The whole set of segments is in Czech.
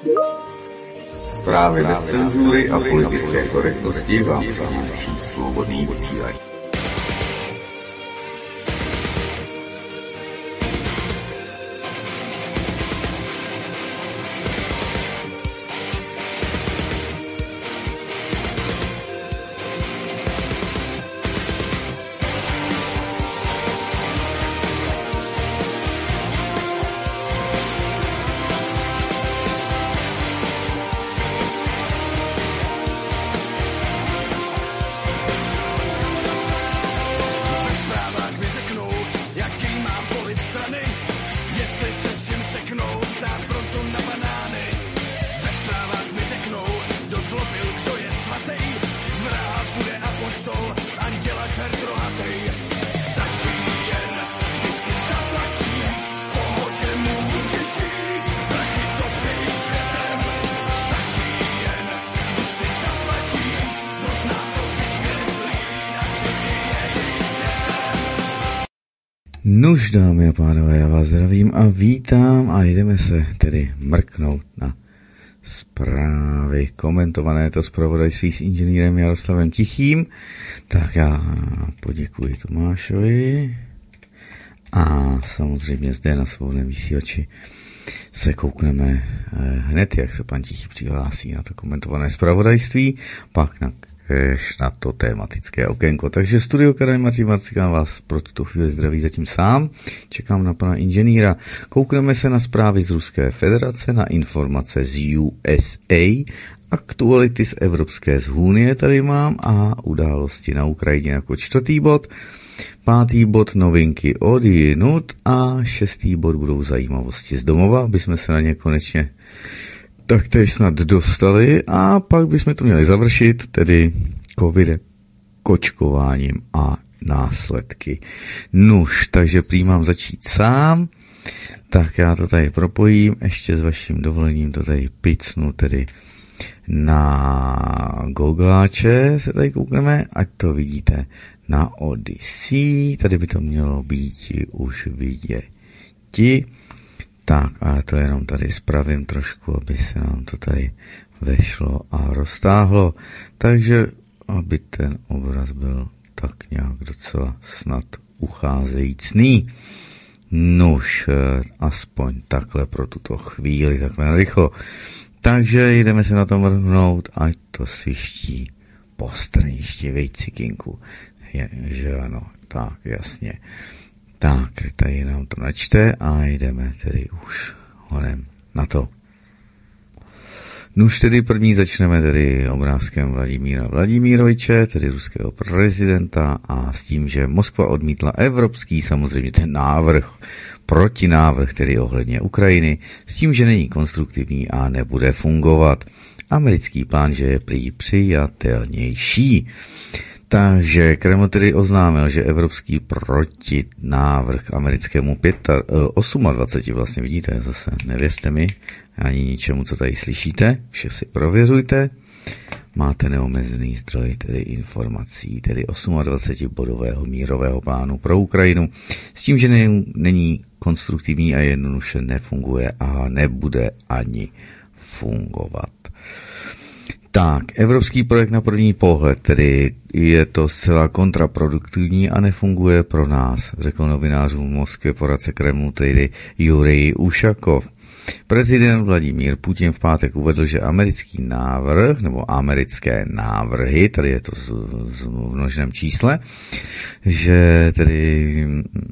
Zprávy bez cenzury a politické korektnosti vám přináší Svobodný vysílač. Nuž, dámy a pánové, já vás zdravím a vítám a jdeme se tedy mrknout na zprávy komentované to zpravodajství s inženýrem Jaroslavem Tichým. Tak já poděkuji Tomášovi a samozřejmě zde na Svobodném vysílači se koukneme hned, jak se pan Tichý přihlásí na to komentované zpravodajství, pak na to tématické okénko. Takže studio Karel Martin Marcikán vás pro tuto chvíli zdraví zatím sám. Čekám na pana inženýra. Koukneme se na zprávy z Ruské federace, na informace z USA, aktuality z Evropské unie tady mám a události na Ukrajině jako 4. bod. 5. bod novinky od jinut a 6. bod budou zajímavosti z domova, aby jsme se na ně konečně taktéž snad dostali a pak bychom to měli završit, tedy covidem, kočkováním a následky. Nuž, takže prý mám začít sám, tak já to tady propojím, ještě s vaším dovolením to tady picnu, tedy na Googleáče se tady koukneme, ať to vidíte na Odyssey, tady by to mělo být už viděti. Tak a to jenom tady spravím trošku, aby se nám to tady vešlo a roztáhlo. Takže aby ten obraz byl tak nějak docela snad ucházejícný. Nuž, aspoň takhle pro tuto chvíli, takhle rychlo. Takže jdeme se na to mrhnout, ať to sviští po strništi, vejď cikinku. Že ano, tak jasně. Tak, tady nám to načte a jdeme tedy už honem na to. Nuž tedy první začneme tedy obrázkem Vladimíra Vladimiroviče, tedy ruského prezidenta a s tím, že Moskva odmítla evropský, samozřejmě ten návrh, protinávrh, tedy ohledně Ukrajiny, s tím, že není konstruktivní a nebude fungovat. Americký plán, že je prý přijatelnější. Takže Kreml tedy oznámil, že evropský protinávrh k americkému 28, vlastně vidíte, zase nevěřte mi, ani ničemu, co tady slyšíte, vše si prověřujte, máte neomezený zdroj tedy informací, tedy 28-bodového mírového plánu pro Ukrajinu, s tím, že není konstruktivní a jednoduše nefunguje a nebude ani fungovat. Tak, evropský projekt na první pohled, tedy je to zcela kontraproduktivní a nefunguje pro nás, řekl novinářům v Moskvě poradce Kremlu, tedy Jurij Ušakov. Prezident Vladimír Putin v pátek uvedl, že americký návrh, nebo americké návrhy, tady je to v množném čísle, že tedy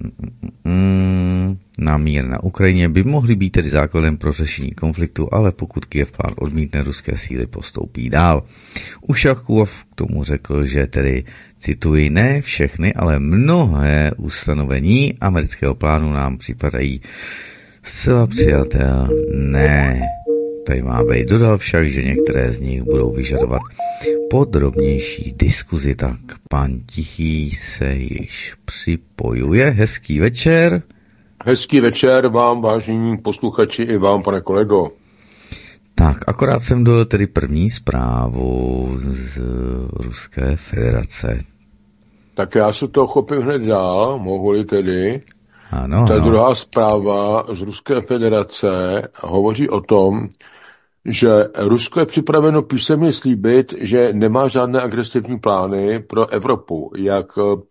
na mír na Ukrajině by mohly být tedy základem pro řešení konfliktu, ale pokud Kyjev plán odmítne, ruské síly postoupí dál. Ušakov k tomu řekl, že tedy, cituji, ne všechny, ale mnohé ustanovení amerického plánu nám připadají zcela přijatelné. Tady má být. Dodal však, že některé z nich budou vyžadovat podrobnější diskuzi. Tak pan Tichý se již připojuje. Hezký večer. Hezký večer vám, vážení posluchači, i vám, pane kolego. Tak, akorát jsem dodal tedy první zprávu z Ruské federace. Tak já se to chopím hned dál, mohu-li tedy. Ano, Ta druhá zpráva z Ruské federace hovoří o tom, že Rusko je připraveno písemně slíbit, že nemá žádné agresivní plány pro Evropu, jak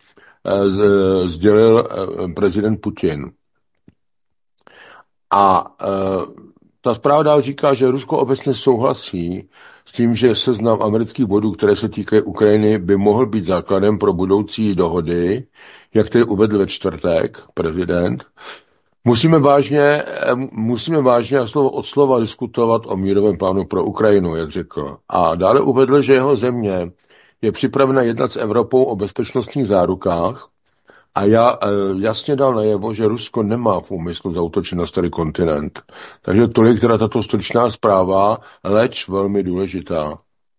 sdělil prezident Putin. A ta zpráva dál říká, že Rusko obecně souhlasí s tím, že seznam amerických bodů, které se týkají Ukrajiny, by mohl být základem pro budoucí dohody, jak tedy uvedl ve čtvrtek prezident. Musíme vážně a slovo od slova diskutovat o mírovém plánu pro Ukrajinu, jak řekl. A dále uvedl, že jeho země je připravena jednat s Evropou o bezpečnostních zárukách a jasně dal najevo, že Rusko nemá v úmyslu zaútočit na starý kontinent. Takže tolik teda tato stručná zpráva, leč velmi důležitá.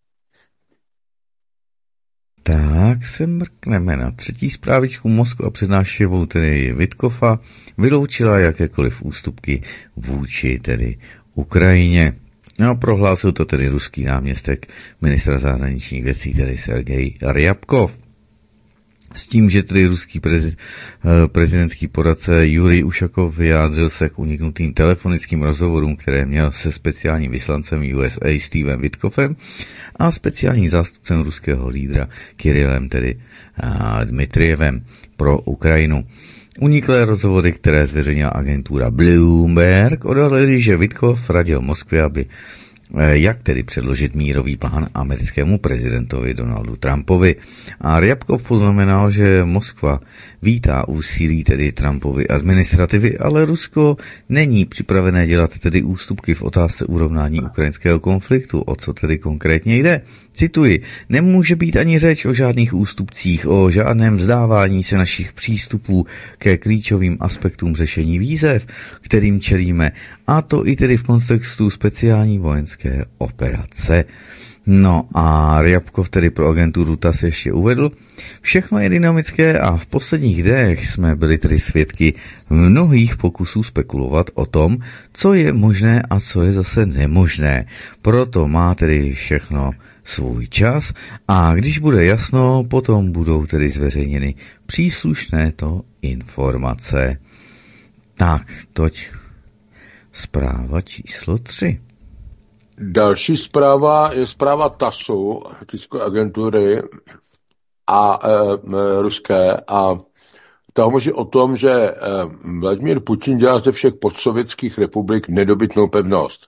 Tak se mrkneme na třetí zprávičku. Moskva před návštěvou tedy Vitkova vyloučila jakékoliv ústupky vůči tedy Ukrajině. No, prohlásil to tedy ruský náměstek ministra zahraničních věcí, tedy Sergej Ryabkov. S tím, že tedy ruský prezidentský poradce Jurij Ušakov vyjádřil se k uniknutým telefonickým rozhovorům, které měl se speciálním vyslancem USA Stevem Witkoffem a speciálním zástupcem ruského lídra Kirillem, tedy Dmitryjevem pro Ukrajinu. Uniklé rozhovory, které zveřejnila agentura Bloomberg, odhalily, že Witkov radil Moskvě, aby jak tedy předložit mírový plán americkému prezidentovi Donaldu Trumpovi. A Ryabkov poznamenal, že Moskva vítá úsilí tedy Trumpovy administrativy, ale Rusko není připravené dělat tedy ústupky v otázce urovnání ukrajinského konfliktu. O co tedy konkrétně jde? Cituji, nemůže být ani řeč o žádných ústupcích, o žádném vzdávání se našich přístupů ke klíčovým aspektům řešení výzev, kterým čelíme, a to i tedy v kontextu speciální vojenské operace. No a Ryabkov tedy pro agenturu TASS ještě uvedl, všechno je dynamické a v posledních dnech jsme byli tedy svědky mnohých pokusů spekulovat o tom, co je možné a co je zase nemožné. Proto má tedy všechno svůj čas a když bude jasno, potom budou tedy zveřejněny příslušné to informace. Tak, toť zpráva číslo 3. Další zpráva je zpráva TASSu, tiskové agentury a ruské, a ta hovoří o tom, že Vladimír Putin dělá ze všech postsovětských republik nedobytnou pevnost.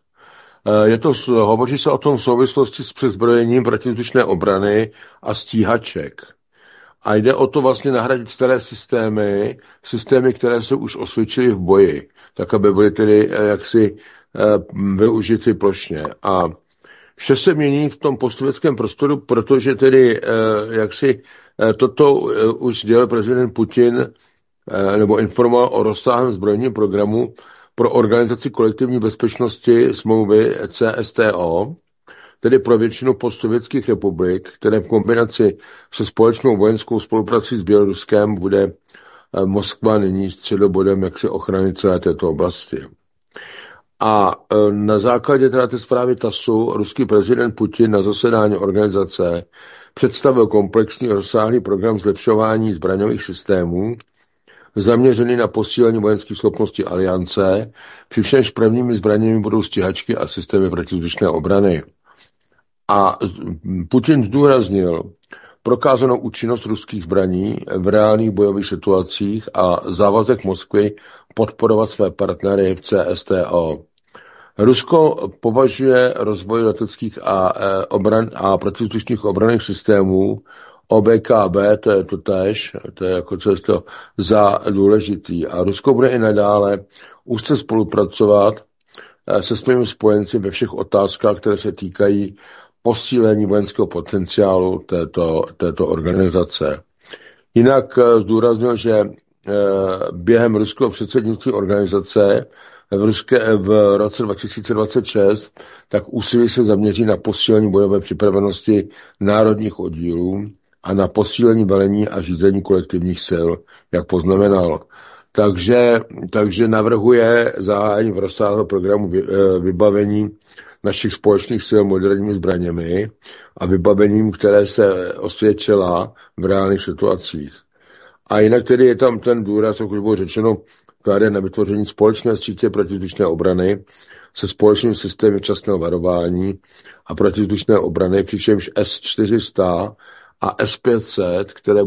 Hovoří se o tom v souvislosti s přezbrojením protivzdušné obrany a stíhaček. A jde o to vlastně nahradit staré systémy, které se už osvědčily v boji, tak aby byly tedy jaksi využity plošně. A vše se mění v tom postsovětském prostoru, protože tedy toto už sdělil prezident Putin, nebo informoval o rozsáhlém zbrojním programu pro organizaci kolektivní bezpečnosti smlouvy CSTO, tedy pro většinu postsovětských republik, které v kombinaci se společnou vojenskou spoluprací s Běloruskem bude Moskva nyní středobodem jaksi ochrany celé této oblasti. A na základě teda té zprávy TASSu ruský prezident Putin na zasedání organizace představil komplexní rozsáhlý program zlepšování zbraňových systémů, zaměřený na posílení vojenských schopností aliance, přičemž prvními zbraněmi budou stíhačky a systémy protivzdušné obrany. A Putin zdůraznil prokázanou účinnost ruských zbraní v reálných bojových situacích a závazek Moskvy podporovat své partnery v CSTO. Rusko považuje rozvoj leteckých a protivzdušných obranných systémů OBKB, to je totéž, to je jako cesto za důležitý. A Rusko bude i nadále úzce spolupracovat se svými spojenci ve všech otázkách, které se týkají posílení vojenského potenciálu této organizace. Jinak zdůraznil, že během ruského předsednictví organizace v roce 2026 tak úsilí se zaměří na posílení bojové připravenosti národních oddílů a na posílení velení a řízení kolektivních sil, jak poznamenal. Takže navrhuje zahájení v rozsáhlého programu vybavení našich společných sil moderními zbraněmi a vybavením, které se osvědčila v reálných situacích. A jinak tedy je tam ten důraz, jak už bylo řečeno, klade na vytvoření společné sítě protivzdušné obrany se společným systémem včasného varování a protivzdušné obrany, přičemž S-400 a S-500, které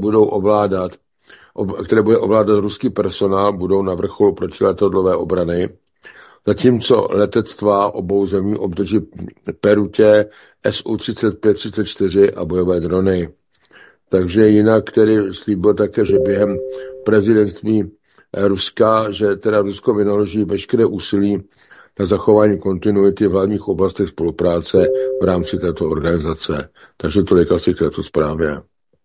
bude ovládat ruský personál, budou na vrcholu protiletadlové obrany, zatímco letectva obou zemí obdrží perutě Su-35-34 a bojové drony. Takže jinak, který slíbil také, že během prezidentství Ruska, že teda Rusko vynaloží veškeré úsilí na zachování kontinuity v hlavních oblastech spolupráce v rámci této organizace. Takže tolik asi k této zprávě.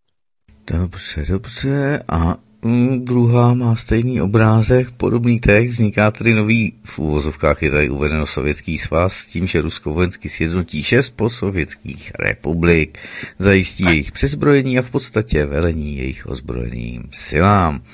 Dobře. A druhá má stejný obrázek, podobný text, vzniká tedy nový, v úvozovkách je tady uvedeno Sovětský svaz, s tím, že Rusko vojensky sjednotí 6 postsovětských republik, zajistí jejich přezbrojení a v podstatě velení jejich ozbrojeným silám.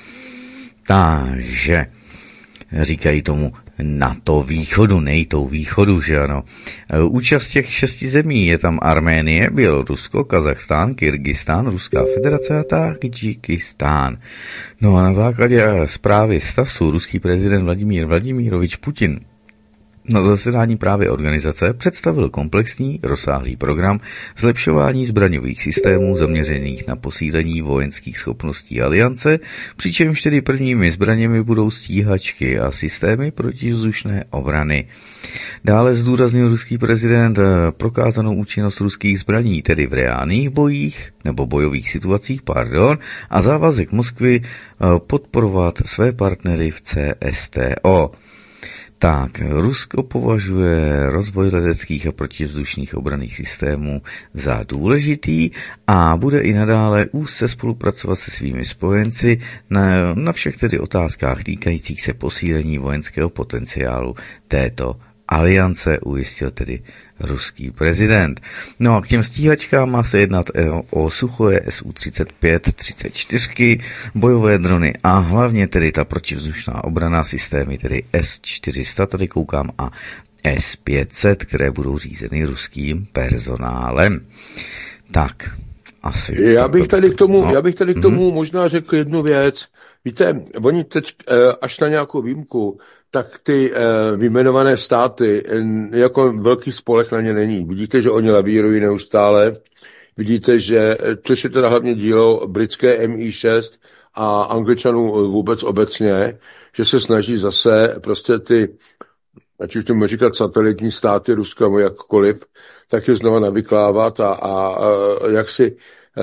Takže říkají tomu NATO východu, NATO východu, že ano. Účast těch 6 zemí je tam Arménie, Bělorusko, Kazachstán, Kyrgyzstán, Ruská federace a Tadžikistán. No a na základě zprávy STASu ruský prezident Vladimír Vladimirovič Putin na zasedání právě organizace představil komplexní, rozsáhlý program zlepšování zbraňových systémů zaměřených na posílení vojenských schopností aliance, přičemž tedy prvními zbraněmi budou stíhačky a systémy protivzdušné obrany. Dále zdůraznil ruský prezident prokázanou účinnost ruských zbraní, tedy v reálných bojích nebo bojových situacích, a závazek Moskvy podporovat své partnery v CSTO. Tak, Rusko považuje rozvoj leteckých a protivzdušných obranných systémů za důležitý a bude i nadále úzce spolupracovat se svými spojenci na všech tedy otázkách týkajících se posílení vojenského potenciálu této aliance, ujistil tedy ruský prezident. No a k těm stíhačkám má se jednat o Suchoje Su-35-34, bojové drony a hlavně tedy ta protivzdušná obrana systémy, tedy S-400, tady koukám, a S-500, které budou řízeny ruským personálem. Tak, asi. Já bych tady k tomu možná řekl jednu věc. Víte, oni teď až na nějakou výjimku, tak ty vyjmenované státy, jako velký spolech na ně není. Vidíte, že oni lavírují neustále. Vidíte, že, což je teda hlavně dílo britské MI6 a Angličanů vůbec obecně, že se snaží zase prostě ty, ať už to můžu říkat satelitní státy Ruska nebo jakkoliv, tak je znova navyklávat a jak si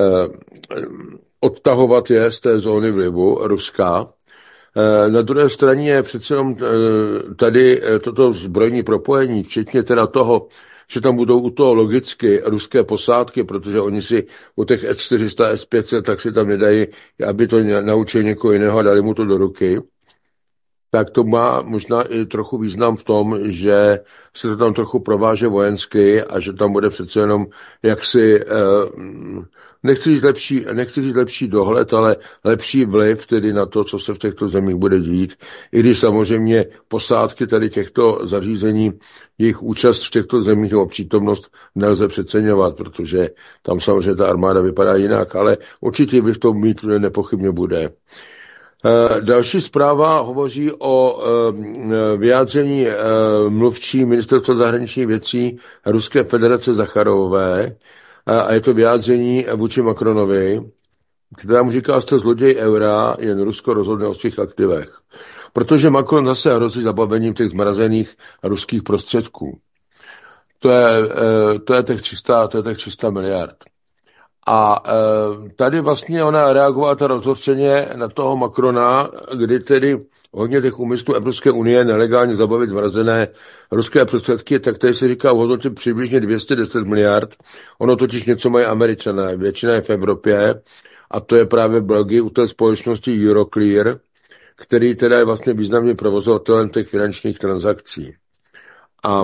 odtahovat je z té zóny vlivu Ruska. Na druhé straně je přece jenom tady toto zbrojní propojení, včetně teda toho, že tam budou u toho logicky ruské posádky, protože oni si u těch S-400, S-500, tak si tam nedají, aby to naučil někoho jiného a dali mu to do ruky. Tak to má možná i trochu význam v tom, že se to tam trochu prováže vojensky a že tam bude přece jenom jaksi, nechci říct lepší dohled, ale lepší vliv tedy na to, co se v těchto zemích bude dít. I když samozřejmě posádky tady těchto zařízení, jejich účast v těchto zemích nebo přítomnost nelze přeceňovat, protože tam samozřejmě ta armáda vypadá jinak, ale určitě by v tom mít nepochybně bude. Další zpráva hovoří o vyjádření mluvčí ministerstva zahraničních věcí Ruské federace Zacharovové a je to vyjádření vůči Macronovi, která mu říká, jste zloděj eura, jen Rusko rozhodne o svých aktivech. Protože Macron zase hrozí zabavením těch zmrazených ruských prostředků. To je těch 300 miliard. A tady vlastně ona reagovala ta rozhodčeně na toho Macrona, kdy tedy hodně těch úmyslů Evropské unie nelegálně zabavit zmrazené ruské prostředky, tak tady se říká v hodnotě přibližně 210 miliard. Ono totiž něco mají Američané, většina je v Evropě a to je právě Belgii u té společnosti Euroclear, který teda je vlastně významným provozovatelem těch finančních transakcí. A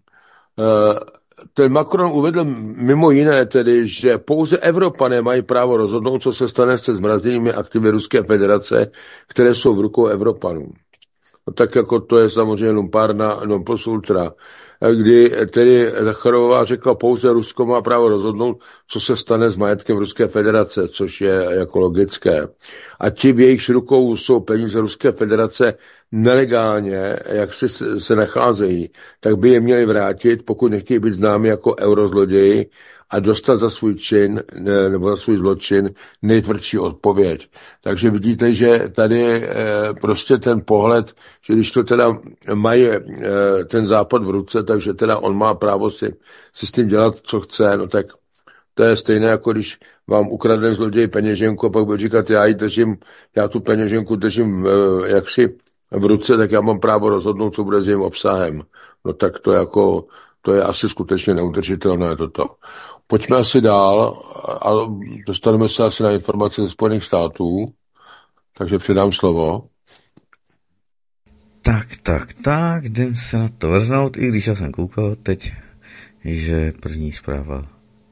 ten Macron uvedl mimo jiné tedy, že pouze Evropané mají právo rozhodnout, co se stane se zmrazenými aktivy Ruské federace, které jsou v rukou Evropanů. no tak jako to je samozřejmě lumpárna non plus ultra, kdy tedy Zacharová řekla, pouze Rusko má právo rozhodnout, co se stane s majetkem Ruské federace, což je jako logické. A ti v jejich rukou jsou peníze Ruské federace nelegálně, jak si se nacházejí, tak by je měli vrátit, pokud nechtějí být známi jako eurozloději, a dostat za svůj čin nebo za svůj zločin nejtvrdší odpověď. Takže vidíte, že tady prostě ten pohled, že když to teda mají ten západ v ruce, takže teda on má právo si s tím dělat, co chce, no tak to je stejné, jako když vám ukradne zloděj peněženku a pak bude říkat, já tu peněženku držím jaksi v ruce, tak já mám právo rozhodnout, co bude s jejím obsahem. No tak to je asi skutečně neudržitelné toto. Pojďme asi dál a dostaneme se asi na informace ze Spojených států, takže předám slovo. Tak, jdem se na to vrhnout, i když já jsem koukal teď, že první zpráva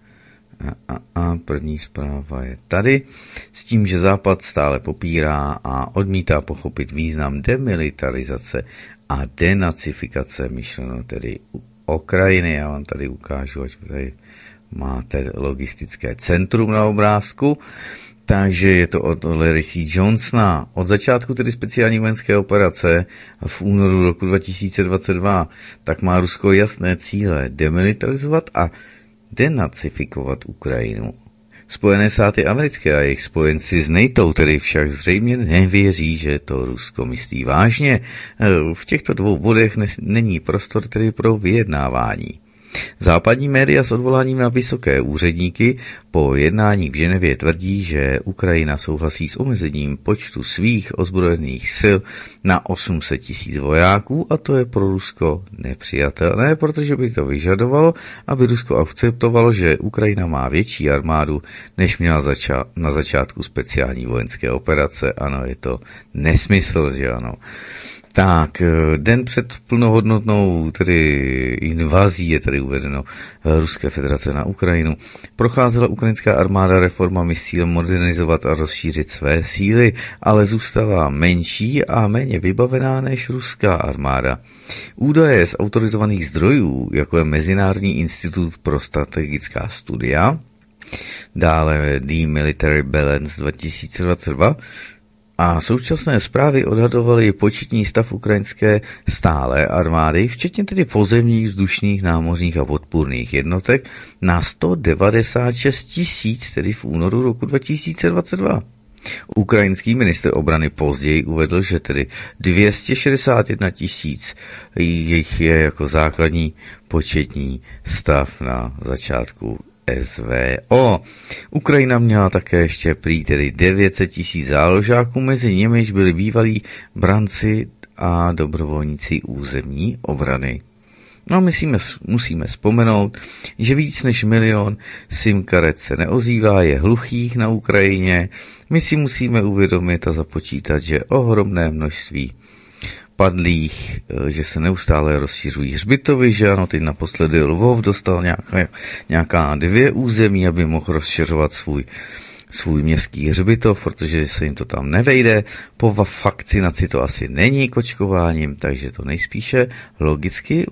první zpráva je tady, s tím, že Západ stále popírá a odmítá pochopit význam demilitarizace a denacifikace, myšleno tedy Ukrajiny. Já vám tady ukážu, ať tady máte logistické centrum na obrázku. Takže je to od Larry C. Johnsona. Od začátku tedy speciální vojenské operace v únoru roku 2022 tak má Rusko jasné cíle demilitarizovat a denacifikovat Ukrajinu. Spojené státy americké a jejich spojenci z NATO tedy však zřejmě nevěří, že to Rusko myslí vážně. V těchto dvou bodech není prostor tedy pro vyjednávání. Západní média s odvoláním na vysoké úředníky po jednání v Ženevě tvrdí, že Ukrajina souhlasí s omezením počtu svých ozbrojených sil na 800 000 vojáků a to je pro Rusko nepřijatelné, protože by to vyžadovalo, aby Rusko akceptovalo, že Ukrajina má větší armádu, než měla na začátku speciální vojenské operace. Ano, je to nesmysl, že ano. Tak, den před plnohodnotnou tedy invazí je tady uvedeno Ruské federace na Ukrajinu. Procházela ukrajinská armáda reformami s cílem modernizovat a rozšířit své síly, ale zůstala menší a méně vybavená než ruská armáda. Údaje z autorizovaných zdrojů, jako je Mezinárodní institut pro strategická studia, dále The Military Balance 2022, a současné zprávy odhadovaly početní stav ukrajinské stálé armády, včetně tedy pozemních, vzdušných, námořních a podpůrných jednotek, na 196 000, tedy v únoru roku 2022. Ukrajinský ministr obrany později uvedl, že tedy 261 000 jich je jako základní početní stav na začátku SVO. Ukrajina měla také ještě prý tedy 900 000 záložáků, mezi nimiž byli bývalí branci a dobrovolníci územní obrany. No, musíme vzpomenout, že víc než 1 000 000 SIM karet se neozývá, je hluchých na Ukrajině. My si musíme uvědomit a započítat, že ohromné množství padlých, že se neustále rozšiřují hřbitovy, že ano, teď naposledy Lvov dostal nějaká 2 území, aby mohl rozšiřovat svůj městský hřbitov, protože se jim to tam nevejde. Po vakcinaci to asi není kočkováním, takže to nejspíše logicky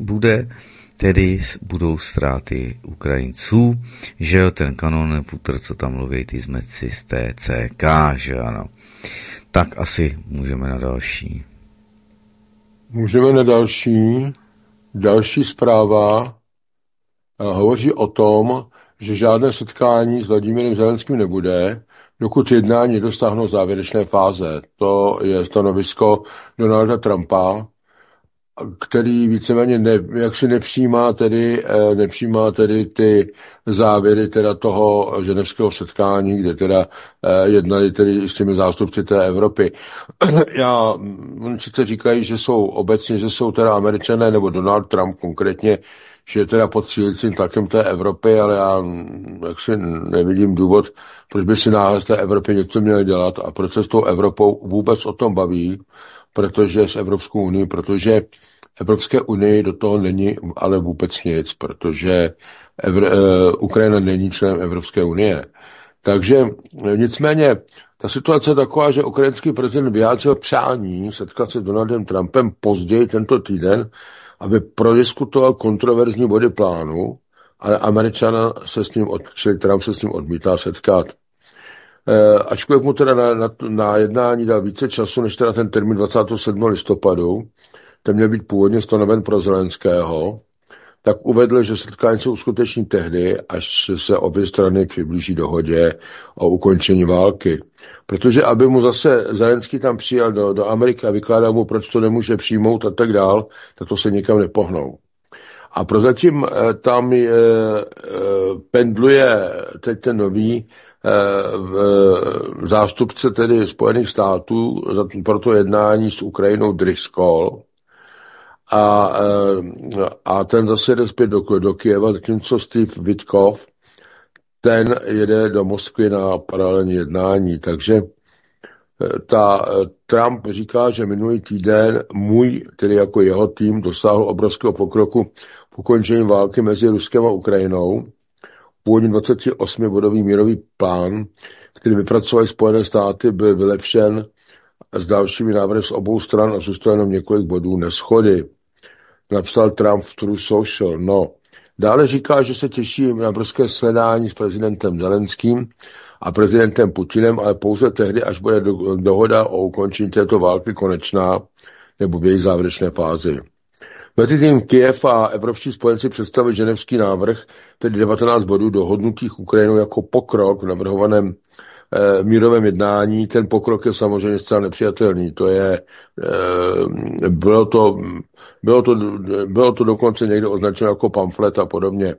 budou ztráty Ukrajinců, že jo, ten kanonenfutter, co tam mluví ty zmetci z TCK, že ano. Tak asi můžeme na další. Můžeme na další. Další zpráva hovoří o tom, že žádné setkání s Vladimírem Zelenským nebude, dokud jednání nedosáhnou závěrečné fáze. To je stanovisko Donalda Trumpa, který víceméně nepřijímá tedy ty závěry teda toho ženevského setkání, kde teda jednali tedy s těmi zástupci té Evropy. Oni sice říkají, že jsou teda Američané, nebo Donald Trump konkrétně, že je teda pod cílicím tlakem té Evropy, ale já jaksi nevidím důvod, proč by si náhle z té Evropy něco měl dělat a proč se s tou Evropou vůbec o tom baví, protože s Evropskou unii, protože Evropské unii do toho není ale vůbec nic, protože Ukrajina není členem Evropské unie. Takže nicméně ta situace je taková, že ukrajinský prezident vyjádřil přání setkat se s Donaldem Trumpem později tento týden, aby prodiskutoval kontroverzní body plánu, ale Američan čili Trump se s ním odmítá setkat. Ačkoliv mu teda na jednání dal více času, než teda ten termín 27. listopadu, ten měl být původně stanoven pro Zelenského, tak uvedl, že setkání se uskuteční tehdy, až se obě strany přiblíží dohodě o ukončení války. Protože aby mu zase Zelenský tam přijel do Ameriky a vykládal mu, proč to nemůže přijmout a tak dál, tak to se nikam nepohnou. A prozatím tam pendluje teď ten nový zástupce tedy Spojených států pro to jednání s Ukrajinou Driscoll, a ten zase jde zpět do Kyjeva, zatímco Steve Witkoff, ten jede do Moskvy na paralelní jednání. Takže Trump říká, že minulý týden tedy jako jeho tým dosáhl obrovského pokroku v ukončení války mezi Ruskem a Ukrajinou. Původně 28-bodový mírový plán, který vypracovali Spojené státy, byl vylepšen s dalšími návrhy z obou stran a zůstalo jenom několik bodů neshody. Napsal Trump v Truth Social. Dále říká, že se těší na brzké sledání s prezidentem Zelenským a prezidentem Putinem, ale pouze tehdy, až bude dohoda o ukončení této války konečná nebo v její závěrečné fázi. Mezitím Kyjev a evropští spojenci představili ženevský návrh, tedy 19 bodů dohodnutých Ukrajinou jako pokrok v navrhovaném mírovém jednání. Ten pokrok je samozřejmě zcela nepřijatelný. Bylo to dokonce někde označeno jako pamflet a podobně.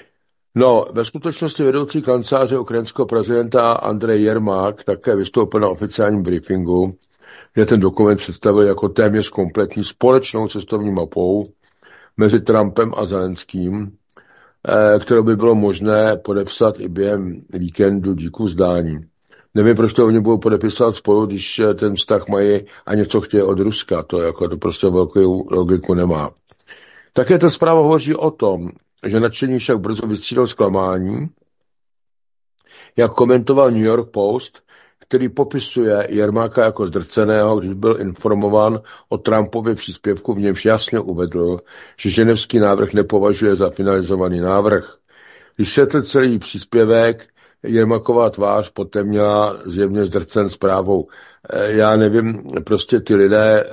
Ve skutečnosti vedoucí kanceláře ukrajinského prezidenta Andrej Jermák také vystoupil na oficiálním briefingu, kde ten dokument představil jako téměř kompletní společnou cestovní mapou mezi Trumpem a Zelenským, kterou by bylo možné podepsat i během víkendu díku vzdání. Nevím, proč to oni budou podepisovat spolu, když ten vztah mají a něco chtějí od Ruska. To prostě velkou logiku nemá. Také ta zpráva hovoří o tom, že nadšení však brzo vystřídal zklamání, jak komentoval New York Post, který popisuje Jermáka jako zdrceného, když byl informován o Trumpově příspěvku, v němž jasně uvedl, že ženevský návrh nepovažuje za finalizovaný návrh. Když četl celý příspěvek, Jermáková tvář poté měla zjevně zdrcen zprávou. Já nevím, prostě ty lidé,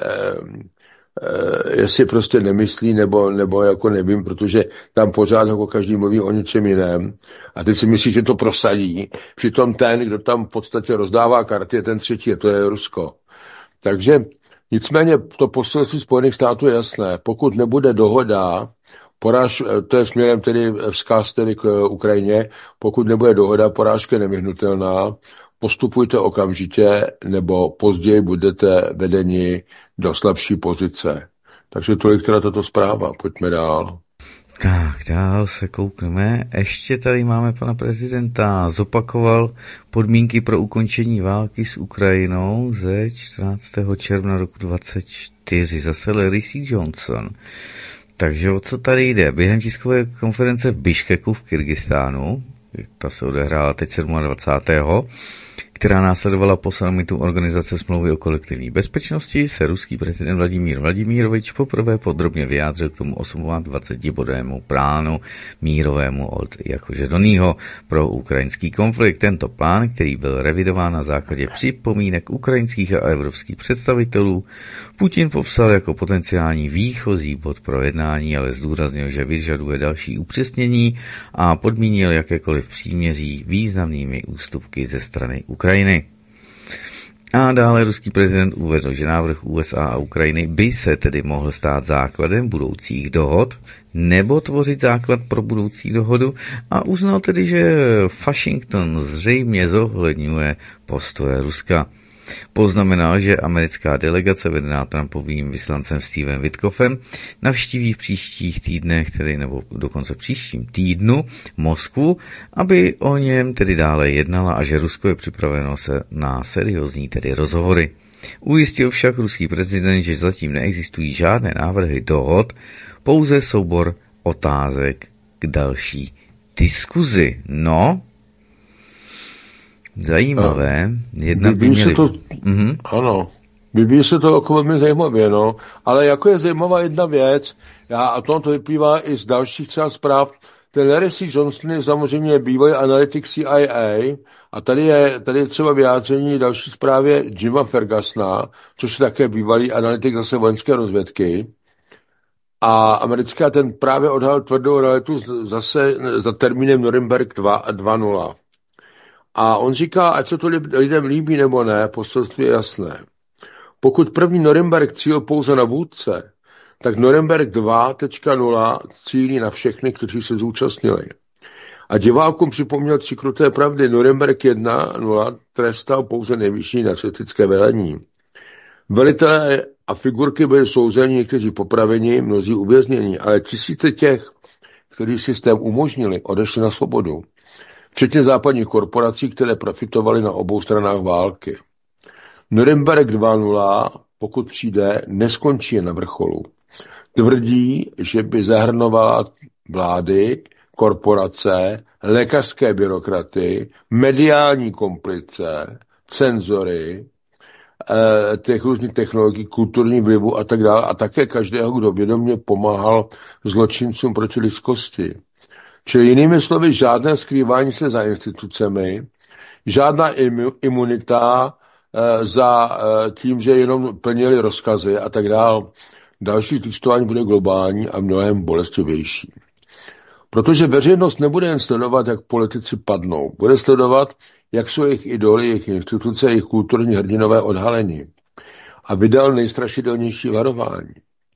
jestli prostě nemyslí, nebo jako nevím, protože tam pořád jako každý mluví o něčem jiném. A teď si myslí, že to prosadí. Přitom ten, kdo tam v podstatě rozdává karty, je ten třetí, to je Rusko. Takže nicméně to poselství Spojených států je jasné. Pokud nebude dohoda, to je směrem tedy vzkaz tedy k Ukrajině, pokud nebude dohoda, porážka je nevyhnutelná, postupujte okamžitě, nebo později budete vedeni do slabší pozice. Takže tolik teda tato zpráva. Pojďme dál. Tak, dál se koukneme. Ještě tady máme pana prezidenta. Zopakoval podmínky pro ukončení války s Ukrajinou ze 14. června roku 2024. Zase Larry C. Johnson. Takže o co tady jde? Během tiskové konference v Biškeku v Kyrgyzstánu, ta se odehrála teď 27. která následovala po summitu Organizace smlouvy o kolektivní bezpečnosti, se ruský prezident Vladimír Vladimirovič poprvé podrobně vyjádřil k tomu 28-bodému plánu mírovému od jakože Donýho pro ukrajinský konflikt. Tento plán, který byl revidován na základě připomínek ukrajinských a evropských představitelů, Putin popsal jako potenciální výchozí bod pro jednání, ale zdůraznil, že vyžaduje další upřesnění a podmínil jakékoliv příměří významnými ústupky ze strany Ukrajiny. A dále ruský prezident uvedl, že návrh USA a Ukrajiny by se tedy mohl stát základem budoucích dohod nebo tvořit základ pro budoucí dohodu a uznal tedy, že Washington zřejmě zohledňuje postoje Ruska. Poznamenal, že americká delegace vedená Trumpovým vyslancem Stevem Witkoffem navštíví v příštích týdnech, tedy nebo dokonce příštím týdnu Moskvu, aby o něm tedy dále jednala a že Rusko je připraveno se na seriózní tedy rozhovory. Ujistil však ruský prezident, že zatím neexistují žádné návrhy dohod, pouze soubor otázek k další diskuzi. Zajímavé. Jednak by měli... Ano. Vyvíjí se to jako velmi zajímavě, no. Ale jako je zajímavá jedna věc, a to vyplývá i z dalších třeba zpráv, ten Larry C. Johnson je samozřejmě bývalý analytik CIA a tady je třeba vyjádření další zprávě Jima Fergusona, což je také bývalý analytik zase vojenské rozvědky. A americká ten právě odhalil tvrdou realitu zase za termínem Norimberg 2.0. A on říká, ať se to lidem líbí nebo ne, poselství je jasné. Pokud první Norimberg cílil pouze na vůdce, tak Norimberg 2.0 cílí na všechny, kteří se zúčastnili. A divákům připomněl 3 kruté pravdy. Norimberg 1.0 trestal pouze nejvyšší nacistické velení. Velitelé a figurky byly souzeni, někteří popraveni, mnozí uvězněni, ale tisíce těch, kteří systém umožnili, odešli na svobodu. Včetně západních korporací, které profitovaly na obou stranách války. Norimberg 2.0, pokud přijde, neskončí na vrcholu. Tvrdí, že by zahrnovala vlády, korporace, lékařské byrokraty, mediální komplice, cenzory, těch různých technologií, kulturní vlivu a tak dále, a také každého, kdo vědomě pomáhal zločincům proti lidskosti. Čili jinými slovy, žádné skrývání se za institucemi, žádná imunita za tím, že jenom plnili rozkazy a tak dále. Další zúčtování bude globální a mnohem bolestivější. Protože veřejnost nebude jen sledovat, jak politici padnou. Bude sledovat, jak jsou jejich idoly, jejich instituce, jejich kulturní hrdinové odhalení. A vydal nejstrašidelnější varování.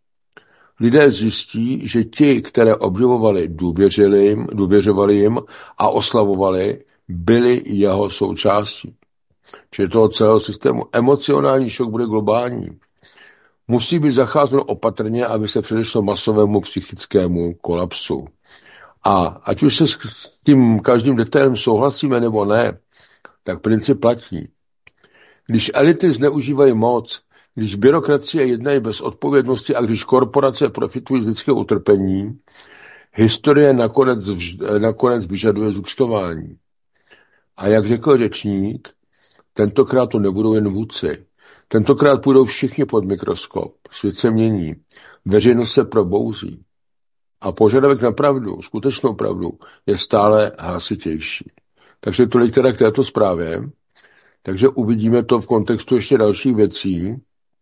Lidé zjistí, že ti, které obdivovali, důvěřovali jim a oslavovali, byli jeho součástí. Čili toho celého systému. Emocionální šok bude globální. Musí být zacházeno opatrně, aby se předešlo masovému psychickému kolapsu. A ať už se s tím každým detailem souhlasíme nebo ne, tak princip platí. Když elity zneužívají moc, když byrokracie jednají bez odpovědnosti a když korporace profitují z lidského utrpení, historie nakonec vyžaduje zúčtování. A jak řekl řečník, tentokrát to nebudou jen vůdci. Tentokrát půjdou všichni pod mikroskop. Svět se mění. Veřejnost se probouzí. A požadavek na pravdu, skutečnou pravdu, je stále hlasitější. Takže tolik teda k této zprávě. Takže uvidíme to v kontextu ještě dalších věcí,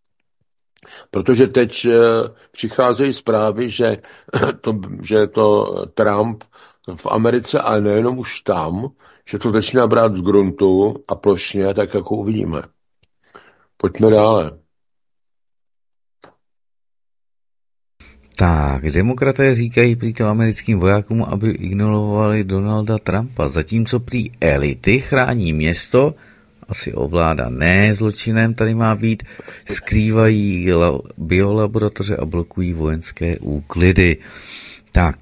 protože teď přicházejí zprávy, že to Trump v Americe, ale nejenom už tam, že to začíná brát z gruntu a plošně, tak jako uvidíme. Pojďme dále. Tak, demokraté říkají prý to americkým vojákům, aby ignorovali Donalda Trumpa, zatímco prý elity chrání město, asi ovládá ne zločinem, tady má být, skrývají biolaboratoře a blokují vojenské úklidy. Tak,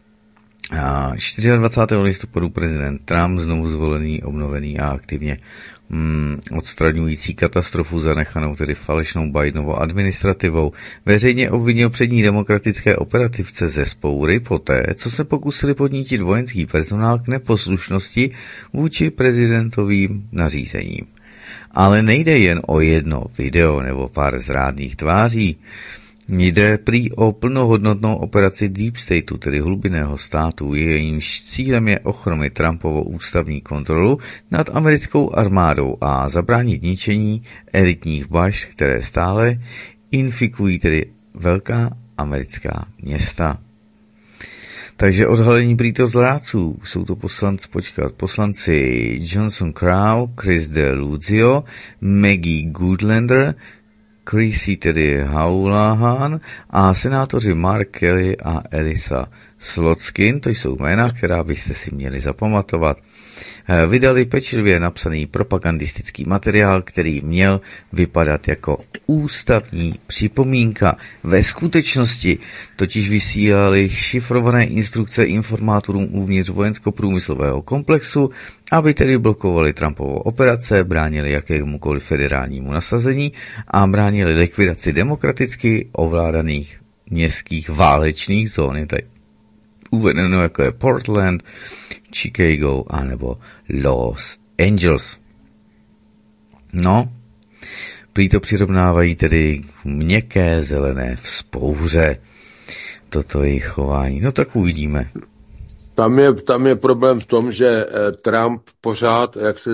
24. listopadu prezident Trump, znovu zvolený, obnovený a aktivně odstraňující katastrofu zanechanou tedy falešnou Bidenovou administrativou, veřejně obvinil přední demokratické operativce ze vzpoury poté, co se pokusili podnítit vojenský personál k neposlušnosti vůči prezidentovým nařízením. Ale nejde jen o jedno video nebo pár zrádných tváří. Jde prý o plnohodnotnou operaci Deep Stateu, tedy hlubinného státu, jejímž cílem je ochromit Trumpovu ústavní kontrolu nad americkou armádou a zabránit ničení elitních bašt, které stále infikují tedy velká americká města. Takže odhalení prý to zrádců jsou to poslanci Johnson Crow, Chris DeLuzio, Maggie Goodlander, Chrissy tedy Houlihan a senátoři Mark Kelly a Elisa Slotkin, to jsou jména, která byste si měli zapamatovat. Vydali pečlivě napsaný propagandistický materiál, který měl vypadat jako ústavní připomínka. Ve skutečnosti totiž vysílali šifrované instrukce informátorům uvnitř vojensko-průmyslového komplexu, aby tedy blokovali Trumpovo operace, bránili jakémukoliv federálnímu nasazení a bránili likvidaci demokraticky ovládaných městských válečných zón. Je tady uvedeno jako je Portland, Chicago anebo Los Angels. No, prý to přirovnávají tedy měkké zelené vzpouře. Toto jejich chování. No tak uvidíme. Tam je problém v tom, že Trump pořád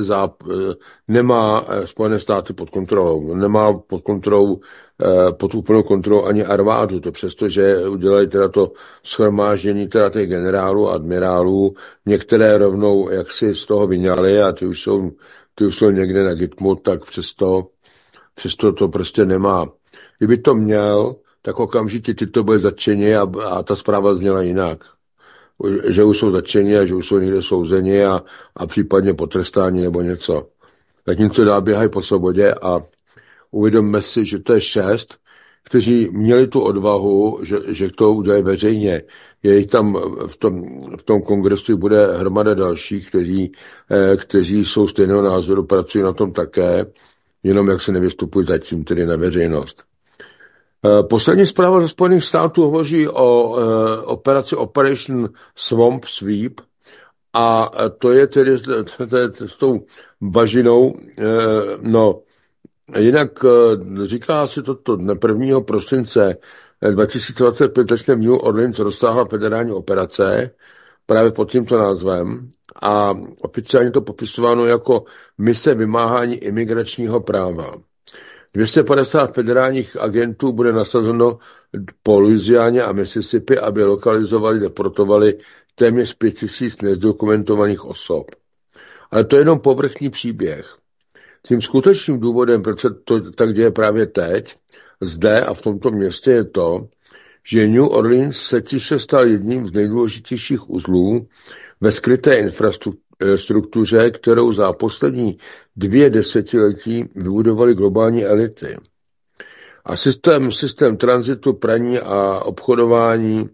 nemá Spojené státy pod kontrolou. Nemá pod úplnou kontrolou ani armádu. To přesto, že udělali teda to shromáždění teda těch generálů a admirálů. Některé rovnou jaksi z toho vyňali a ty už jsou někde na Gitmu, tak přesto to prostě nemá. Kdyby to měl, tak okamžitě tyto byly zatčeni a ta zpráva zněla jinak. Že už jsou zatčeni a že už jsou někde souzeni a případně potrestáni nebo něco. Zatímco dál běhají po svobodě a uvědomme si, že to je 6, kteří měli tu odvahu, že to udělají veřejně. Je jich tam v tom kongresu bude hromada dalších, kteří jsou stejného názoru, pracují na tom také, jenom jak se nevystupují zatím tedy na veřejnost. Poslední zpráva ze Spojených států hovoří o operaci Operation Swamp Sweep a to je tedy s tou bažinou, jinak říká se toto dne 1. prosince 2025 začne v New Orleans rozsáhlá federální operace právě pod tímto názvem a oficiálně to popisováno jako mise vymáhání imigračního práva. 250 federálních agentů bude nasazeno po Louisianě a Mississippi, aby lokalizovali, deportovali téměř 5000 nezdokumentovaných osob. Ale to je jenom povrchní příběh. Tím skutečným důvodem, proč se to tak děje právě teď, zde a v tomto městě je to, že New Orleans se tiše stal jedním z nejdůležitějších uzlů ve skryté infrastruktuře, kterou za poslední 2 desetiletí vybudovaly globální elity. A systém tranzitu, praní a obchodování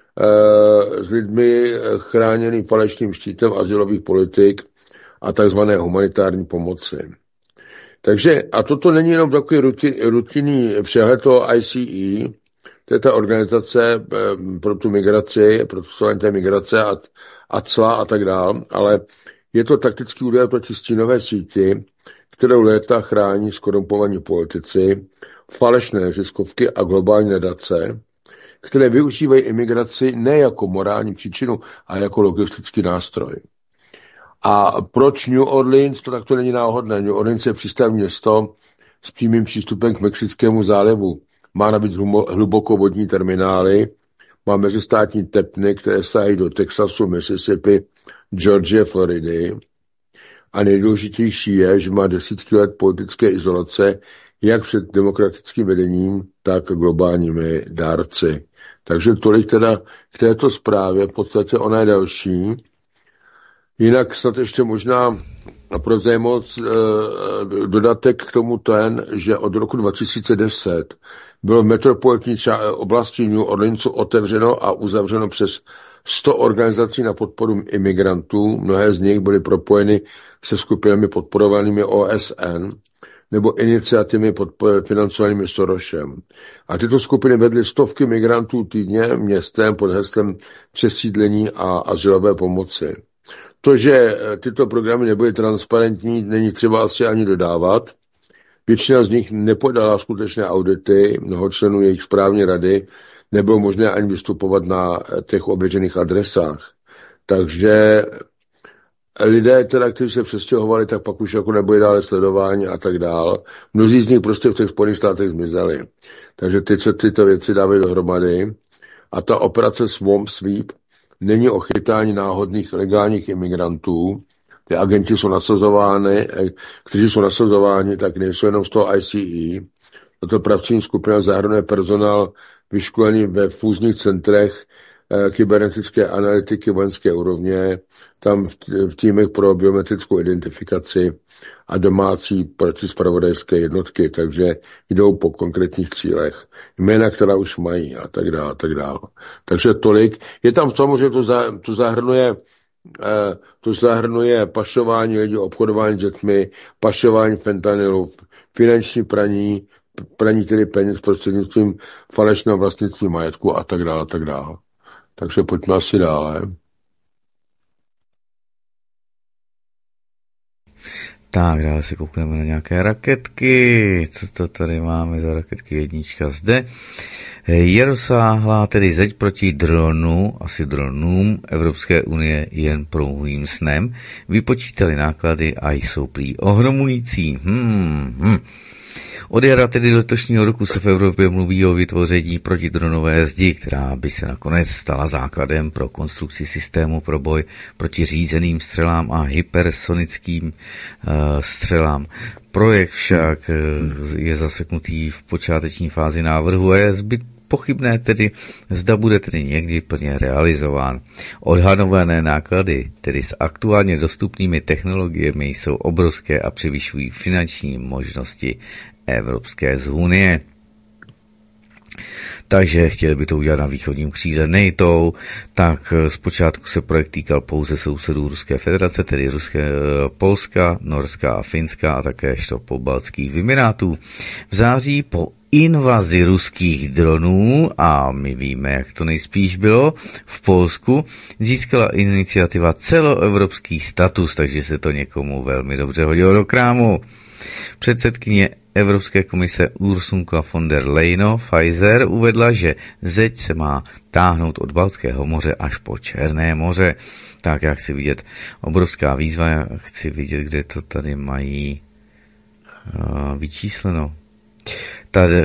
s lidmi chráněný falešným štítem azylových politik a takzvané humanitární pomoci. Takže, a toto není jenom takový rutinní přehled toho ICE, to je ta organizace pro tu migraci, pro tu té migrace a cla a tak dále, ale je to taktický úder proti stínové síti, kterou léta chrání skorumpovaní politici, falešné neziskovky a globální nadace, které využívají imigraci ne jako morální příčinu, ale jako logistický nástroj. A proč New Orleans? To takto není náhodné. New Orleans je přístavní město s přímým přístupem k Mexickému zálivu. Má nabít hlubokovodní terminály, má mezistátní tepny, které sahají do Texasu, Mississippi, Georgie, Floridy. A nejdůležitější je, že má desítky let politické izolace, jak před demokratickým vedením, tak globálními dárci. Takže tolik teda k této zprávě, v podstatě ona je další. Jinak snad ještě možná pro zajímavost dodatek k tomu že od roku 2010 bylo v metropolitní oblasti New Orleansu otevřeno a uzavřeno přes 100 organizací na podporu imigrantů. Mnohé z nich byly propojeny se skupinami podporovanými OSN nebo iniciativami financovanými Sorosem. A tyto skupiny vedly stovky migrantů týdně městem pod heslem přesídlení a azylové pomoci. To, že tyto programy nebyly transparentní, není třeba asi ani dodávat. Většina z nich nepodala skutečné audity, mnoho členů jejich správní rady nebylo možné ani vystupovat na těch ověřených adresách. Takže lidé, teda, kteří se přestěhovali, tak pak už jako nebyli dále sledování a tak dál. Mnozí z nich prostě v těch Spojených státech zmizeli. Takže tyto věci dávají dohromady. A ta operace Swamp Sweep není o chytání náhodných legálních imigrantů. Ty agenti jsou nasazováni, kteří jsou nasazováni, tak nejsou jenom z toho ICE. Tato pracovní skupina zahrnuje personál vyškolený ve fúzních centrech kybernetické analytiky vojenské úrovně, tam v týmech pro biometrickou identifikaci a domácí protispravodajské jednotky, takže jdou po konkrétních cílech. Jména, která už mají a tak dále, tak dále. Takže tolik. Je tam v tom, že to zahrnuje pašování lidí, obchodování s dětmi, pašování fentanylu, finanční praní tedy peněz prostřednictvím falešného vlastnictví majetku a tak dále, tak dále. Takže pojďme asi dále. Tak, dále si koukneme na nějaké raketky. Co to tady máme za raketky? Jednička zde. Je rozsáhlá tedy zeď proti dronům Evropské unie jen pouhým snem. Vypočítali náklady a jsou prý ohromující. Od jara tedy letošního roku se v Evropě mluví o vytvoření protidronové zdi, která by se nakonec stala základem pro konstrukci systému pro boj proti řízeným střelám a hypersonickým střelám. Projekt však je zaseknutý v počáteční fázi návrhu a je pochybné tedy, zda bude tedy někdy plně realizován. Odhadované náklady, tedy s aktuálně dostupnými technologiemi, jsou obrovské a převyšují finanční možnosti Evropské unie. Takže chtěli by to udělat na východním křídle NATO, tak zpočátku se projekt týkal pouze sousedů Ruské federace, tedy Polska, Norska a Finska a také pobaltských Emirátů. V září po invazi ruských dronů, a my víme, jak to nejspíš bylo, v Polsku získala iniciativa celoevropský status, takže se to někomu velmi dobře hodilo do krámu. Předsedkyně Evropské komise Ursula von der Leyen Pfizer uvedla, že zeď se má táhnout od Baltského moře až po Černé moře. Tak jak chci vidět obrovská výzva, já chci vidět, kde to tady mají vyčísleno. Tady,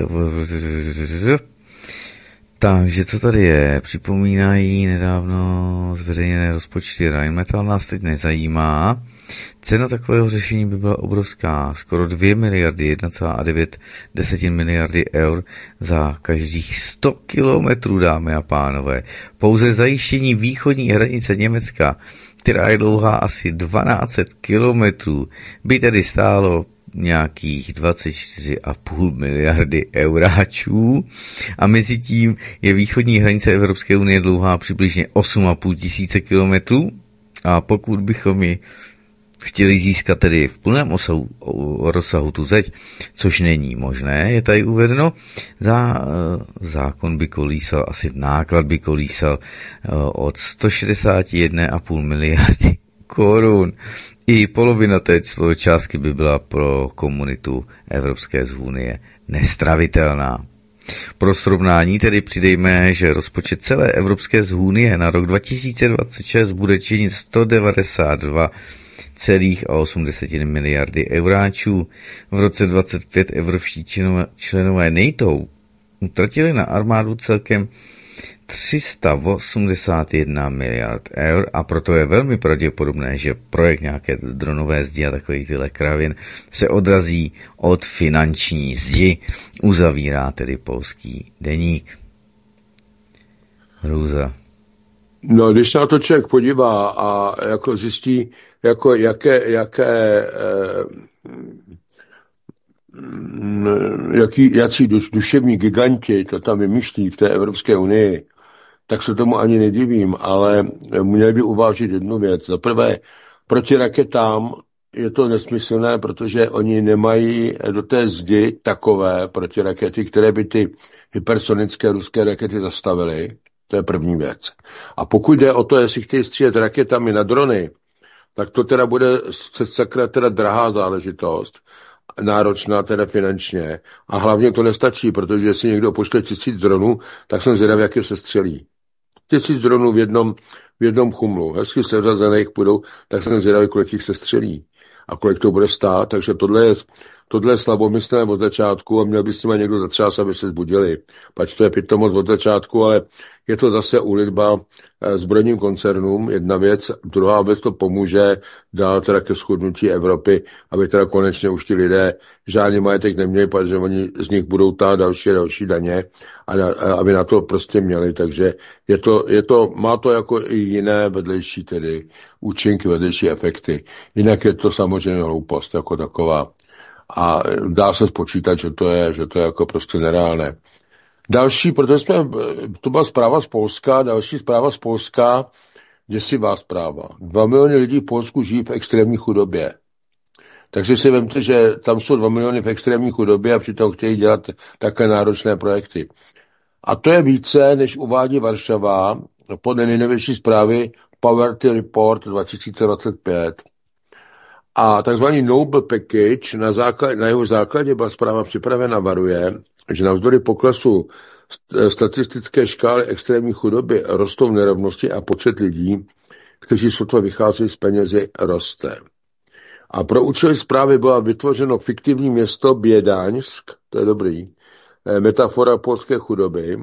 takže co tady je? Připomínají nedávno zveřejněné rozpočty. Rheinmetall nás teď nezajímá. Cena takového řešení by byla obrovská, skoro 2 miliardy, 1,9 miliardy eur za každých 100 kilometrů, dámy a pánové. Pouze zajištění východní hranice Německa, která je dlouhá asi 1200 kilometrů, by tedy stálo nějakých 24,5 miliardy euráčů a mezi tím je východní hranice Evropské unie dlouhá přibližně 8,5 tisíce kilometrů a pokud bychom ji chtěli získat tedy v plném rozsahu tu zeď, což není možné, je tady uvedeno, zákon by kolísal, asi náklad by kolísal od 161,5 miliardy korun. I polovina té částky by byla pro komunitu Evropské unie nestravitelná. Pro srovnání tedy přidejme, že rozpočet celé Evropské unie na rok 2026 bude činit 192,8 miliardy euráčů. V roce 2025 evropští členové NATO utratili na armádu celkem 381 miliard eur a proto je velmi pravděpodobné, že projekt nějaké dronové zdi a takových tyhle kravin se odrazí od finanční zdi, uzavírá tedy polský deník. Hrůza. No, když se na to člověk podívá a jako zjistí, jako jací duševní giganti to tam vymýšlí v té Evropské unii, tak se tomu ani nedivím, ale měli by uvážit jednu věc. Za prvé, proti raketám je to nesmyslné, protože oni nemají do té zdi takové protirakety, které by ty hypersonické ruské rakety zastavily. To je první věc. A pokud jde o to, jestli chtějí střílet raketami na drony, tak to teda bude sakra teda drahá záležitost, náročná teda finančně. A hlavně to nestačí, protože jestli někdo pošle 1000 dronů, tak jsem zvědavý, jak je se střelí. 1000 dronů v jednom chumlu, hezky seřazených půjdou, tak jsem zvědavý, kolik jich se střelí a kolik to bude stát. Takže tohle je slabomyslné od začátku a měl by s nimi někdo zatřás, aby se zbudili. Pač to je pitomoc od začátku, ale je to zase úlitba zbrojním koncernům, jedna věc. Druhá věc, to pomůže dál teda ke shodnutí Evropy, aby teda konečně už ti lidé žádný majetek neměli, protože oni z nich budou tát další daně a aby na to prostě měli. Takže má to jako i jiné vedlejší tedy účinky, vedlejší efekty. Jinak je to samozřejmě hloupost jako taková. A dá se spočítat, že to je jako prostě nereálné. Další, protože to byla zpráva z Polska, další zpráva z Polska, děsivá zpráva. 2 miliony lidí v Polsku žijí v extrémní chudobě. Takže si vemte, že tam jsou 2 miliony v extrémní chudobě a přitom chtějí dělat takové náročné projekty. A to je více, než uvádí Varšava podle nejnovější zprávy Poverty Report 2025. A takzvaný Noble Package, na jeho základě byla zpráva připravena, varuje, že navzdory poklesu statistické škály extrémní chudoby rostou nerovnosti a počet lidí, kteří sotva vycházejí z penězi, roste. A pro účely zprávy byla vytvořeno fiktivní město Bědaňsk, to je dobrý, metafora polské chudoby,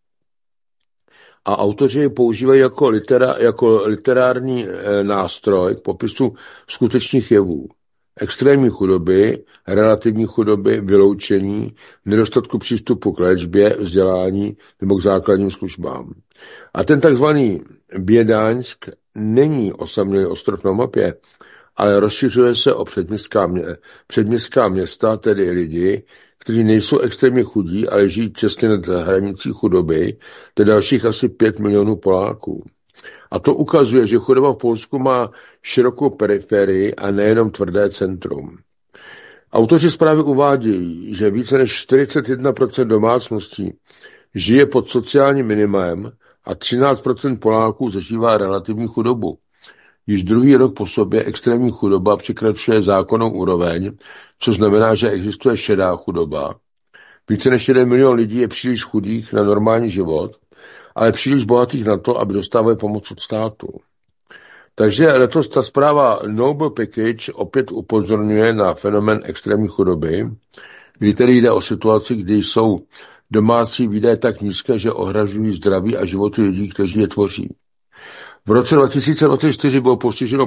a autoři ji používají jako literární nástroj k popisu skutečných jevů. Extrémní chudoby, relativní chudoby, vyloučení, nedostatku přístupu k léčbě, vzdělání nebo k základním službám. A ten takzvaný Bědaňsk není osamělý ostrov na mapě, ale rozšiřuje se o předměstská města, tedy lidi, kteří nejsou extrémně chudí, ale žijí čestně nad hranicí chudoby, tedy dalších asi 5 milionů Poláků. A to ukazuje, že chudoba v Polsku má širokou periferii a nejenom tvrdé centrum. Autoři zprávy uvádějí, že více než 41% domácností žije pod sociálním minimem a 13% Poláků zažívá relativní chudobu. Již druhý rok po sobě extrémní chudoba překračuje zákonnou úroveň, což znamená, že existuje šedá chudoba. Více než 1 milion lidí je příliš chudých na normální život, ale příliš bohatých na to, aby dostávali pomoc od státu. Takže letos ta zpráva Noble Package opět upozorňuje na fenomén extrémní chudoby, kdy tedy jde o situaci, kdy jsou domácí výdaje tak nízké, že ohrožují zdraví a životy lidí, kteří je tvoří. V roce 2024 bylo postiženo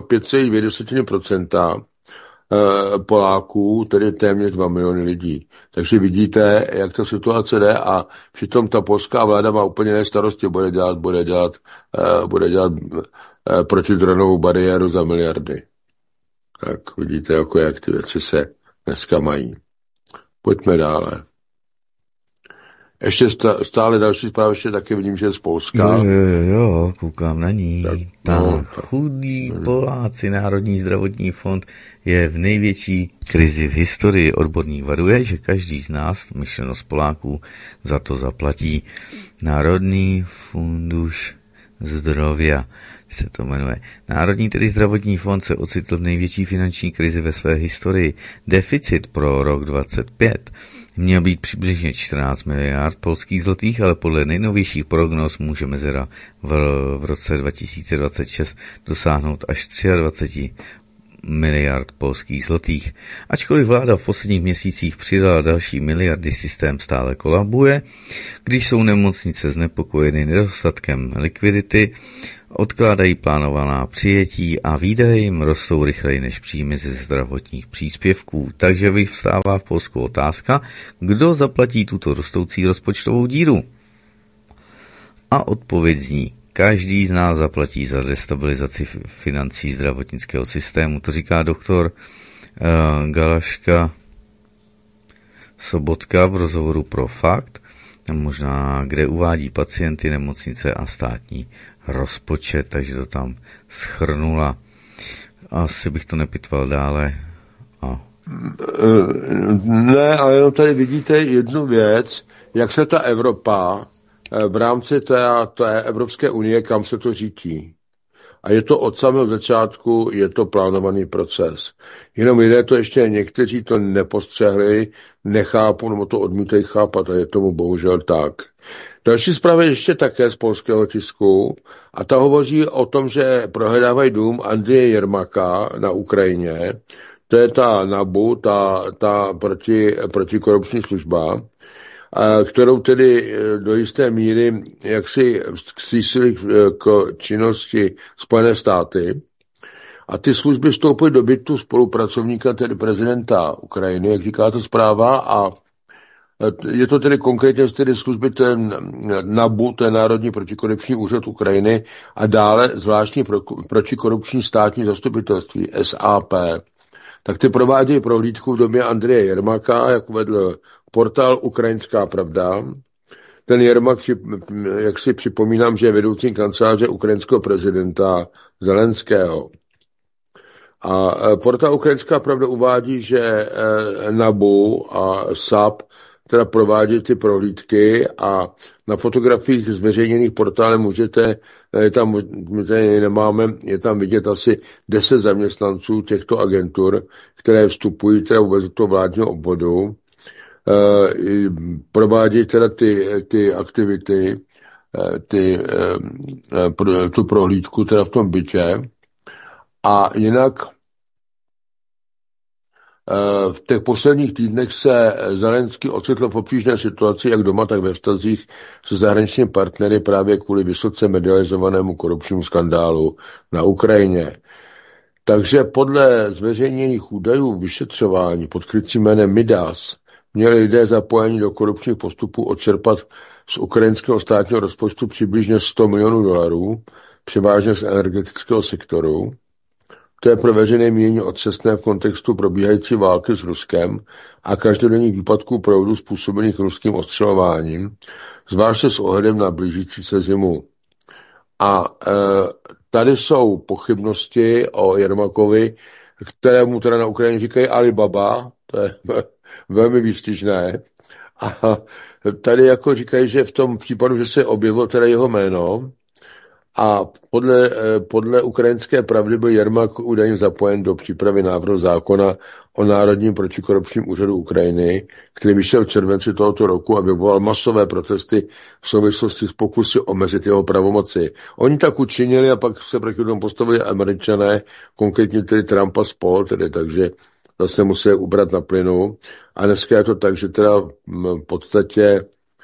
5,2% Poláků, tedy téměř 2 miliony lidí. Takže vidíte, jak ta situace jde a přitom ta polská vláda má úplně jiné starosti, bude dělat protidronovou bariéru za miliardy. Tak vidíte, jak ty věci se dneska mají. Pojďme dále. Ještě stále další zpráva, ještě taky vidím, že je z Polska. Jo, koukám na ní. Chudí Poláci, Národní zdravotní fond je v největší krizi v historii. Odborník varuje, že každý z nás, myšleno z Poláků, za to zaplatí. Národní funduš zdrovia se to jmenuje. Národní tedy zdravotní fond se ocitl v největší finanční krizi ve své historii. Deficit pro rok 2025 měl být přibližně 14 miliard polských zlotých, ale podle nejnovějších prognóz může mezera v roce 2026 dosáhnout až 23 miliard polských zlotých. Ačkoliv vláda v posledních měsících přidala další miliardy, systém stále kolabuje. Když jsou nemocnice znepokojeny nedostatkem likvidity, odkládají plánovaná přijetí a výdaje jim rostou rychleji než příjmy ze zdravotních příspěvků. Takže vyvstává v Polsku otázka, kdo zaplatí tuto rostoucí rozpočtovou díru. A odpověď zní, každý z nás zaplatí za destabilizaci financí zdravotnického systému. To říká doktor Galaška Sobotka v rozhovoru pro Fakt, možná kde uvádí pacienty, nemocnice a státní rozpočet, takže to tam shrnula. Asi bych to nepitval dále. Ne, ale jenom tady vidíte jednu věc, jak se ta Evropa v rámci té Evropské unie, kam se to řítí. A je to od samého začátku, je to plánovaný proces. Jenom lidé to ještě někteří to nepostřehli, nechápou, nebo to odmítají chápat a je tomu bohužel tak. Další zpráva je ještě také z polského tisku a ta hovoří o tom, že prohledávají dům Andreje Jermaka na Ukrajině. To je ta NABU, ta protikorupční služba, kterou tedy do jisté míry jaksi zcísili k činnosti Spojené státy. A ty služby vstoupily do bytu spolupracovníka, tedy prezidenta Ukrajiny, jak říká ta zpráva, a je to tedy konkrétně tedy služby ten NABU, to je Národní protikorupční úřad Ukrajiny, a dále zvláštní protikorupční státní zastupitelství, SAP. Tak ty provádějí prohlídku v době Andreje Jermaka, jak uvedl portál Ukrajinská pravda. Ten Jermak, jak si připomínám, že je vedoucím kanceláře ukrajinského prezidenta Zelenského. A portál Ukrajinská pravda uvádí, že NABU a SAP teda provádět ty prohlídky a na fotografiích zveřejněných portálem je tam vidět asi 10 zaměstnanců těchto agentur, které vstupují teda vůbec do toho vládního obvodu, provádějí teda ty aktivity, tu prohlídku teda v tom bytě a jinak v těch posledních týdnech se Zelenský ocitl v obtížné situaci jak doma, tak ve vztazích se zahraničními partnery právě kvůli vysoce medializovanému korupčnímu skandálu na Ukrajině. Takže podle zveřejněných údajů vyšetřování pod krycím jménem Midas měli lidé zapojení do korupčních postupů odčerpat z ukrajinského státního rozpočtu přibližně $100 milionů, převážně z energetického sektoru. To je pro veřejné mínění otřesné v kontextu probíhající války s Ruskem a každodenních výpadků proudu způsobených ruským ostřelováním, zvláště s ohledem na blížící se zimu. A tady jsou pochybnosti o Jermakovi, kterému teda na Ukrajině říkají Alibaba, to je velmi výstižné. A tady jako říkají, že v tom případu, že se objevilo teda jeho jméno, a podle ukrajinské pravdy byl Jermak údajně zapojen do přípravy návrhu zákona o Národním protikorupčním úřadu Ukrajiny, který vyšel v červenci tohoto roku a vyvolal masové protesty v souvislosti s pokusy omezit jeho pravomoci. Oni tak učinili a pak se proti tomu postavili Američané, konkrétně tedy Trump a spol, takže zase museli ubrat na plynu. A dneska je to tak, že teda v podstatě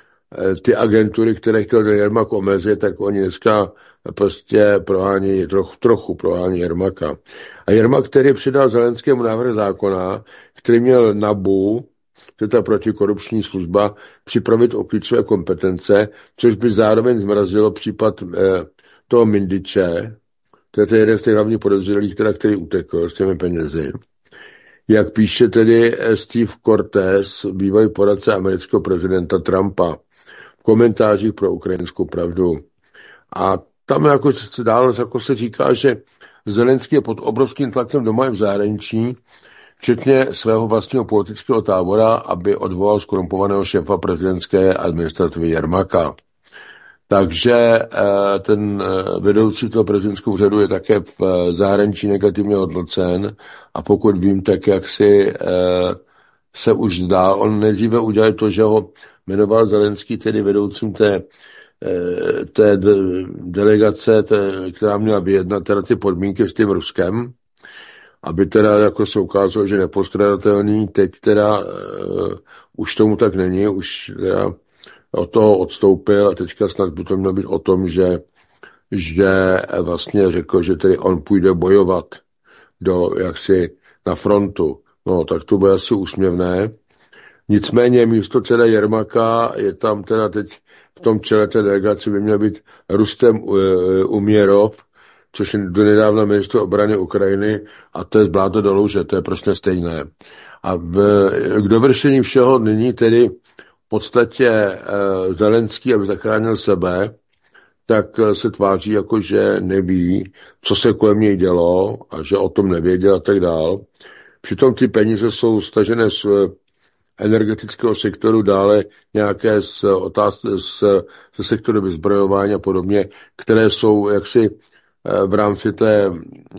ty agentury, které chtěl Jermak omezit, tak oni dneska prostě trochu prohání Jermaka. A Jermak, který přidal Zelenskému návrh zákona, který měl NABU, to je ta protikorupční služba, připravit o klíčové kompetence, což by zároveň zmrazilo případ toho Mindiče, to je jeden z těch hlavních podezřelých, který utekl s těmi penězi. Jak píše tedy Steve Cortes, bývalý poradce amerického prezidenta Trumpa, v komentářích pro Ukrajinskou pravdu. A tam jako se říká, že Zelenský je pod obrovským tlakem doma i v zahraničí, včetně svého vlastního politického tábora, aby odvolal zkorumpovaného šéfa prezidentské administrativy Jermaka. Takže ten vedoucí toho prezidentského úřadu je také v zahraničí negativně hodnocen a pokud vím, tak jak si se už zdá, on nejdříve udělal to, že ho jmenoval Zelenský tedy vedoucím té delegace, která měla vyjednat teda ty podmínky s tím Ruskem, aby teda jako se ukázalo, že nepostradatelný, teď teda už tomu tak není, už teda od toho odstoupil a teďka snad by to mělo být o tom, že vlastně řekl, že tedy on půjde bojovat na frontu. No, tak to bude asi úsměvné. Nicméně místo teda Jermaka je tam teda teď v tom čele té delegaci by měl být Rustem Uměrov, což je donedávna ministr obrany Ukrajiny a to je zbláto do louže, to je prostě stejné. A k dovršení všeho nyní tedy v podstatě Zelenský, aby zachránil sebe, tak se tváří jako, že neví, co se kolem něj dělo a že o tom nevěděl a tak dál. Přitom ty peníze jsou stažené z energetického sektoru, dále nějaké ze sektoru vyzbrojování a podobně, které jsou jaksi v rámci té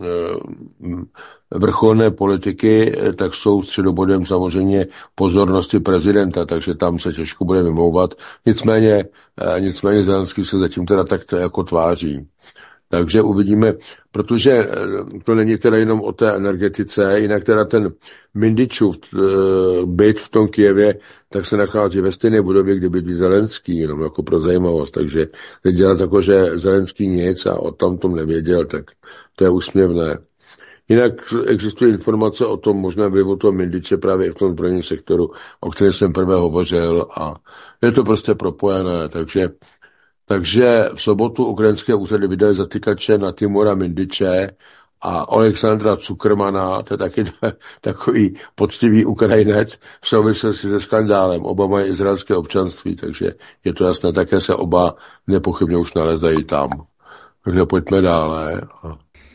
vrcholné politiky, tak jsou středobodem samozřejmě pozornosti prezidenta, takže tam se těžko bude vymlouvat. Nicméně Zelenský se zatím teda tak jako tváří. Takže uvidíme, protože to není teda jenom o té energetice, jinak teda ten Mindičův byt v tom Kyjevě, tak se nachází ve stejné budově, kde bydlí Zelenský, jenom jako pro zajímavost. Takže teď dělat jako, že Zelenský nic a o tom nevěděl, tak to je úsměvné. Jinak existují informace o tom možná vlivu toho Mindiče právě v tom zbrojním sektoru, o kterém jsem prvé hovořil a je to prostě propojené, takže v sobotu ukrajinské úřady vydali zatykače na Timura Mindiče a Alexandra Cukermana, to je taky takový poctivý Ukrajinec, v souvislosti se skandálem. Oba mají izraelské občanství, takže je to jasné, také se oba nepochybně už nalezají tam. Takže pojďme dále.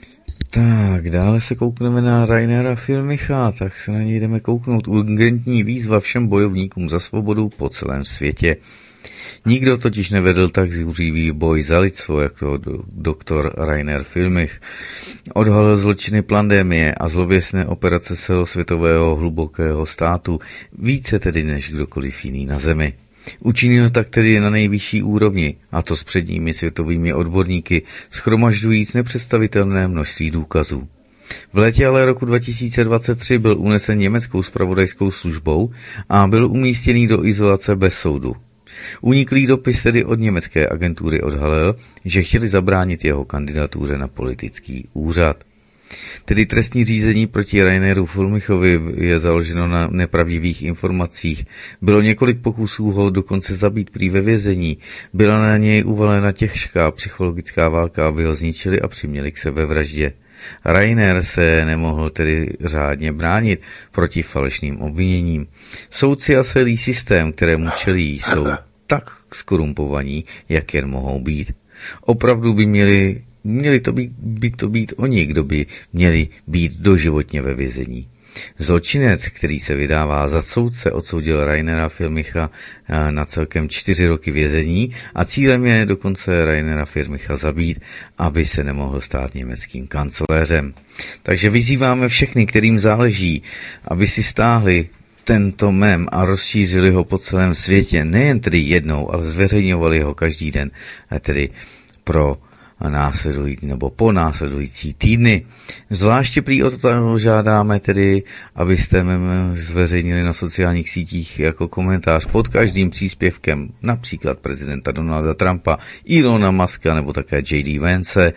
Tak, dále se koukneme na Rainera Filmicha, tak se na něj jdeme kouknout. Urgentní výzva všem bojovníkům za svobodu po celém světě. Nikdo totiž nevedl tak zuřivý boj za lidstvo jako doktor Rainer Filmich. Odhalil zločiny pandemie a zlověstné operace celosvětového hlubokého státu více tedy než kdokoliv jiný na zemi. Učinil tak tedy na nejvyšší úrovni, a to s předními světovými odborníky, shromažďujíc nepředstavitelné množství důkazů. V létě ale roku 2023 byl unesen německou zpravodajskou službou a byl umístěný do izolace bez soudu. Uniklý dopis tedy od německé agentury odhalil, že chtěli zabránit jeho kandidatuře na politický úřad. Tedy trestní řízení proti Raineru Filmichovi je založeno na nepravdivých informacích. Bylo několik pokusů ho dokonce zabít prý ve vězení. Byla na něj uvalena těžká psychologická válka, aby ho zničili a přiměli k sebevraždě. Rainer se nemohl tedy řádně bránit proti falešným obviněním. Soudci a celý systém, kterému čelí, jsou tak skorumpovaní, jak jen mohou být. Opravdu by měli to být oni, kdo by měli být doživotně ve vězení. Zločinec, který se vydává za soudce, odsoudil Rainera Filmicha na celkem 4 roky vězení a cílem je dokonce Rainera Filmicha zabít, aby se nemohl stát německým kancléřem. Takže vyzýváme všechny, kterým záleží, aby si stáhli tento mem a rozšířili ho po celém světě, nejen tedy jednou, ale zveřejňovali ho každý den, tedy pro následující nebo po následující týdny. Zvláště prý o to žádáme tedy, abyste zveřejnili na sociálních sítích jako komentář pod každým příspěvkem například prezidenta Donalda Trumpa, Elona Muska nebo také J.D. Vance,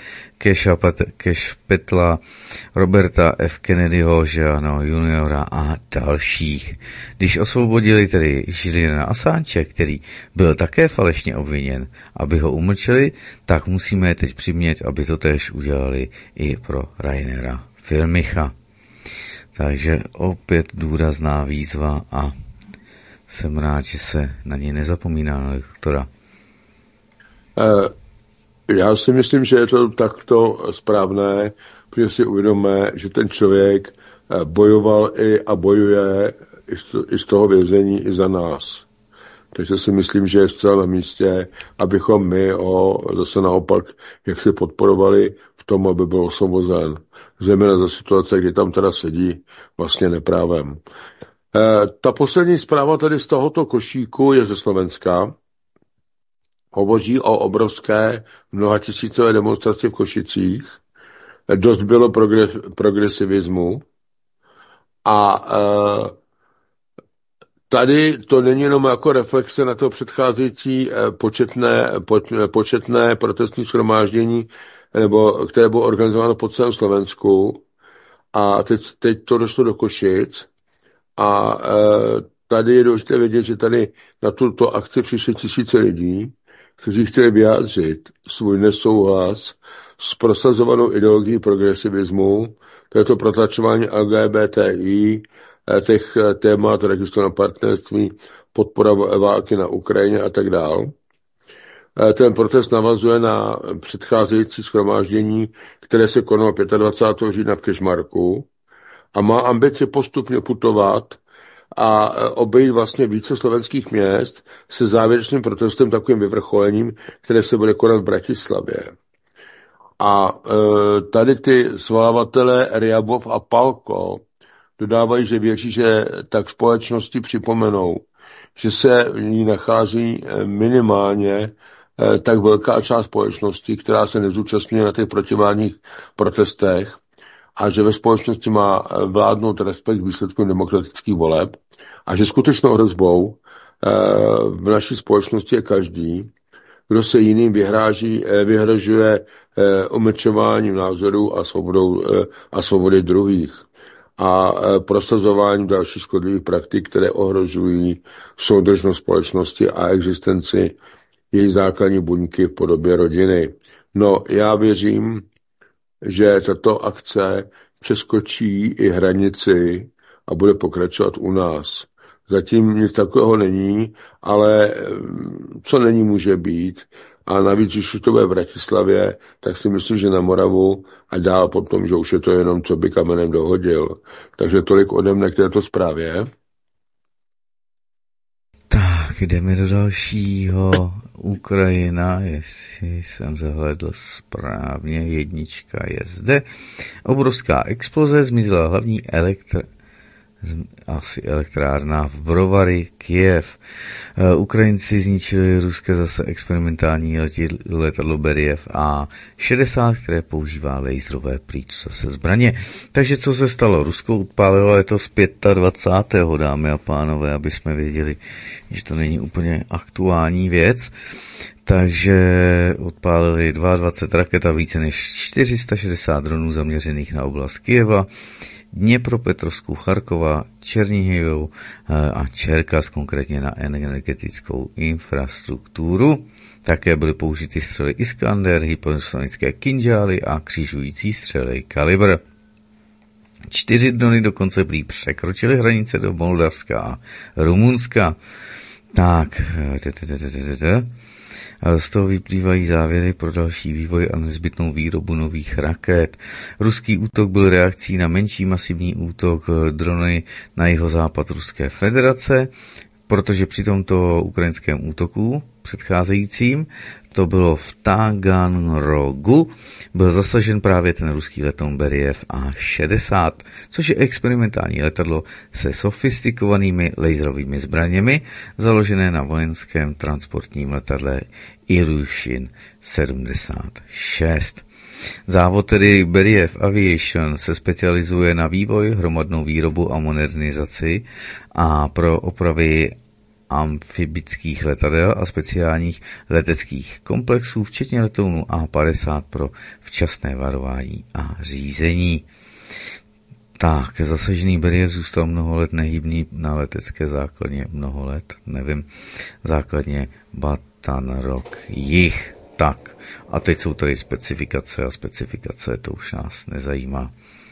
Cash Petla, Roberta F. Kennedyho, juniora a dalších. Když osvobodili tedy Juliana Assange, který byl také falešně obviněn, aby ho umlčeli, tak musíme je teď přimět, aby to též udělali i pro Rainera Filmicha. Takže opět důrazná výzva a jsem rád, že se na něj nezapomíná, na doktora. Já si myslím, že je to takto správné, protože si uvědomíme, že ten člověk bojoval a bojuje i z toho vězení i za nás. Takže si myslím, že je zcela na místě, abychom my ho zase naopak, jak se podporovali v tom, aby byl osvobozen. Zejména za situace, kdy tam teda sedí vlastně neprávem. Ta poslední zpráva tady z tohoto košíku je ze Slovenska. Hovoří o obrovské mnohatisícové demonstraci v Košicích. Dost bylo progresivismu. A tady to není jenom jako reflexe na to předcházející početné protestní shromáždění, nebo které bylo organizováno po celém Slovensku. A teď to došlo do Košic. A tady je důležité vědět, že tady na tuto akci přišli tisíce lidí, kteří chtěli vyjádřit svůj nesouhlas s prosazovanou ideologií progresivismu, to je to protlačování LGBTI, těch témat registru na partnerství, podpora války na Ukrajině a tak dál. Ten protest navazuje na předcházející shromáždění, které se konalo 25. října v Kežmarku a má ambici postupně putovat a obejít vlastně více slovenských měst se závěrečným protestem, takovým vyvrcholením, které se bude konat v Bratislavě. A tady ty svolávatele Ryabov a Palko dodávají, že věří, že tak společnosti připomenou, že se v ní nachází minimálně tak velká část společnosti, která se nezúčastňuje na těch protivládních protestech, a že ve společnosti má vládnout respekt výsledkům demokratických voleb a že skutečnou hrozbou v naší společnosti je každý, kdo se jiným vyhražuje umlčováním názorů a svobody druhých a prosazováním dalších škodlivých praktik, které ohrožují soudržnost společnosti a existenci její základní buňky v podobě rodiny. No, já věřím, že tato akce přeskočí i hranici a bude pokračovat u nás. Zatím nic takového není, ale co není, může být. A navíc, když už to bude v Bratislavě, tak si myslím, že na Moravu a dál potom, že už je to jenom, co by kamenem dohodil. Takže tolik ode mne k této zprávě. Tak, jdeme do dalšího. Ukrajina, jestli jsem zahledl správně, 1 je zde. Obrovská exploze, zmizela hlavní elektrárna v Brovary, Kyjev. Ukrajinci zničili ruské zase experimentální letadlo Beriev A-60, které používá laserové pryč zase zbraně. Takže co se stalo? Rusko odpálilo letos 25. dámy a pánové, aby jsme věděli, že to není úplně aktuální věc. Takže odpálili 22 raket a více než 460 dronů zaměřených na oblast Kyjeva, Dněpropetrovskou, Charkova, Černihiv a Čerkas, konkrétně na energetickou infrastrukturu. Také byly použity střely Iskander, hypersonické kinžály a křižující střely Kalibr. 4 drony dokonce prý překročily hranice do Moldavska a Rumunska. Tak, z toho vyplývají závěry pro další vývoj a nezbytnou výrobu nových raket. Ruský útok byl reakcí na menší masivní útok drony na jihozápad Ruské federace, protože při tomto ukrajinském útoku předcházejícím, to bylo v Taganrogu, byl zasažen právě ten ruský letoun Beriev A-60, což je experimentální letadlo se sofistikovanými laserovými zbraněmi, založené na vojenském transportním letadle Ilyushin 76. Závod tedy Beriev Aviation se specializuje na vývoj, hromadnou výrobu a modernizaci a pro opravy amfibických letadel a speciálních leteckých komplexů, včetně letounů A-50 pro včasné varování a řízení. Tak, zasažený Beriev zůstal mnoho let nehybný na letecké základně, základně Batanrog Jih. Tak, a teď jsou tady specifikace a specifikace, to už nás nezajímá.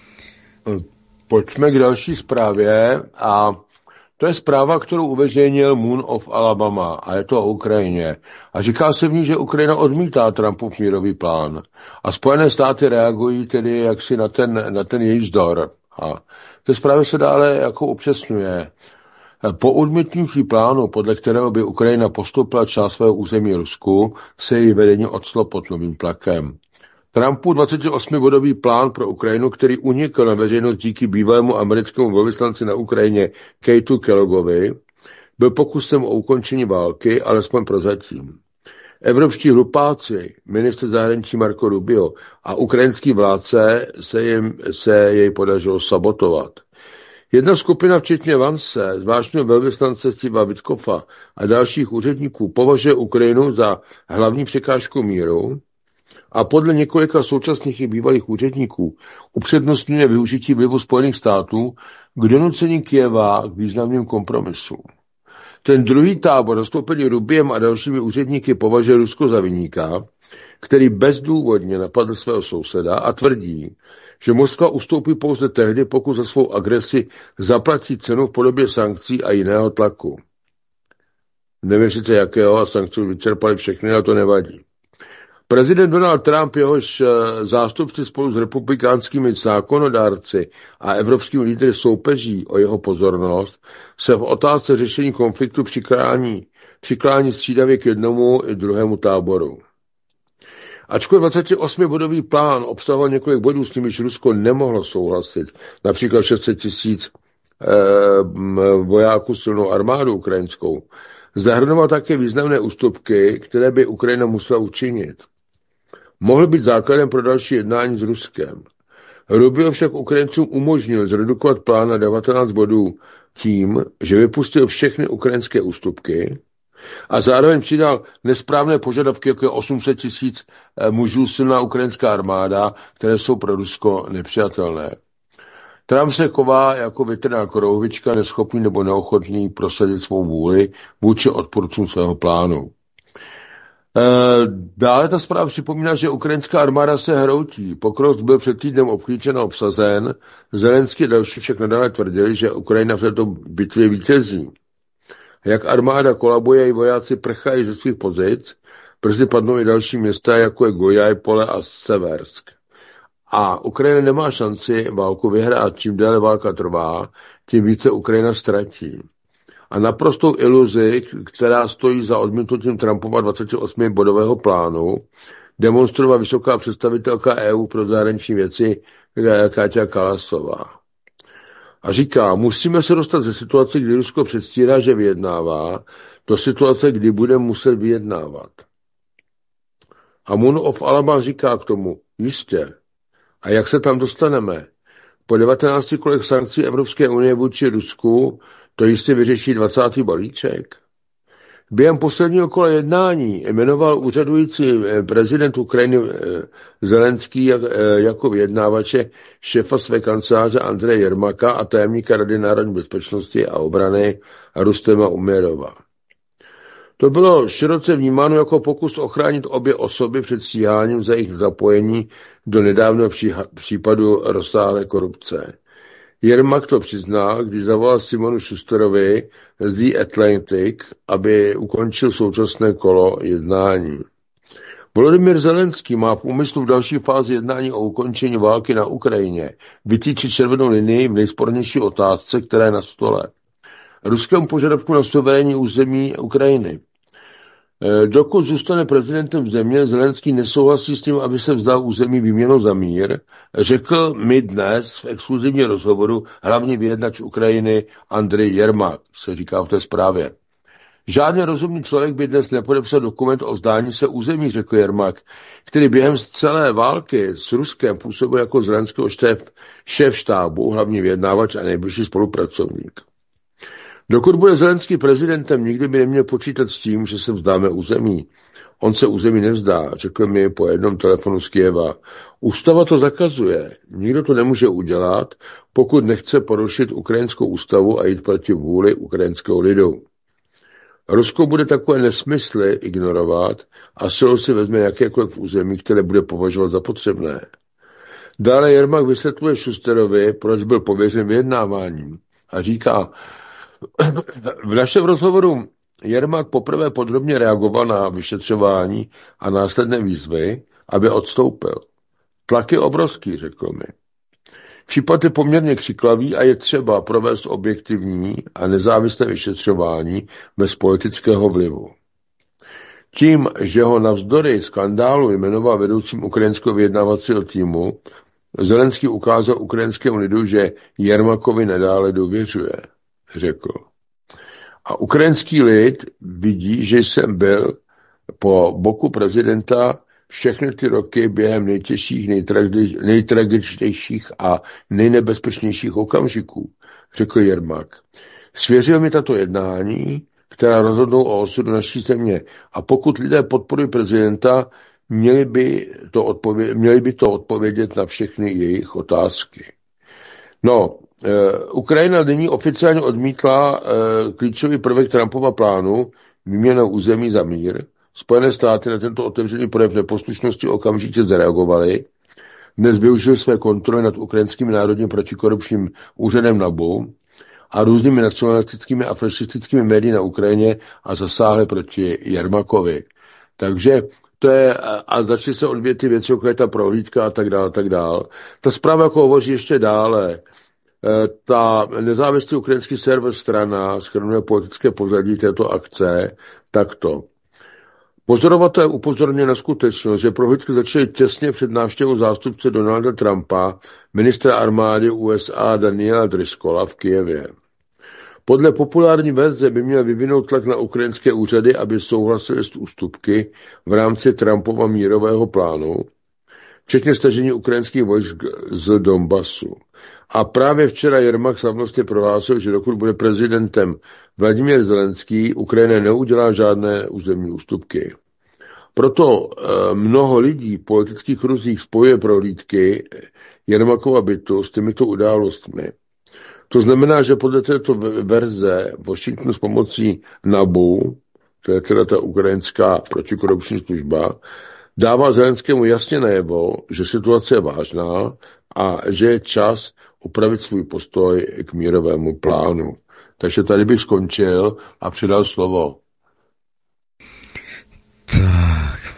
Pojďme k další zprávě a to je zpráva, kterou uveřejnil Moon of Alabama a je to o Ukrajině. A říká se v ní, že Ukrajina odmítá Trumpův mírový plán. A Spojené státy reagují tedy jaksi na ten její vzdor. A té zprávě se dále jako upřesňuje. Po odmítnutí plánu, podle kterého by Ukrajina postoupila část svého území Rusku, se její vedení odstlo pod novým tlakem. Trumpův 28-bodový plán pro Ukrajinu, který unikl na veřejnost díky bývalému americkému velvyslanci na Ukrajině Kateu Kelloggovi, byl pokusem o ukončení války, alespoň prozatím. Evropští hlupáci, ministr zahraničí Marco Rubio a ukrajinský vládce se jej podařilo sabotovat. Jedna skupina, včetně Vance, zvláštního velvyslance Steva Witkoffa a dalších úředníků, považuje Ukrajinu za hlavní překážku míru a podle několika současných i bývalých úředníků upřednostňuje využití vlivu Spojených států k donucení Kyjeva k významným kompromisům. Ten druhý tábor, zastoupený Rubiem a dalšími úředníky, považuje Rusko za viníka, který bezdůvodně napadl svého souseda a tvrdí, že Moskva ustoupí pouze tehdy, pokud za svou agresi zaplatí cenu v podobě sankcí a jiného tlaku. Nevím sice jakého, a sankce vyčerpali všechny, ale to nevadí. Prezident Donald Trump, jehož zástupci spolu s republikánskými zákonodárci a evropskými lídry soupeří o jeho pozornost, se v otázce řešení konfliktu přiklání střídavě k jednomu i druhému táboru. Ačkoliv 28-bodový plán obsahoval několik bodů, s nimiž Rusko nemohlo souhlasit, například 600 000 vojáků silnou armádu ukrajinskou, zahrnoval také významné ústupky, které by Ukrajina musela učinit. Mohl být základem pro další jednání s Ruskem. Rubio však Ukrajincům umožnil zredukovat plán na 19 bodů tím, že vypustil všechny ukrajinské ústupky a zároveň přidal nesprávné požadavky, jako je 800 000 mužů silná ukrajinská armáda, které jsou pro Rusko nepřijatelné. Trump se chová jako větrná korouhvička, neschopný nebo neochotný prosadit svou vůli vůči odpůrcům svého plánu. Dále ta zpráva připomíná, že ukrajinská armáda se hroutí. Pokrok byl před týdnem obklíčen a obsazen. Zelenský a další však nadále tvrdili, že Ukrajina v této bitvě vítězí. Jak armáda kolabuje, i vojáci prchají ze svých pozic, Brzy padnou i další města, jako je Gojajpole a Seversk. A Ukrajina nemá šanci válku vyhrát. Čím déle válka trvá, tím více Ukrajina ztratí. A naprostou iluzi, která stojí za odmítnutím Trumpova 28-bodového plánu, demonstrovala vysoká představitelka EU pro zahraniční věci Káťa Kalasová. A říká, musíme se dostat ze situace, kdy Rusko předstírá, že vyjednává, do situace, kdy bude muset vyjednávat. A Moon of Alabama říká k tomu, jistě. A jak se tam dostaneme? Po 19 kolech sankcí Evropské unie vůči Rusku to jistě vyřeší 20. balíček. Během posledního kola jednání jmenoval úřadující prezident Ukrajiny Zelenský jako vyjednávače šéfa své kanceláře Andreje Jermaka a tajemníka Rady národní bezpečnosti a obrany Rustema Umerova. To bylo široce vnímáno jako pokus ochránit obě osoby před stíháním za jejich zapojení do nedávného případu rozsáhlé korupce. Jermak to přiznal, když zavolal Simonu Schusterovi z The Atlantic, aby ukončil současné kolo jednání. Volodymyr Zelenský má v úmyslu v další fázi jednání o ukončení války na Ukrajině vytýčit červenou linii v nejspornější otázce, která je na stole. Ruskému požadavku na suverénní území Ukrajiny. Dokud zůstane prezidentem země, Zelenský nesouhlasí s tím, aby se vzdal území výměnou za mír, řekl mi dnes v exkluzivním rozhovoru hlavní vyjednač Ukrajiny Andrej Jermak, se říká v té zprávě. Žádný rozumný člověk by dnes nepodepsal dokument o vzdání se území, řekl Jermak, který během celé války s Ruskem působil jako Zelenského šéf štábu, hlavní vyjednávač a nejbližší spolupracovník. Dokud bude Zelenský prezidentem, nikdy by neměl počítat s tím, že se vzdáme území. On se území nevzdá, řekl mi po jednom telefonu z Kyjeva. Ústava to zakazuje. Nikdo to nemůže udělat, pokud nechce porušit ukrajinskou ústavu a jít proti vůli ukrajinského lidu. Rusko bude takové nesmysly ignorovat a silou si vezme jakékoliv území, které bude považovat za potřebné. Dále Jermak vysvětluje Schusterovi, proč byl pověřen vyjednáváním a říká, v našem rozhovoru Jermak poprvé podrobně reagoval na vyšetřování a následné výzvy, aby odstoupil. Tlak je obrovský, řekl mi. Případ je poměrně křiklavý a je třeba provést objektivní a nezávislé vyšetřování bez politického vlivu. Tím, že ho navzdory skandálu jmenoval vedoucím ukrajinského vyjednávacího týmu, Zelenský ukázal ukrajinskému lidu, že Jermakovi nadále důvěřuje, řekl. A ukrajinský lid vidí, že jsem byl po boku prezidenta všechny ty roky během nejtěžších, nejtragičtějších a nejnebezpečnějších okamžiků, řekl Jermak. Svěřil mi tato jednání, která rozhodnou o osudu naší země. A pokud lidé podporují prezidenta, měli by to odpovědět na všechny jejich otázky. No, Ukrajina nyní oficiálně odmítla klíčový prvek Trumpova plánu výměnou území za mír. Spojené státy na tento otevřený projev neposlušnosti okamžitě zareagovaly. Dnes využil své kontroly nad ukrajinským národním protikorupčním úřadem NABU a různými nacionalistickými a fašistickými médii na Ukrajině a zasáhli proti Jermakovi. Takže to je, a začaly se odvíjet ty věci, jako je ta prohlídka a tak dále. Ta zpráva jako hovoří ještě dále. Ta nezávislý ukrajinský server Strana shrnuje politické pozadí této akce takto. Pozorovatel upozorňuje na skutečnost, že prohlídky začaly těsně před návštěvou zástupce Donalda Trumpa, ministra armády USA Daniela Driscolla v Kyjevě. Podle populární verze by měl vyvinout tlak na ukrajinské úřady, aby souhlasili s ústupky v rámci Trumpova mírového plánu, včetně stažení ukrajinských vojsk z Donbasu. A právě včera Jermak slavnostně prohlásil, že dokud bude prezidentem Vladimír Zelenský, Ukrajina neudělá žádné územní ústupky. Proto mnoho lidí v politických kruzích spojuje prohlídky Jermakova bytu s těmito událostmi. To znamená, že podle této verze Washington s pomocí NABU, to je teda ta ukrajinská protikorupční služba, dává Zelenskému jasně najevo, že situace je vážná a že je čas upravit svůj postoj k mírovému plánu. Takže tady bych skončil a předal slovo. Tak,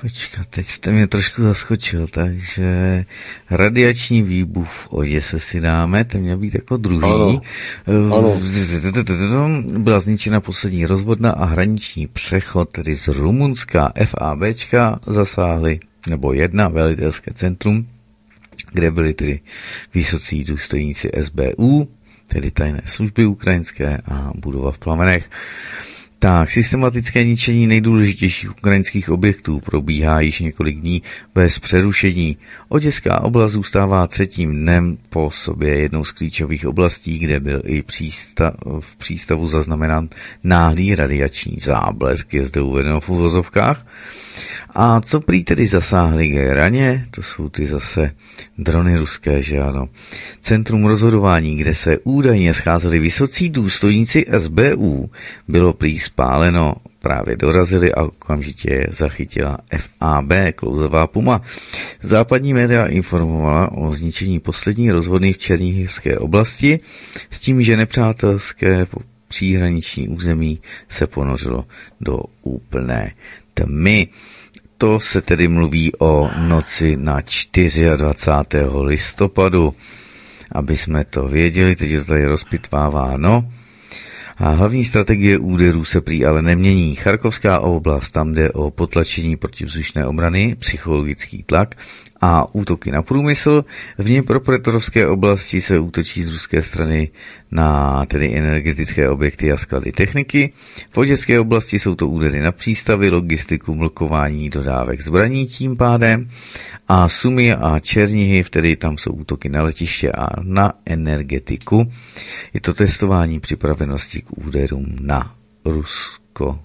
Počkat, teď jste mě trošku zaskočil, takže radiační výbuch v Oděse si dáme, to měl být jako druhý. Ano. Byla zničena poslední rozvodna a hraniční přechod, tedy z Rumunska. FABčka zasáhly, nebo jedna velitelské centrum, kde byli tedy vysocí důstojníci SBU, tedy tajné služby ukrajinské, a budova v plamenech. Tak, systematické ničení nejdůležitějších ukrajinských objektů probíhá již několik dní bez přerušení. Oděská oblast zůstává třetím dnem po sobě jednou z klíčových oblastí, kde byl i v přístavu zaznamenán náhlý radiační záblesk, je zde uvedeno v uvozovkách. A co prý tedy zasáhly Geraně? To jsou ty zase drony ruské, že ano. Centrum rozhodování, kde se údajně scházeli vysocí důstojníci SBU, bylo prý spáleno. Právě dorazili a okamžitě je zachytila FAB, klouzavá puma. Západní média informovala o zničení poslední rozvodny v Černihivské oblasti s tím, že nepřátelské příhraniční území se ponořilo do úplné tmy. To se tedy mluví o noci na 24. listopadu. Aby jsme to věděli, teď je to tady rozpitváváno. A hlavní strategie úderů se prý ale nemění. Charkovská oblast, tam jde o potlačení protivzdušné obrany, psychologický tlak a útoky na průmysl. V Dněpropetrovské oblasti se útočí z ruské strany na tedy energetické objekty a sklady techniky. V Oděské oblasti jsou to údery na přístavy, logistiku, blokování dodávek zbraní tím pádem. A Sumy a Černihiv, tedy tam jsou útoky na letiště a na energetiku. Je to testování připravenosti k úderům na Rusko.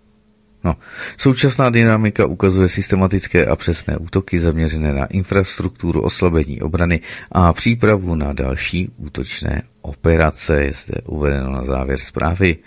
Současná dynamika ukazuje systematické a přesné útoky zaměřené na infrastrukturu, oslabení obrany a přípravu na další útočné operace. Je zde uvedeno na závěr zprávy.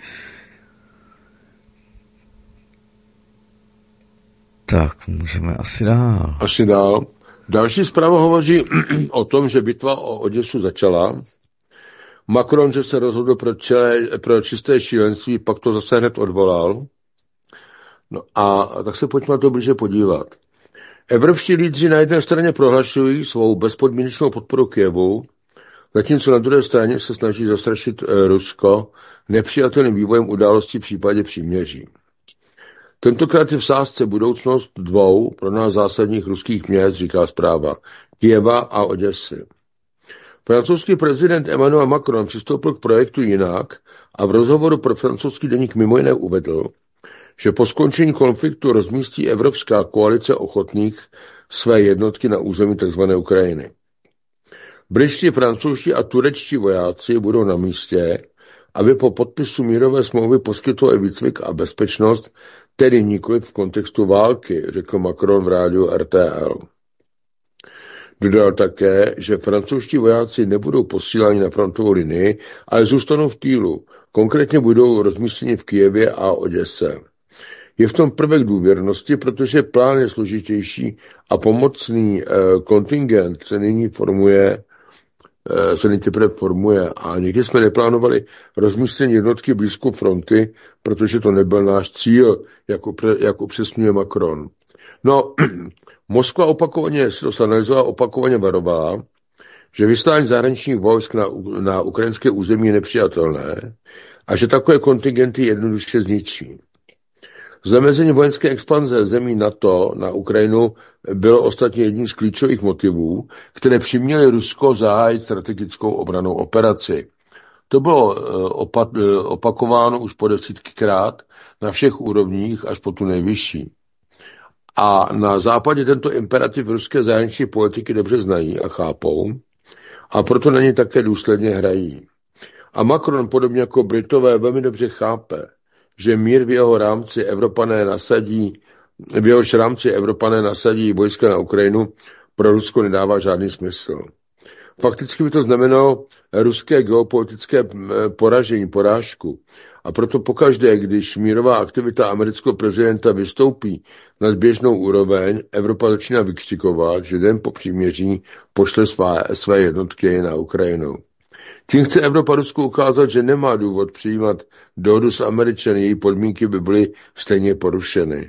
Tak, můžeme asi dál. Další zpráva hovoří o tom, že bitva o Oděsu začala. Macron, že se rozhodl pro čisté šílenství, pak to zase hned odvolal. No a tak se pojďme na to blíže podívat. Evropští lídři na jedné straně prohlašují svou bezpodmínečnou podporu Kyjevu, zatímco na druhé straně se snaží zastrašit Rusko nepřijatelným vývojem událostí v případě příměří. Tentokrát je v sázce budoucnost dvou pro nás zásadních ruských měst, říká zpráva, Kyjeva a Oděsy. Francouzský prezident Emmanuel Macron přistoupil k projektu jinak a v rozhovoru pro francouzský deník mimo jiné uvedl, že po skončení konfliktu rozmístí Evropská koalice ochotných své jednotky na území tzv. Ukrajiny. Britští, francouzští a turečtí vojáci budou na místě, aby po podpisu mírové smlouvy poskytlo výcvik a bezpečnost, tedy nikoli v kontextu války, řekl Macron v rádiu RTL. Dodal také, že francouzští vojáci nebudou posíláni na frontovou linii, ale zůstanou v týlu. Konkrétně budou rozmístěni v Kyjevě a Oděse. Je v tom prvek důvěrnosti, protože plán je složitější a pomocný kontingent se nyní teprve formuje a někdy jsme neplánovali rozmístění jednotky blízko fronty, protože to nebyl náš cíl, jak upřesňuje Macron. No, Moskva opakovaně si to analyzovala, opakovaně varovala, že vyslání zahraničních vojsk na ukrajinské území je nepřijatelné a že takové kontingenty jednoduše zničí. Zamezení vojenské expanze zemí NATO na Ukrajinu bylo ostatně jedním z klíčových motivů, které přiměly Rusko zahájit strategickou obrannou operaci. To bylo opakováno už po desítkykrát na všech úrovních až po tu nejvyšší. A na západě tento imperativ ruské zahraniční politiky dobře znají a chápou a proto na ně také důsledně hrají. A Macron, podobně jako Britové, velmi dobře chápe, že mír v jeho rámci Evropané nasadí vojska na Ukrajinu, pro Rusko nedává žádný smysl. Fakticky by to znamenalo ruské geopolitické porážku. A proto pokaždé, když mírová aktivita amerického prezidenta vystoupí nad běžnou úroveň, Evropa začíná vykřikovat, že den po příměří pošle své jednotky na Ukrajinu. Tím chce Evropa Rusku ukázat, že nemá důvod přijímat dohodu s Američany, její podmínky by byly stejně porušeny.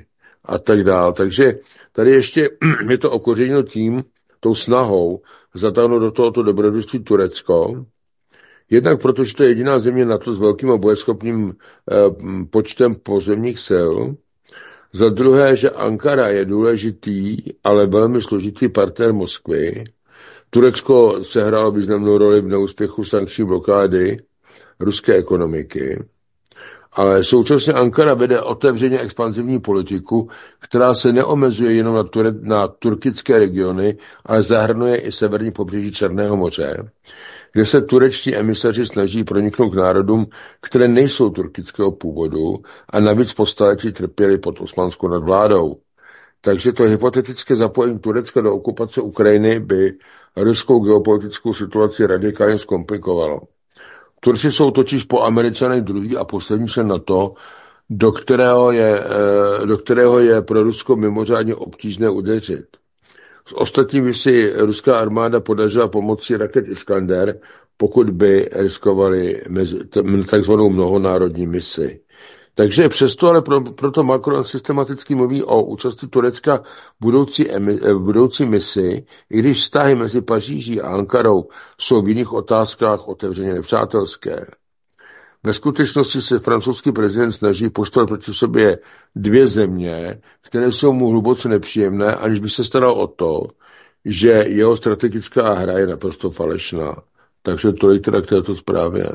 a tak dále. Takže tady ještě je to okořeněno tou snahou zatáhnout do tohoto dobrodružství Turecko. Jednak protože to je jediná země NATO s velkým a bojeschopným počtem pozemních sil. Za druhé, že Ankara je důležitý, ale velmi složitý partner Moskvy. Turecko sehrálo významnou roli v neúspěchu sankční blokády ruské ekonomiky. Ale současně Ankara vede otevřeně expanzivní politiku, která se neomezuje jenom na turkické regiony, ale zahrnuje i severní pobřeží Černého moře, kde se turečtí emisaři snaží proniknout k národům, které nejsou turkického původu a navíc po staletí trpěli pod osmanskou nadvládou. Takže to hypotetické zapojení Turecka do okupace Ukrajiny by ruskou geopolitickou situaci radikálně zkomplikovalo. Turci jsou totiž po Američanech druhý a poslední člen NATO, do kterého je pro Rusko mimořádně obtížné udeřit. S ostatními si ruská armáda podařila pomocí raket Iskander, pokud by riskovali takzvanou mnohonárodní misi. Takže přesto, ale proto Macron systematicky mluví o účasti Turecka v budoucí misi, i když vztahy mezi Paříží a Ankarou jsou v jiných otázkách otevřeně nepřátelské. Ve skutečnosti se francouzský prezident snaží postavit proti sobě dvě země, které jsou mu hluboce nepříjemné, aniž by se staral o to, že jeho strategická hra je naprosto falešná. Takže tolik teda k této zprávě.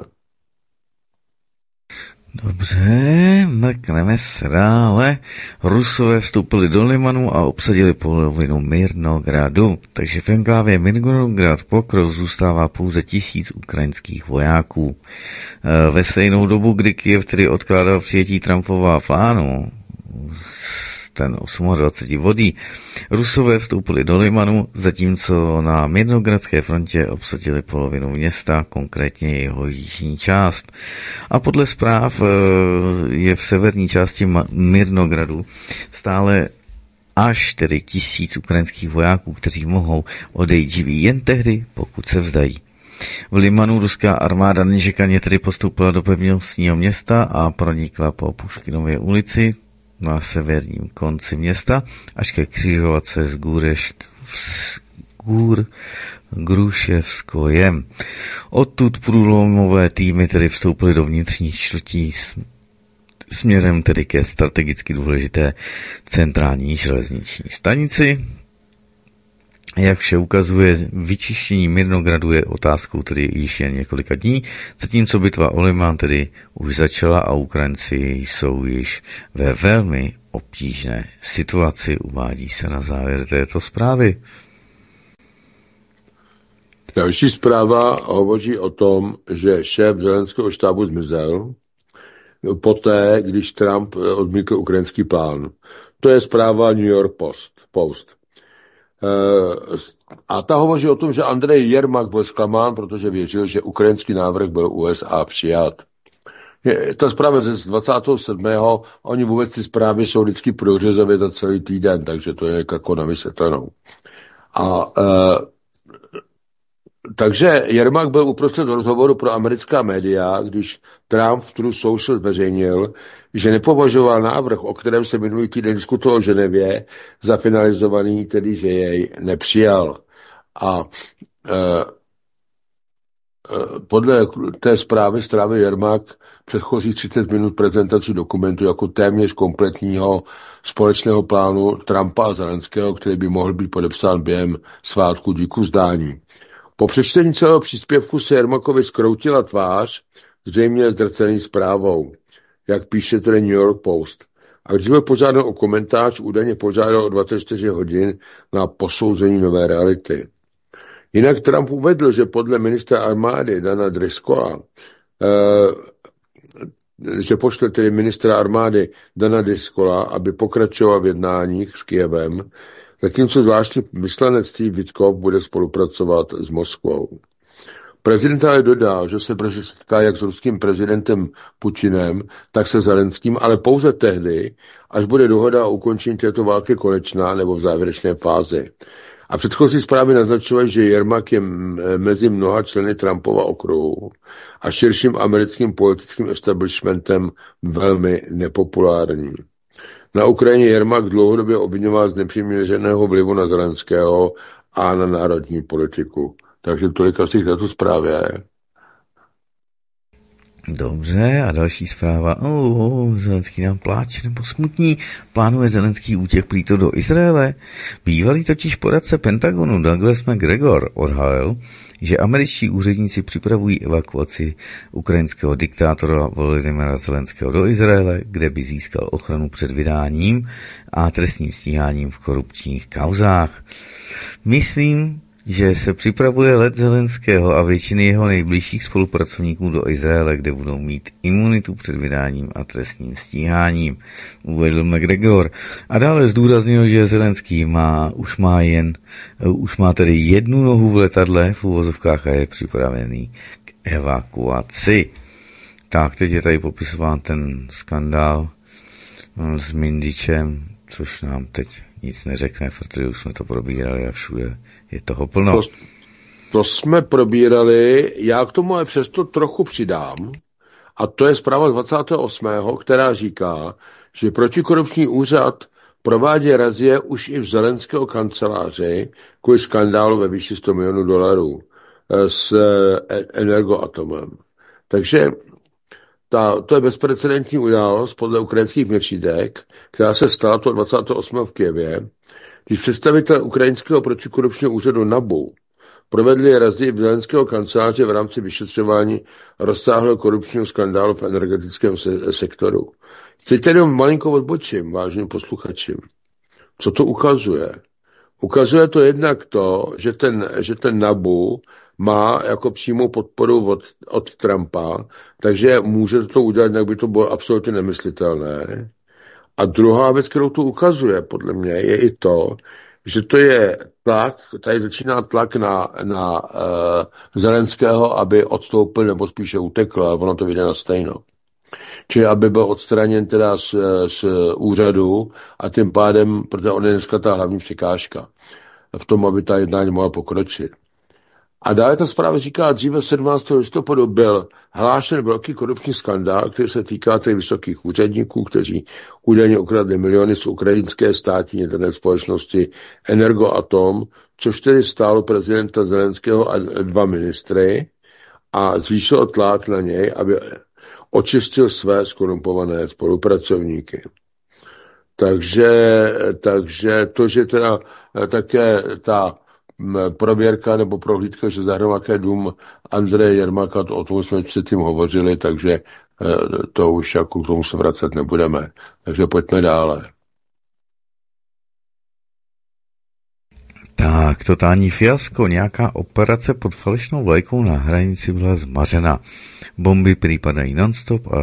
Dobře, mrkneme se dále. Rusové vstoupili do Limanu a obsadili polovinu Mirnogradu, takže v enklávě Mirnograd pokrok zůstává pouze 1000 ukrajinských vojáků. Ve stejnou dobu, kdy Kyjev tedy odkládal přijetí Trumpova plánu, ten 28 vodí, Rusové vstoupili do Limanu, zatímco na Mirnogradské frontě obsadili polovinu města, konkrétně jeho jižní část. A podle zpráv je v severní části Mirnogradu stále až tedy 1000 ukrajinských vojáků, kteří mohou odejít živí jen tehdy, pokud se vzdají. V Limanu ruská armáda nečekaně tedy postoupila do pevnostního města a pronikla po Puškinově ulici na severním konci města až ke křižovatce s Gruševskojem. Odtud průlomové týmy tedy vstoupily do vnitřních čtvrtí směrem tedy ke strategicky důležité centrální železniční stanici. Jak vše ukazuje, vyčištění Mirnogradu je otázkou tedy již jen několika dní, zatímco bitva o Liman tedy už začala a Ukrajinci jsou již ve velmi obtížné situaci, uvádí se na závěr této zprávy. Další zpráva hovoří o tom, že šéf Zelenského štábu zmizel poté, když Trump odmítl ukrajinský plán. To je zpráva New York Post. A ta hovoří o tom, že Andrej Jermak byl zklamán, protože věřil, že ukrajinský návrh byl USA přijat. Ta zpráva ze 27. Oni vůbec ty zprávy jsou vždycky průřezově za celý týden, takže to je jako na vysvětlenou. Takže Jermak byl uprostřed rozhovoru pro americká média, když Trump v Truth Social zveřejnil, že nepovažoval návrh, o kterém se minulý týden diskutoval v Ženevě, za finalizovaný, tedy že jej nepřijal. A podle té zprávy strávil Jermak předchozích 30 minut prezentací dokumentu jako téměř kompletního společného plánu Trumpa a Zelenského, který by mohl být podepsán během svátku díku vzdání. Po přečtení celého příspěvku se Jermakovi zkroutila tvář, zřejmě zdrcený zprávou, jak píše tedy New York Post. A když byl požádal o komentář, údajně požádal o 24 hodin na posouzení nové reality. Jinak Trump uvedl, že podle ministra armády Dana Driscolla, že pošle tedy ministra armády Dana Driscolla, aby pokračoval v jednáních s Kyjevem, zatímco zvláštní vyslanec Steve Witkoff bude spolupracovat s Moskvou. Prezident ale dodal, že se brzy setká jak s ruským prezidentem Putinem, tak se Zelenským, ale pouze tehdy, až bude dohoda o ukončení této války konečná nebo v závěrečné fázi. A předchozí zprávy naznačovaly, že Jermak je mezi mnoha členy Trumpova okruhu a širším americkým politickým establishmentem velmi nepopulární. Na Ukrajině Jermak dlouhodobě obviňoval z nepřiměřeného vlivu na Zelenského a na národní politiku. Takže tolik asi k této zprávě. Dobře, a další zpráva. Zelenský nám pláče nebo smutní. Plánuje Zelenský útěk prýto do Izraele? Bývalý totiž poradce Pentagonu Douglas McGregor odhalil, že američtí úředníci připravují evakuaci ukrajinského diktátora Volodymyra Zelenského do Izraele, kde by získal ochranu před vydáním a trestním stíháním v korupčních kauzách. Myslím, že se připravuje let Zelenského a většiny jeho nejbližších spolupracovníků do Izraele, kde budou mít imunitu před vydáním a trestním stíháním, uvedl McGregor. A dále zdůraznil, že Zelenský už má tedy jednu nohu v letadle v uvozovkách a je připravený k evakuaci. Tak, teď je tady popisován ten skandál s Mindičem, což nám teď nic neřekne, protože už jsme to probírali a všude je toho plno. To jsme probírali, já k tomu ale přesto trochu přidám, a to je zpráva 28., která říká, že protikorupční úřad provádí razie už i v Zelenského kanceláři kvůli skandálu ve výši $100 milionů s Energoatomem. Takže to je bezprecedentní událost podle ukrajinských měřítek, která se stala to 28. v Kyjevě, když představitelé ukrajinského protikorupčního úřadu NABU provedli razii v Zelenského kanceláře v rámci vyšetřování rozsáhlého korupčního skandálu v energetickém sektoru. Teď tedy malinko odbočím, vážným posluchači. Co to ukazuje? Ukazuje to jednak to, že ten NABU má jako přímou podporu od Trumpa, takže může to udělat, jak by to bylo absolutně nemyslitelné. A druhá věc, kterou to ukazuje, podle mě, je i to, že to je tlak, tady začíná tlak na Zelenského, aby odstoupil nebo spíše utekl, ale ono to vyjde na stejno. Čili aby byl odstraněn teda z úřadu a tím pádem, protože on je dneska ta hlavní překážka v tom, aby ta jednání mohla pokročit. A dále ta zpráva říká, dříve 17. listopadu byl hlášen velký korupční skandál, který se týká těch vysokých úředníků, kteří údajně ukradli miliony z ukrajinské státní internet společnosti Energoatom, což tedy stálo prezidenta Zelenského a 2 ministry a zvýšilo tlak na něj, aby očistil své skorumpované spolupracovníky. Takže to, že teda také ta prověrka nebo prohlídka, že zahrnovaké dům Andreje Jermaka, o tom jsme předtím hovořili, takže to už jako k tomu se vracet nebudeme. Takže pojďme dále. Tak, totální fiasko. Nějaká operace pod falešnou vlajkou na hranici byla zmařena. Bomby připadají non-stop a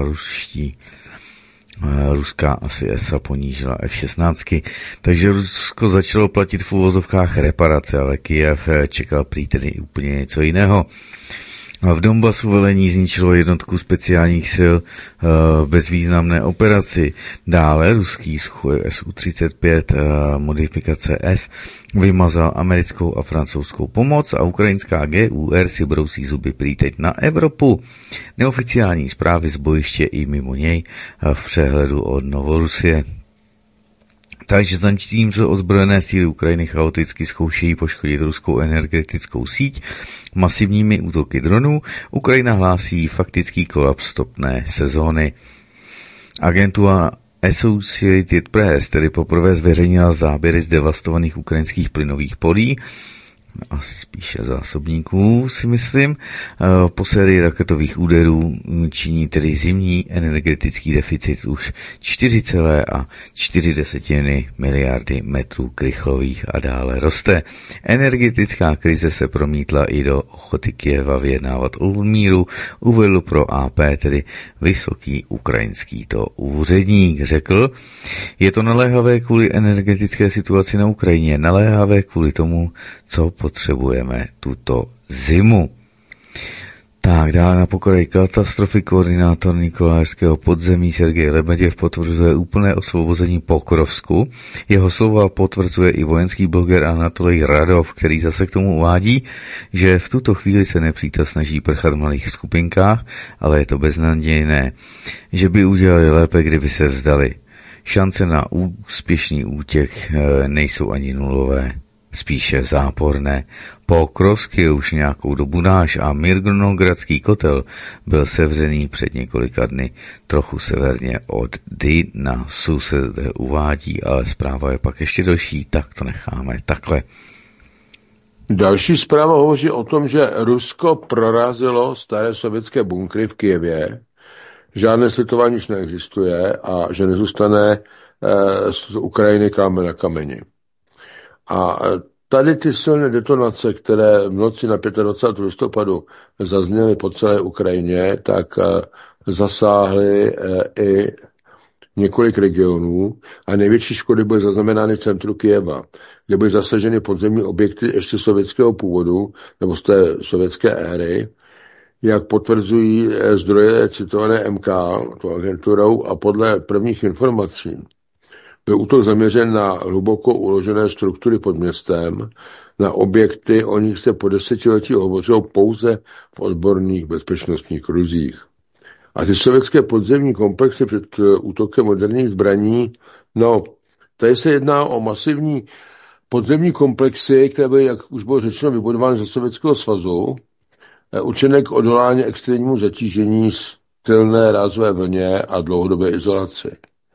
ruská asi ESA ponížila F-16, takže Rusko začalo platit v uvozovkách reparace, ale Kyjev čekal prý tedy úplně něco jiného. V Donbasu velení zničilo jednotku speciálních sil v bezvýznamné operaci. Dále ruský Suchoj Su-35 modifikace S vymazal americkou a francouzskou pomoc a ukrajinská GUR si brousí zuby prý teď na Evropu. Neoficiální zprávy z bojiště i mimo něj v přehledu od Novorusie. Takže zatímco ozbrojené síly Ukrajiny chaoticky zkoušejí poškodit ruskou energetickou síť masivními útoky dronů, Ukrajina hlásí faktický kolaps topné sezóny. Agentura Associated Press tedy poprvé zveřejnila záběry z devastovaných ukrajinských plynových polí, asi spíše zásobníků, si myslím. Po sérii raketových úderů činí tedy zimní energetický deficit už 4,4 miliardy metrů krychlových a dále roste. Energetická krize se promítla i do ochoty Kyjeva vyjednávat o míru, uvedl pro AP, tedy vysoký ukrajinský to úředník. Řekl, je to naléhavé kvůli energetické situaci na Ukrajině, naléhavé kvůli tomu, co potřebujeme tuto zimu. Tak, dále na pokraji katastrofy koordinátor nikolářského podzemí Sergej Lebeděv potvrzuje úplné osvobození Pokrovsku. Jeho slova potvrzuje i vojenský bloger Anatolij Radov, který zase k tomu uvádí, že v tuto chvíli se nepřítel snaží prchat v malých skupinkách, ale je to beznadějné, že by udělali lépe, kdyby se vzdali. Šance na úspěšný útěk nejsou ani nulové, spíše záporné. Pokrovsk je už nějakou dobu náš a Mirnogradský kotel byl sevřený před několika dny. Trochu severně od Dynasu se zde uvádí, ale zpráva je pak ještě delší, tak to necháme takhle. Další zpráva hovoří o tom, že Rusko prorazilo staré sovětské bunkry v Kyjevě, žádné slitování už neexistuje a že nezůstane z Ukrajiny kámen na kameni. A tady ty silné detonace, které v noci na 25. listopadu zazněly po celé Ukrajině, tak zasáhly i několik regionů a největší škody byly zaznamenány v centru Kyjeva, kde byly zasaženy podzemní objekty ještě sovětského původu nebo z té sovětské éry, jak potvrzují zdroje citované MK, to agenturou, a podle prvních informací byl útok zaměřen na hluboko uložené struktury pod městem, na objekty, o nich se po desetiletí hovořilo pouze v odborných bezpečnostních kruzích. A ty sovětské podzemní komplexy před útokem moderních zbraní, no, tady se jedná o masivní podzemní komplexy, které byly, jak už bylo řečeno, vybudovány ze Sovětského svazu, určené k odolání extrémnímu zatížení, silné rázové vlně a dlouhodobé izolaci.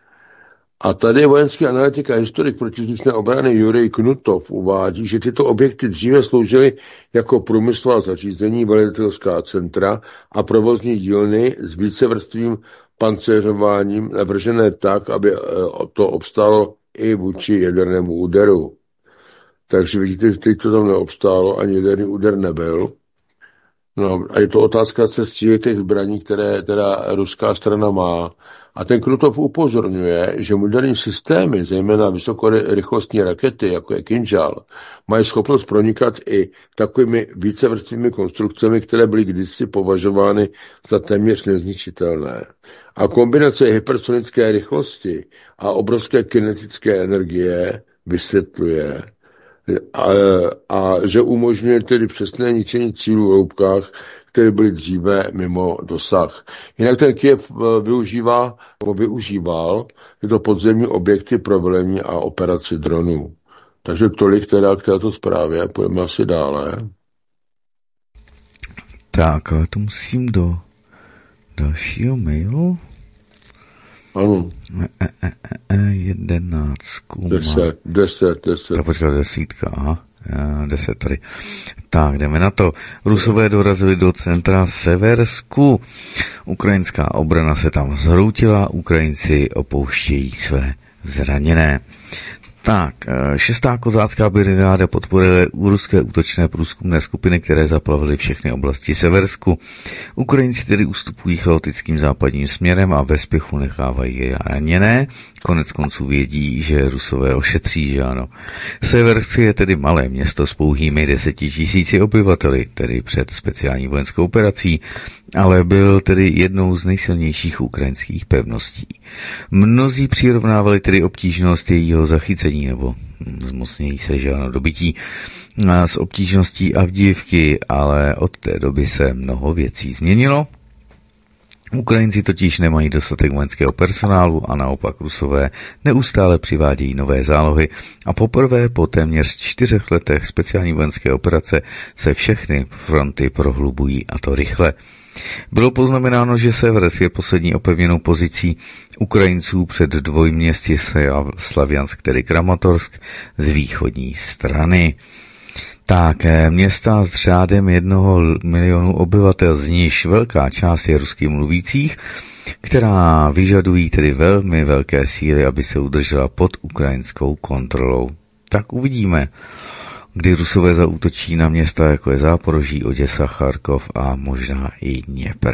A tady vojenský analytik a historik protivzdušné obrany Jurij Knutov uvádí, že tyto objekty dříve sloužily jako průmyslová zařízení, velitelská centra a provozní dílny s vícevrstvým pancéřováním navržené tak, aby to obstálo i vůči jadernému úderu. Takže vidíte, že teď to tam neobstálo, ani jaderný úder nebyl. No, a je to otázka cesty těch zbraní, které teda ruská strana má. A ten Knutov upozorňuje, že moderní systémy, zejména vysokorychlostní rakety, jako je Kinžal, mají schopnost pronikat i takovými vícevrstvými konstrukcemi, které byly kdysi považovány za téměř nezničitelné. A kombinace hypersonické rychlosti a obrovské kinetické energie vysvětluje, a že umožňuje tedy přesné ničení cílů v hloubkách, které byly dříve mimo dosah. Jinak ten Kyjev využíval tyto podzemní objekty pro velení a operaci dronů. Takže tolik teda k této zprávě, půjdeme asi dále. Tak, ale to musím do dalšího mailu. Ano. 11. 10. Počkat, 10, aha. 10 tady. Tak, jdeme na to. Rusové dorazili do centra Seversku. Ukrajinská obrana se tam zhroutila, Ukrajinci opouštějí své zraněné. Tak, 6. kozácká brigáda podporuje ruské útočné průzkumné skupiny, které zaplavily všechny oblasti Seversku. Ukrajinci tedy ustupují chaotickým západním směrem a ve spěchu nechávají raněné. Konec konců vědí, že Rusové ošetří, že ano. Seversk je tedy malé město s pouhými 10 000 obyvateli, tedy před speciální vojenskou operací, ale byl tedy jednou z nejsilnějších ukrajinských pevností. Mnozí přirovnávali tedy obtížnost jejího zachycení nebo zmocnění se, že ano, dobytí s obtížností Avdijivky, ale od té doby se mnoho věcí změnilo. Ukrajinci totiž nemají dostatek vojenského personálu a naopak Rusové neustále přivádějí nové zálohy a poprvé po téměř 4 letech speciální vojenské operace se všechny fronty prohlubují, a to rychle. Bylo poznamenáno, že Seversk je poslední opevněnou pozicí Ukrajinců před dvojměsty Slaviansk, tedy Kramatorsk, z východní strany. Tak, města s řádem 1 milionu obyvatel, z níž velká část je rusky mluvících, která vyžadují tedy velmi velké síly, aby se udržela pod ukrajinskou kontrolou. Tak uvidíme, kdy Rusové zaútočí na města, jako je Záporoží, Oděsa, Charkov a možná i Dněpr.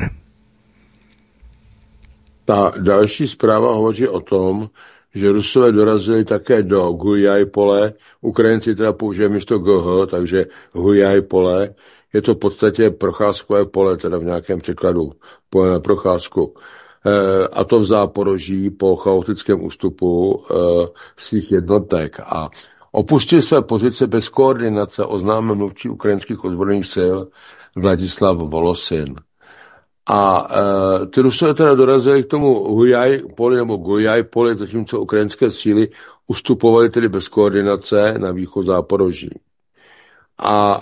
Ta další zpráva hovoří o tom, že Rusové dorazili také do Gujaj pole. Ukrajinci teda používají místo GH, takže Gujaj pole. Je to v podstatě procházkové pole, teda v nějakém překladu pole na procházku. A to v Záporoží po chaotickém ústupu svých jednotek. A opustil své pozice bez koordinace, oznámil mluvčí ukrajinských ozbrojených sil Vladislav Volosin. A ty Rusové teda dorazili k tomu Hujaj poli nebo Gojaj poli, zatímco ukrajinské síly ustupovaly tedy bez koordinace na východ Záporoží. A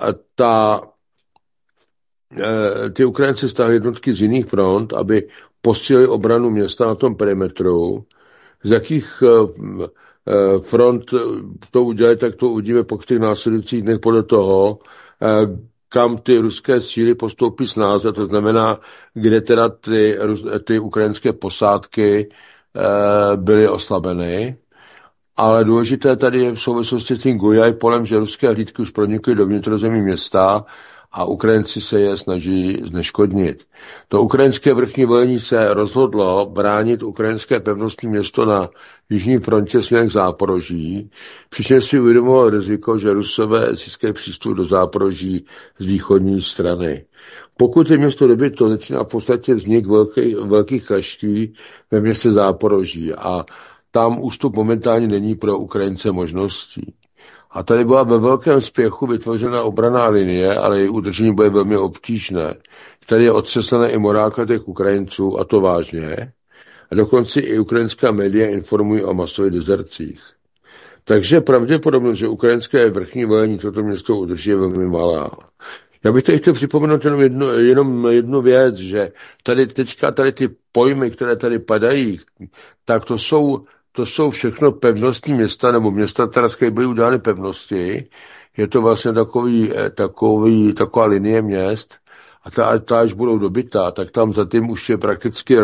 ty Ukrajinci stáhli jednotky z jiných front, aby posílili obranu města na tom perimetru. Z jakých front to udělali, tak to uvidíme po těch následujících dnech podle toho, kam ty ruské síly postoupí snáze, to znamená, kde teda ty ukrajinské posádky byly oslabeny. Ale důležité tady je v souvislosti s tím Gojaj polem, že ruské hlídky už pronikly do vnitrozemí města a Ukrajinci se je snaží zneškodnit. To ukrajinské vrchní velení se rozhodlo bránit ukrajinské pevnostní město na jižním frontě směrem k Záporoží, přičemž si uvědomovalo riziko, že Rusové získají přístup do Záporoží z východní strany. Pokud je město dobyto, začíná v podstatě vznik velkých kleští ve městě Záporoží a tam ústup momentálně není pro Ukrajince možností. A tady byla ve velkém spěchu vytvořena obranná linie, ale její udržení bude velmi obtížné. Tady je otřesené i morálka těch Ukrajinců, a to vážně. A dokonce i ukrajinská média informují o masových dezercích. Takže pravděpodobnost, že ukrajinské vrchní velení toto město udrží, je velmi malá. Já bych tady chtěl připomenout jenom jednu věc, že tady ty pojmy, které tady padají, tak to jsou všechno pevnostní města, nebo města, které byly udělány pevnosti. Je to vlastně taková linie měst a ta až budou dobytá, tak tam zatím už je prakticky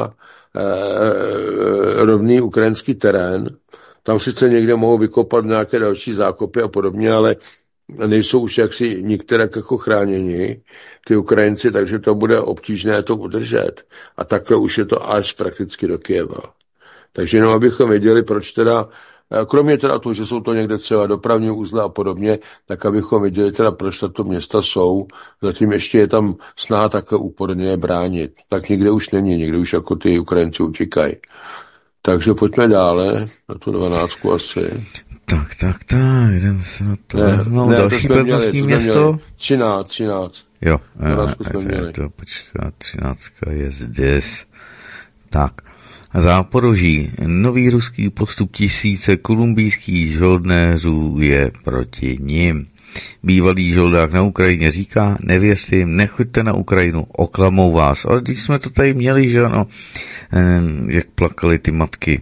rovný ukrajinský terén. Tam sice někde mohou vykopat nějaké další zákopy a podobně, ale nejsou už jaksi některak jako chráněni ty Ukrajinci, takže to bude obtížné to udržet. A takhle už je to až prakticky do Kyjeva. Takže jenom abychom věděli, proč teda, kromě teda toho, že jsou to někde třeba dopravní uzly a podobně, tak abychom věděli teda, proč tato města jsou, zatím ještě je tam snaha takhle úporně bránit. Tak někde už není, někde už jako ty Ukrajinci utíkají. Takže pojďme dále, na tu 12 asi. Tak, jdeme se na to. Další pevnostní město? 13. Jo, to počká, 13 je zde. Tak. Záporoží. Nový ruský postup tisíce kolumbijských žoldnéřů je proti nim. Bývalý žoldák na Ukrajině říká, nevěřte jim, nechoďte na Ukrajinu, oklamou vás. Ale když jsme to tady měli, že ano, jak plakaly ty matky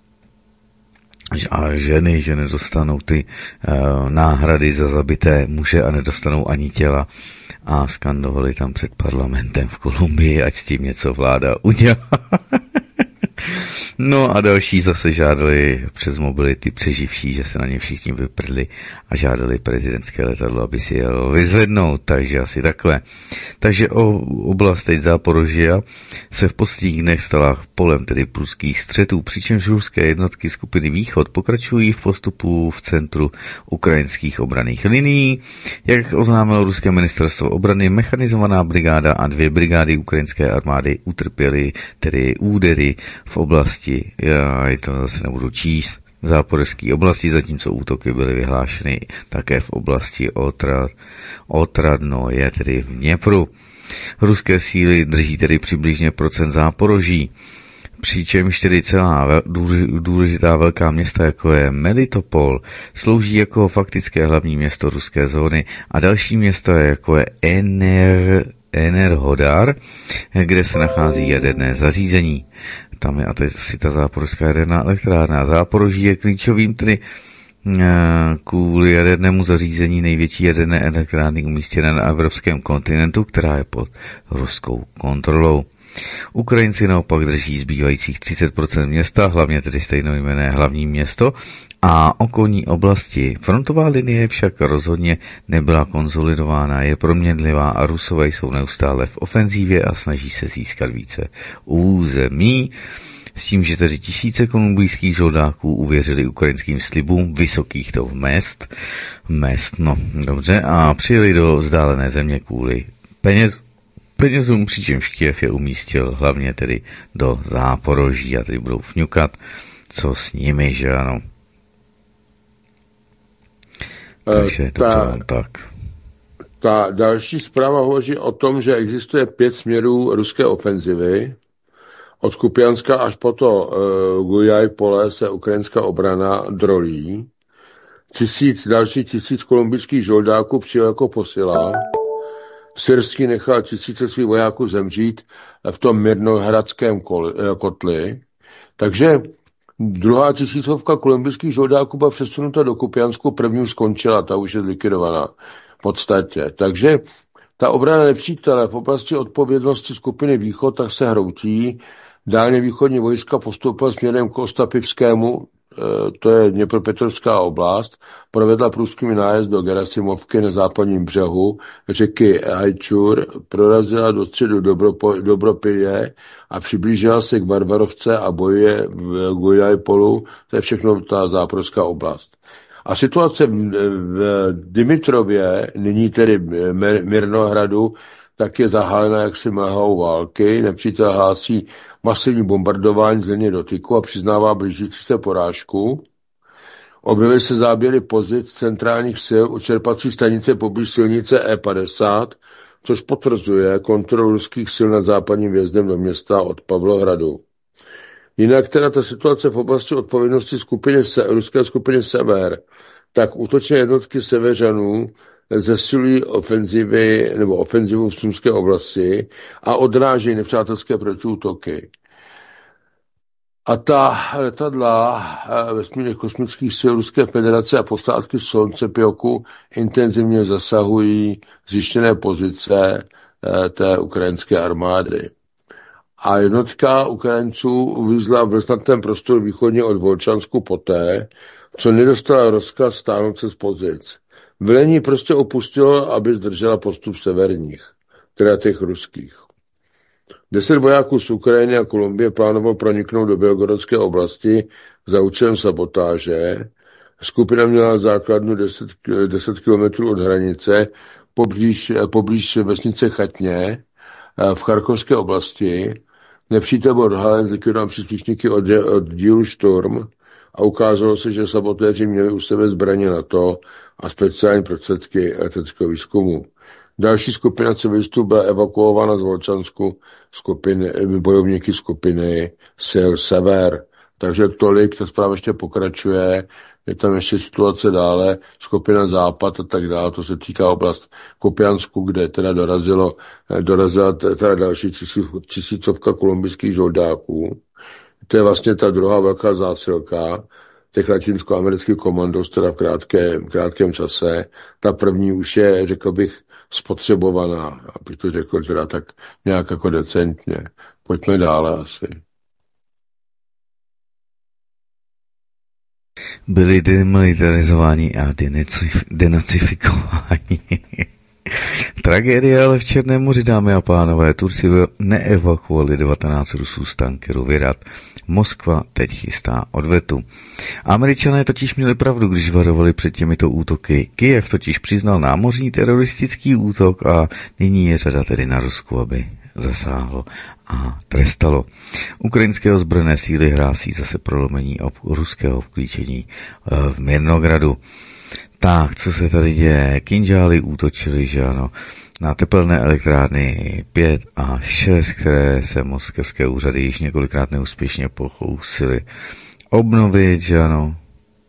a ženy, že nedostanou ty náhrady za zabité muže a nedostanou ani těla a skandovali tam před parlamentem v Kolumbii, ať s tím něco vláda udělá. No a další zase žádali přes mobility přeživší, že se na ně všichni vyprdli a žádali prezidentské letadlo, aby si jelo vyzvednout, takže asi takhle. Takže oblast teď Záporožia se v posledních dnech stala polem tedy prudkých střetů, přičemž ruské jednotky skupiny Východ pokračují v postupu v centru ukrajinských obranných linií. Jak oznámilo ruské ministerstvo obrany, mechanizovaná brigáda a 2 brigády ukrajinské armády utrpěly tedy údery v oblasti, já to zase nebudu číst, v záporožské oblasti, zatímco útoky byly vyhlášeny také v oblasti Otradno, je tedy v Dněpru. Ruské síly drží tedy přibližně procent Záporoží, přičemž tedy celá důležitá velká města, jako je Melitopol, slouží jako faktické hlavní město ruské zóny a další města, jako je Enerhodar, kde se nachází jaderné zařízení. Tam je asi ta záporožská jaderná elektrárna. Záporoží je klíčovým tedy kvůli jadernému zařízení největší jaderné elektrárny umístěné na evropském kontinentu, která je pod ruskou kontrolou. Ukrajinci naopak drží zbývajících 30% města, hlavně tedy stejnojmenné hlavní město a okolní oblasti. Frontová linie však rozhodně nebyla konzolidována, je proměnlivá a Rusové jsou neustále v ofenzívě a snaží se získat více území. S tím, že tedy tisíce kolumbijských žoldáků uvěřili ukrajinským slibům vysokých to mest, no dobře, a přijeli do vzdálené země kvůli penězům, přičemž Kyjev je umístil hlavně tedy do Záporoží a teď budou fňukat, co s nimi, že ano. Takže to tak. Ta další zpráva hovoří o tom, že existuje 5 směrů ruské ofenzivy. Od Kupianska až po to Gujaj pole se ukrajinská obrana drolí. Další 1000 kolumbijských žoldáků přijel jako posila. Syrský nechal 1000 svých vojáků zemřít v tom Mirnohradském kotli. Takže druhá 1000 kolumbijských žoldáků byla přesunuta do Kupiansku, první už skončila, ta už je zlikvidovaná v podstatě. Takže ta obrana nepřítele v oblasti odpovědnosti skupiny Východ tak se hroutí. Dálně východní vojska postoupila směrem k Ostapivskému, to je Dněpropetrovská oblast, provedla průzkumný nájezd do Gerasimovky na západním břehu řeky Hajčur, prorazila do středu Dobropilje a přiblížila se k Barbarovce a bojuje v Gujajpolu, to je všechno ta záporská oblast. A situace v Dimitrově, nyní tedy Mirnohradu, tak je zahájena jaksi mlhou války. Nepřítel hlásí masivní bombardování země dotyku a přiznává blížící se porážku. Objevily se záběry pozic centrálních sil u čerpací stanice poblíž silnice E50, což potvrzuje kontrolu ruských sil nad západním vjezdem do města od Pavlohradu. Jinak teda ta situace v oblasti odpovědnosti ruské skupiny Sever, tak útočné jednotky seveřanů zesilují ofenzivu v Sumské oblasti a odrážejí nepřátelské protiútoky. A ta letadla vesmírných kosmických sil Ruské federace a posádky Sluncepjoku intenzivně zasahují zjištěné pozice té ukrajinské armády. A jednotka Ukrajinců uvízla v vrstnatém prostoru východně od Volčansku poté, co nedostala rozkaz stáhnout se z pozic. Velení prostě opustilo, aby zdržela postup severních, teda těch ruských. 10 vojáků z Ukrajiny a Kolumbie plánovalo proniknout do Bělgorodské oblasti za účelem sabotáže. Skupina měla základnu 10 kilometrů od hranice, poblíž vesnice Chatně v Charkovské oblasti. Nepřítel byl odhalen, zlikvidován příslušníky od dílu Šturm a ukázalo se, že sabotéři měli u sebe zbraně NATO a speciální prostředky leteckého výzkumu. Další skupina civilistů byla evakuována z Volčansku bojovníky skupiny sil Sever. Takže tolik, ta zpráva ještě pokračuje, je tam ještě situace dále, skupina Západ a tak dále, to se týká oblast Kupiansku, kde teda dorazila teda další 1000 kolumbijských žoldáků. To je vlastně ta druhá velká zásilka těch latinskoamerických komandos, teda v krátkém čase. Ta první už je, řekl bych, spotřebovaná, abych to řekl teda tak nějak jako decentně. Pojďme dále asi. Byli demilitarizováni a denacifikováni. Tragédie ale v Černém moři, dámy a pánové. Turci neevakuovali 19 Rusů z tankeru Virat. Moskva teď chystá odvetu. Američané totiž měli pravdu, když varovali před těmito útoky. Kyjev totiž přiznal námořní teroristický útok a nyní je řada tedy na Rusku, aby zasáhlo a trestalo. Ukrajinské ozbrojené síly hlásí zase prolomení ruského vklíčení v Mirnogradu. Tak, co se tady děje? Kinžály útočily, že ano, na tepelné elektrárny 5 a 6, které se moskevské úřady již několikrát neúspěšně pokusily obnovit, že ano.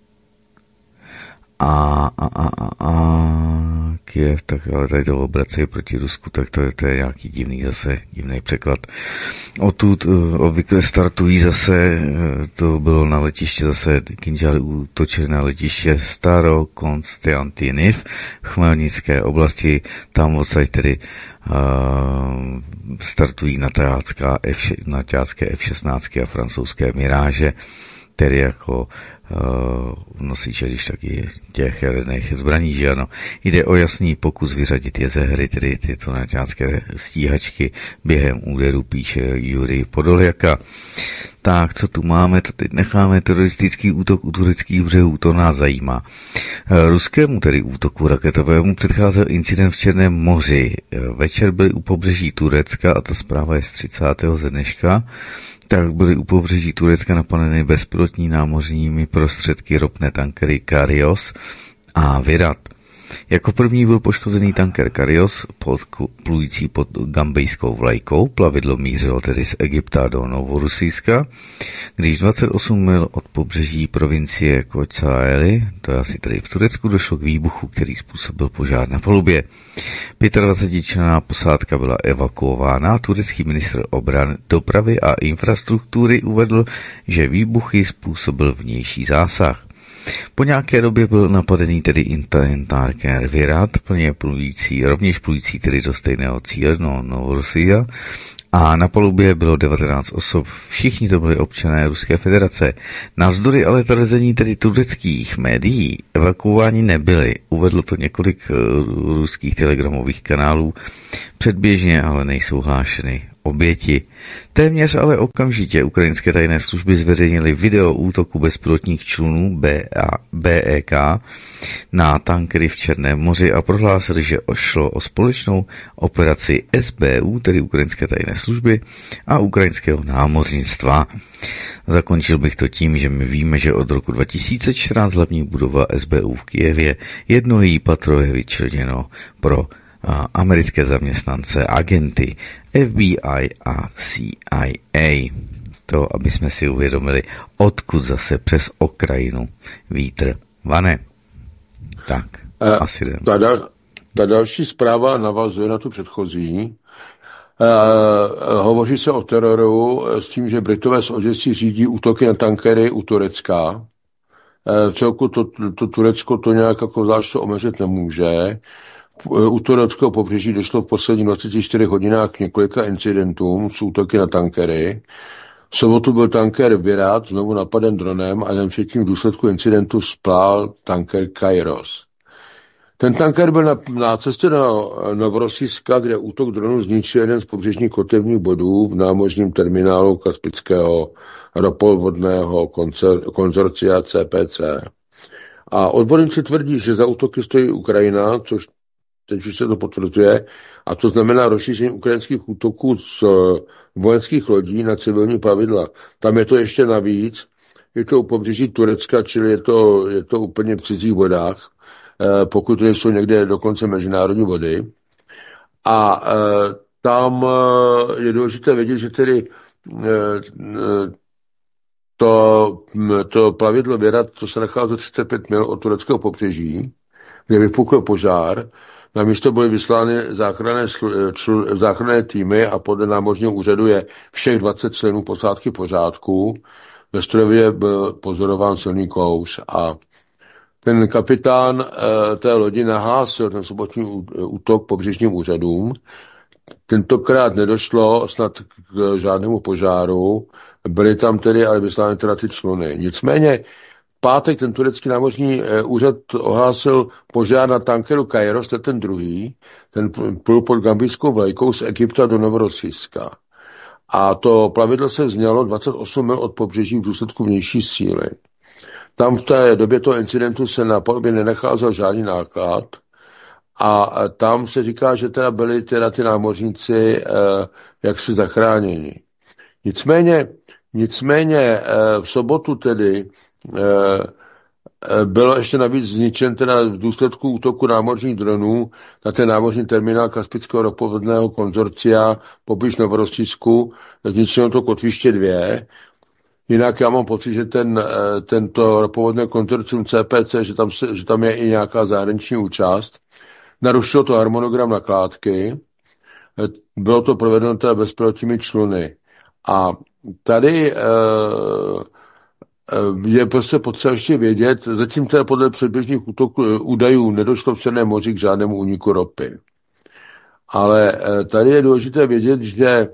Kyjev, tak ale tady to obracejí proti Rusku, tak to je nějaký divný překlad. Odtud obvykle startují zase, to bylo na letiště zase, Kinžály útočily na letiště Starokonstantinov v Chmelnické oblasti, tam odsaď tedy startují naťácké F-16 a francouzské Mirage, tedy jako nosiče, když taky těch jaderných zbraní, že ano. Jde o jasný pokus vyřadit je ze hry, tedy tyto naťácké stíhačky během úderu, píše Jurij Podoljaka. Tak, co tu máme, to teď necháme teroristický útok u tureckých břehů, to nás zajímá. Ruskému tedy útoku raketovému předcházel incident v Černém moři. Večer byli u pobřeží Turecka, a ta zpráva je z 30. ze dneška, tak byly u pobřeží Turecka napadeny bezpilotní námořními prostředky ropné tankery Karios a Virat. Jako první byl poškozený tanker Karios, plující pod gambijskou vlajkou. Plavidlo mířilo tedy z Egypta do Novorusijska, když 28 mil od pobřeží provincie Kocaeli, to je asi tady v Turecku, došlo k výbuchu, který způsobil požár na palubě. 25členná posádka byla evakuována. Turecký ministr dopravy a infrastruktury uvedl, že výbuchy způsobil vnější zásah. Po nějaké době byl napadený tedy tanker Virat, rovněž plující tedy do stejného cíle, Novorusija, a na palubě bylo 19 osob, všichni to byli občané Ruské federace. Navzdory ale tvrzení tedy tureckých médií evakuováni nebyli, uvedlo to několik ruských telegramových kanálů, předběžně ale nejsou hlášeny oběti. Téměř ale okamžitě ukrajinské tajné služby zveřejnily video útoku bezpilotních člunů BEK na tankery v Černém moři a prohlásili, že šlo o společnou operaci SBU, tedy ukrajinské tajné služby, a ukrajinského námořnictva. Zakončil bych to tím, že my víme, že od roku 2014 hlavní budova SBU v Kyjevě, jedno její patro je vyčleněno pro americké zaměstnance, agenty FBI a CIA. To, aby jsme si uvědomili, odkud zase přes Ukrajinu vítr vane. Tak, asi jdem. Ta další zpráva navazuje na tu předchozí. Hovoří se o teroru s tím, že Britové z Oděsy řídí útoky na tankery u Turecka. Celku to Turecko to nějak jako zvlášť omeřit nemůže. U tureckého pobřeží došlo v posledních 24 hodinách k několika incidentům s útoky na tankery. V sobotu byl tanker Virat znovu napaden dronem a den předtím v důsledku incidentu splál tanker Kairos. Ten tanker byl na cestě do Novorosijska, kde útok dronu zničil jeden z pobřežních kotevních bodů v námořním terminálu Kaspického ropovodného konzorcia CPC. A odborníci tvrdí, že za útoky stojí Ukrajina, což teď už se to potvrzuje, a to znamená rozšíření ukrajinských útoků z vojenských lodí na civilní plavidla. Tam je to ještě navíc, je to u pobřeží Turecka, čili je to úplně v cizích vodách, pokud nejsou někde dokonce mezinárodní vody. A tam je důležité vědět, že tedy to plavidlo Virat, to se nachází 35 mil od tureckého pobřeží, kde vypukl požár. Na místo byly vyslány záchranné týmy a podle námořního úřadu je všech 20 členů posádky pořádku. Ve strojově byl pozorován silný kouř a ten kapitán té lodi nahlásil ten sobotní útok pobřežním úřadům. Tentokrát nedošlo snad k žádnému požáru, byly tam tedy ale vyslány teda ty čluny. Nicméně pátek ten turecký námořní úřad ohlásil požár na tankeru Kairos, to je ten druhý, ten plul pod gambijskou vlajkou z Egypta do Novorosijska. A to plavidlo se vznělo 28 mil od pobřeží v důsledku vnější síly. Tam v té době toho incidentu se na palubě nenacházel žádný náklad a tam se říká, že teda byli teda ty námořníci jaksi zachráněni. Nicméně v sobotu tedy bylo ještě navíc zničen teda v důsledku útoku námořních dronů na ten námořní terminál Kaspického ropovodného konzorcia poblíž Novorosijsku, zničeno to kotviště 2. Jinak já mám pocit, že tento ropovodné konzorcium CPC, že tam je i nějaká zahraniční účast. Narušilo to harmonogram nakládky, bylo to provedeno teda bezpilotními čluny. A tady je prostě potřeba ještě vědět, zatím teda podle předběžných údajů nedošlo v Černém moři k žádnému úniku ropy. Ale tady je důležité vědět, že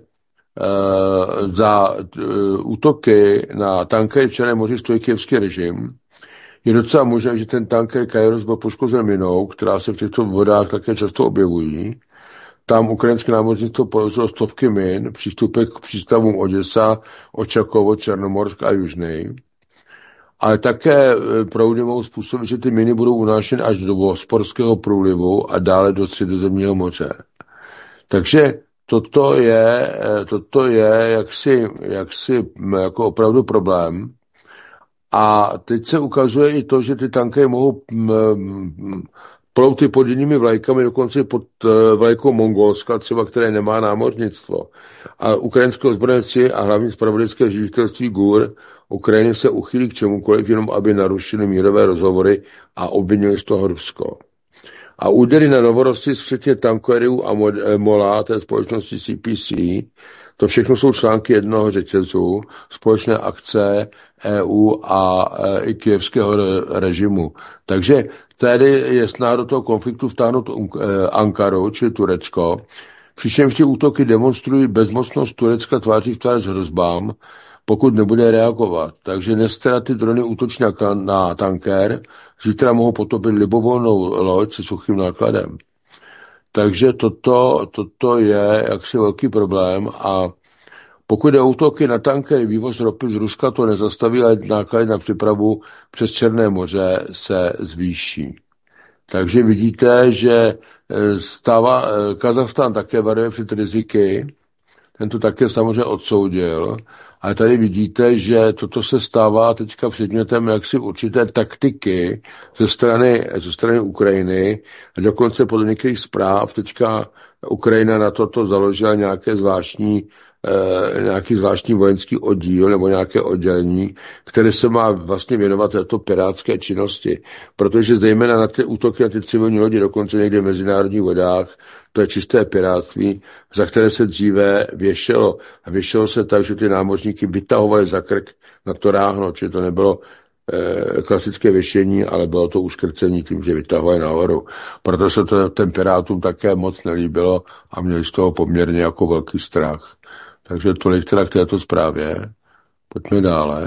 za útoky na tankery v Černém moři stojí kyjevský režim. Je docela možné, že ten tanker Kairos byl poškozen minou, která se v těchto vodách také často objevují. Tam ukrajinské námořnictvo položilo stovky min, přístupek k přístavům Oděsa, Očakovo, Černomorsk a Južný. Ale také proudy mohou způsobit, že ty miny budou unášeny až do Bosporského průlivu a dále do Středozemního moře. Takže toto je jaksi jako opravdu problém. A teď se ukazuje i to, že ty tanky mohou plouty pod jinými vlajkami, dokonce pod vlajkou Mongolska, třeba které nemá námořnictvo. A ukrajinské ozbrojenci a hlavní zpravodajské ředitelství GUR Ukrajiny se uchýlí k čemukoliv, jenom aby narušili mírové rozhovory a obvinili z toho Rusko. A údery na Novorossijsk, včetně tankerů a MOLA, té společnosti CPC, to všechno jsou články jednoho řetězu, společné akce EU a i kyjevského režimu. Takže tady je snaha do toho konfliktu vtáhnout Ankaru, čili Turecko, přičemž ty útoky demonstrují bezmocnost Turecka tváří v tvář hrozbám, pokud nebude reagovat. Takže dneska ty drony útočí na tanker, zítra mohou potopit libovolnou loď se suchým nákladem. Takže toto je jaksi velký problém a pokud jde o útoky na tankery, vývoz ropy z Ruska to nezastaví, ale náklady na přepravu přes Černé moře se zvýší. Takže vidíte, že Kazachstán také varuje před riziky, ten to také samozřejmě odsoudil, ale tady vidíte, že toto se stává teďka předmětem jaksi určité taktiky ze strany Ukrajiny a dokonce podle některých zpráv teďka Ukrajina na toto založila nějaký zvláštní vojenský oddíl nebo nějaké oddělení, které se má vlastně věnovat této pirátské činnosti. Protože zejména na ty útoky na ty civilní lodi, dokonce někde v mezinárodních vodách, to je čisté pirátství, za které se dříve věšelo. A věšelo se tak, že ty námořníky vytahovali za krk na to ráhno, čili to nebylo klasické věšení, ale bylo to uškrcení tím, že vytahovali nahoru. Proto se to těm pirátům také moc nelíbilo a měli z toho poměrně jako velký strach. Takže tolik teda k této zprávě. Pojďme dále.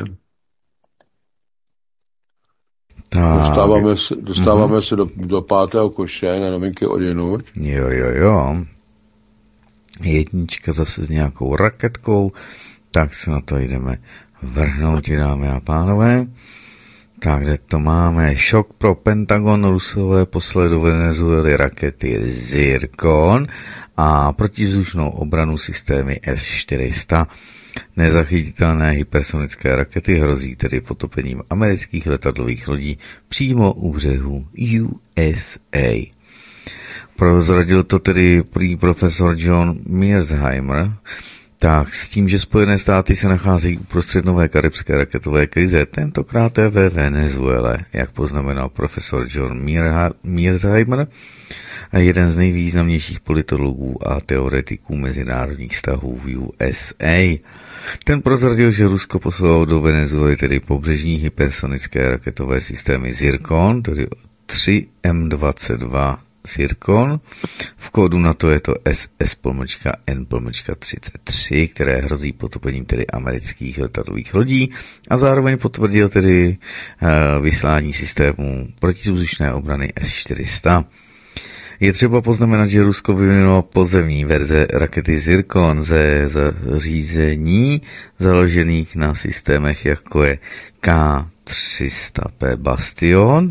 Dostáváme se do pátého koše na novinky od jinut. Jo. Jednička zase s nějakou raketkou, tak se na to jdeme vrhnout, dámy a pánové. Tak, kde to máme? Šok pro Pentagon, Rusové poslali do Venezuely rakety Zircon a protivzdušnou obranu systémy S-400. Nezachytitelné hypersonické rakety hrozí tedy potopením amerických letadlových lodí přímo u břehu USA. Prozradil to tedy profesor John Mearsheimer, tak s tím, že Spojené státy se nacházejí uprostřed nové karibské raketové krize, tentokrát ve Venezuele, jak poznamenal profesor John Mearsheimer, jeden z nejvýznamnějších politologů a teoretiků mezinárodních vztahů v USA. Ten prozradil, že Rusko poslalo do Venezuely tedy pobřežní hypersonické raketové systémy Zircon, tedy 3M22 Zircon. V kódu na to je to SS-N-33, které hrozí potopením tedy amerických letadlových lodí a zároveň potvrdil tedy vyslání systému protivzdušné obrany S-400. Je třeba poznamenat, že Rusko vyvinulo pozemní verze rakety Zircon ze zařízení založených na systémech jako je K-300P Bastion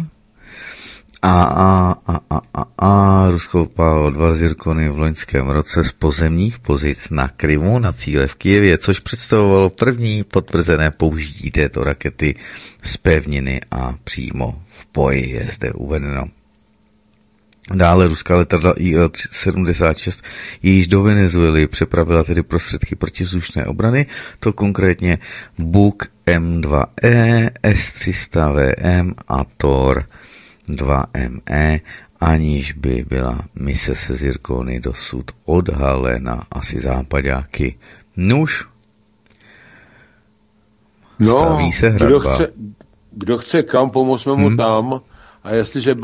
a Rusko upálilo 2 Zircony v loňském roce z pozemních pozic na Krymu na cíle v Kyjevě, což představovalo první potvrzené použití této rakety z pevniny a přímo v boji, je zde uvedeno. Dále ruská letadla IL-76 již do Venezuely přepravila tedy prostředky protivzdušné obrany, to konkrétně Buk M2E, S-300VM a Tor 2ME, aniž by byla mise se Zircony dosud odhalena, asi západáky. Nuž, staví se hradba. Kdo chce kam, pomozme mu tam. A jestliže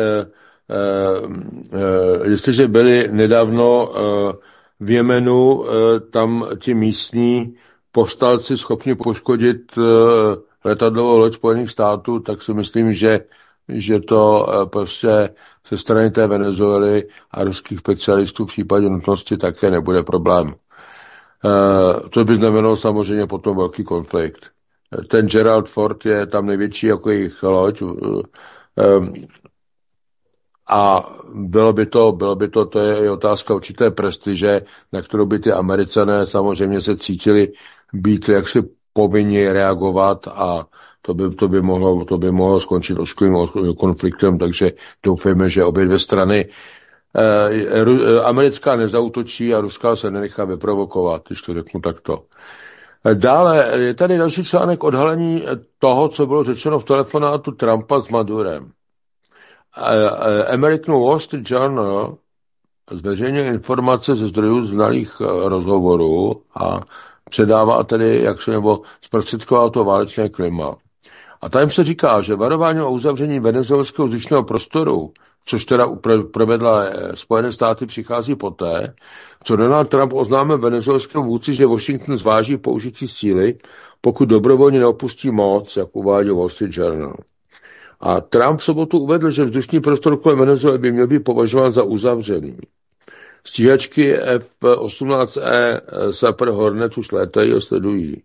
byli nedávno v Jemenu tam ti místní povstalci schopni poškodit letadlovou loď Spojených států, tak si myslím, že to prostě ze strany té Venezuely a ruských specialistů v případě nutnosti také nebude problém. To by znamenalo samozřejmě potom velký konflikt. Ten Gerald Ford je tam největší jako jejich loď a bylo by to je i otázka určité prestiže, na kterou by ty Američané samozřejmě se cítili být jaksi povinni reagovat a To by mohlo skončit ošklivým konfliktem, takže doufejme, že obě dvě strany americká nezautočí a ruská se nenechá vyprovokovat, když to řeknu takto. Dále je tady další článek odhalení toho, co bylo řečeno v telefonátu Trumpa s Madurem. American Wall Street Journal zveřejňuje informace ze zdrojů znalých rozhovorů a předává tedy, nebo zprostředková to válečné klima. A tam se říká, že varování o uzavření venezuelského vzdušného prostoru, což teda provedla Spojené státy, přichází poté, co Donald Trump oznámil venezuelskému vůdci, že Washington zváží použití síly, pokud dobrovolně neopustí moc, jak uvádí Wall Street Journal. A Trump v sobotu uvedl, že vzdušný prostor kolem Venezuely by měl být považován za uzavřený. Stíhačky F-18E Super Hornet už létají a sledují.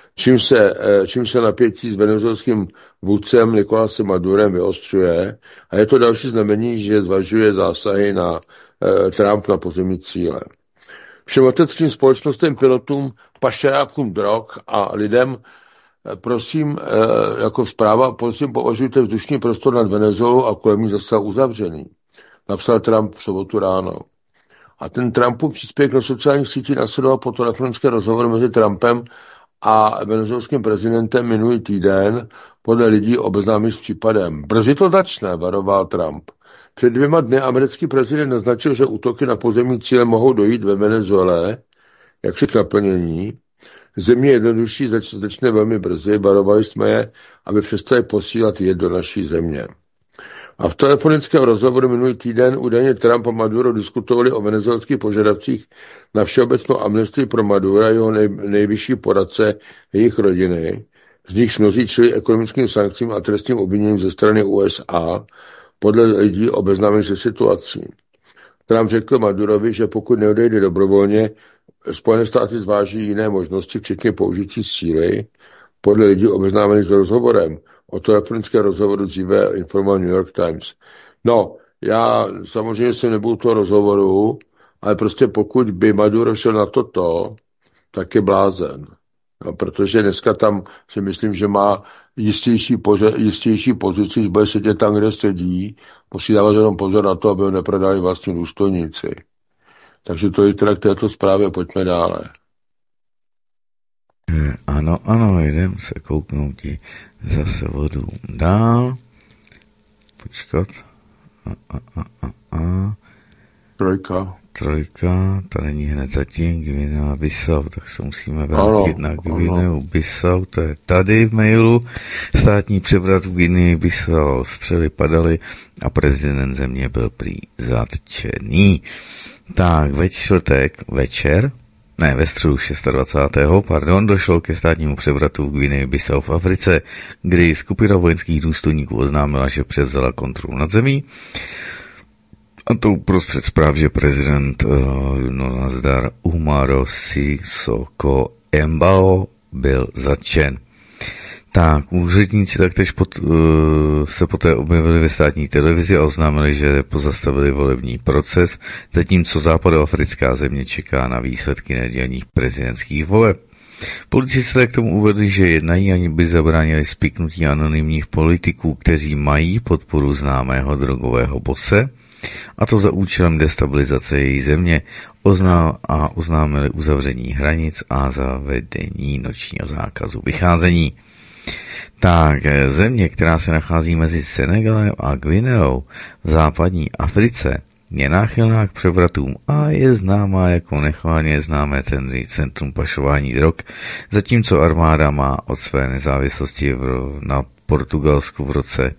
Čím se napětí s venezuelským vůdcem Nicolásem Madurem vyostřuje a je to další znamení, že zvažuje zásahy na Trump na pozemní cíle. Všem leteckým společnostem, pilotům, pašerákům drog a lidem prosím, jako zpráva, prosím, považujte vzdušný prostor nad Venezuelou a kolem ní zase uzavřený. Napsal Trump v sobotu ráno. A ten Trumpův příspěvek na sociálních sítích nasledoval po telefonické rozhovoru mezi Trumpem a venezuelským prezidentem minulý týden podle lidí obeznámí s případem. Brzy to začne, varoval Trump. Před 2 dny americký prezident naznačil, že útoky na pozemní cíle mohou dojít ve Venezuele, jak si k naplnění. Země jednodušší začne velmi brzy, varovali jsme je, aby přestali posílat jed do naší země. A v telefonickém rozhovoru minulý týden údajně Trump a Maduro diskutovali o venezuelských požadavcích na všeobecnou amnestii pro Madura, jeho nejvyšší poradce, jejich rodiny, z nich mnozí čili ekonomickým sankcím a trestním obviněním ze strany USA, podle lidí obeznámených se situací. Trump řekl Madurovi, že pokud neodejde dobrovolně, Spojené státy zváží jiné možnosti, včetně použití síly, podle lidí obeznámených s rozhovorem. O telefonické rozhovoru dříve informoval New York Times. No, já samozřejmě jsem nebyl toho rozhovoru, ale prostě pokud by Maduro šel na toto, tak je blázen. No, protože dneska tam si myslím, že má jistější pozici, když bude sedět tam, kde sedí, musí dávat jenom pozor na to, aby ho neprodali vlastní důstojníci. Takže to je teda k této zprávě, pojďme dále. Ano, jdem se kouknout ti zase vodu dál. Počkat. Trojka, ta není hned zatím, Guinea Bissau, tak se musíme vrátit na Guineu Bissau, to je tady v mailu. Státní převrat v Guinea Bissau, střely padaly a prezident země byl prý zatčený. Tak, ve středu 26. došlo ke státnímu převratu v Guinea Bissau v Africe, kdy skupina vojenských důstojníků oznámila, že převzala kontrolu nad zemí. A to uprostřed zpráv, že prezident Nazdar Umaro Sisoko Embalo byl zatčen. Tak, úředníci taktéž se poté objevili ve státní televizi a oznámili, že pozastavili volební proces, zatímco západoafrická země čeká na výsledky nedělních prezidentských voleb. Policisté k tomu uvedli, že jednají, ani by zabránili spiknutí anonymních politiků, kteří mají podporu známého drogového bose, a to za účelem destabilizace její země, oznámili uzavření hranic a zavedení nočního zákazu vycházení. Tak, země, která se nachází mezi Senegalem a Guineou v západní Africe, je náchylná k převratům a je známá jako nechvalně známé centrum pašování drog, zatímco armáda má od své nezávislosti na Portugalsku v roce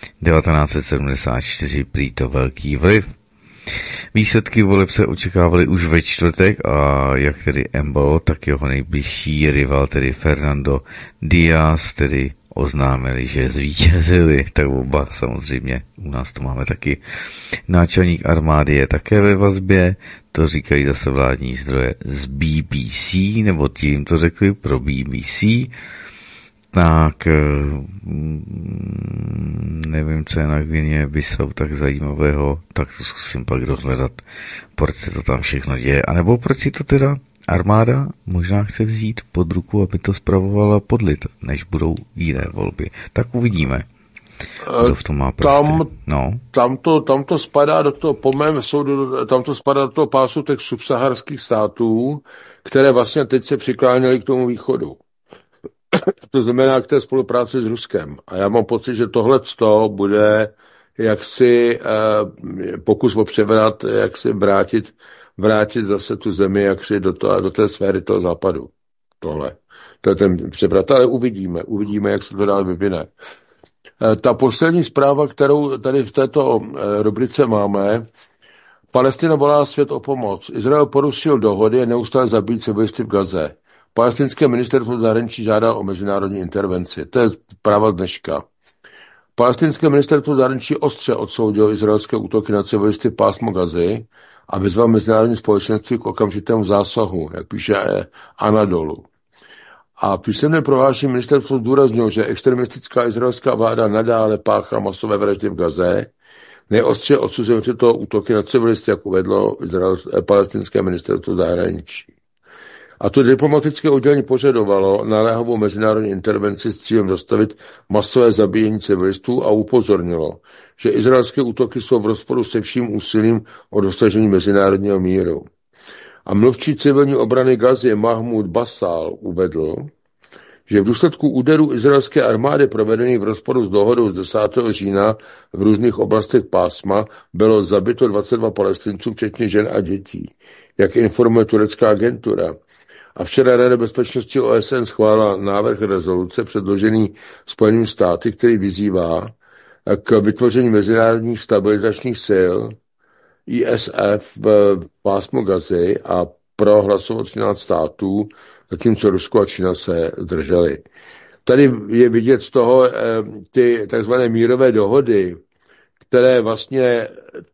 1974 prý to velký vliv. Výsledky voleb se očekávaly už ve čtvrtek a jak tedy Embalo, tak jeho nejbližší rival, tedy Fernando Díaz, tedy oznámili, že zvítězili, tak oba samozřejmě, u nás to máme taky. Náčelník armády je také ve vazbě, to říkají zase vládní zdroje z BBC, nebo tím to řekli pro BBC. Tak, nevím, co je na Guinea Bissau tak zajímavého, tak to zkusím pak dohledat, proč se to tam všechno děje, anebo proč si to teda Armáda možná chce vzít pod ruku, aby to spravovala podlid, než budou jiné volby. Tak uvidíme. Kdo v tom má Tam to spadá do toho, po mém soudu, tam to spadá do toho pásu těch subsaharských států, které vlastně teď se přikláněly k tomu východu. To znamená k té spolupráci s Ruskem. A já mám pocit, že tohleto bude jaksi pokus o převrat, jak si vrátit zase tu zemi jaksi do té sféry toho západu. Tohle. To je ten převrat, ale uvidíme, jak se to dál vyvine. Ta poslední zpráva, kterou tady v této rubrice máme, Palestina volá svět o pomoc. Izrael porušil dohody a neustále zabíjí civilisty v Gaze. Palestinské ministerstvo zahraničí žádá o mezinárodní intervenci. To je zpráva dneška. Palestinské ministerstvo zahraničí ostře odsoudilo izraelské útoky na civilisty v pásmu Gazy a vyzval mezinárodní společenství k okamžitému zásahu, jak píše Anadolu. A písemné prohlášení ministerstvo zdůraznilo, že extremistická izraelská vláda nadále páchá masové vraždy v Gaze. Nejostře odsuzuje tyto útoky na civilisty, jak uvedlo palestinské ministerstvo zahraničí. A to diplomatické oddělení požadovalo naléhavou mezinárodní intervenci s cílem zastavit masové zabíjení civilistů a upozornilo, že izraelské útoky jsou v rozporu se vším úsilím o dosažení mezinárodního míru. A mluvčí civilní obrany Gazy Mahmoud Basal uvedl, že v důsledku úderů izraelské armády provedených v rozporu s dohodou z 10. října v různých oblastech pásma bylo zabito 22 Palestinců, včetně žen a dětí, jak informuje turecká agentura. A včera Rada bezpečnosti OSN schválila návrh rezoluce předložený Spojenými státy, který vyzývá k vytvoření mezinárodních stabilizačních sil ISF v pásmu Gazy a pro hlasovat 13 států, zatímco Rusko a Čína se zdrželi. Tady je vidět z toho ty takzvané mírové dohody, které vlastně,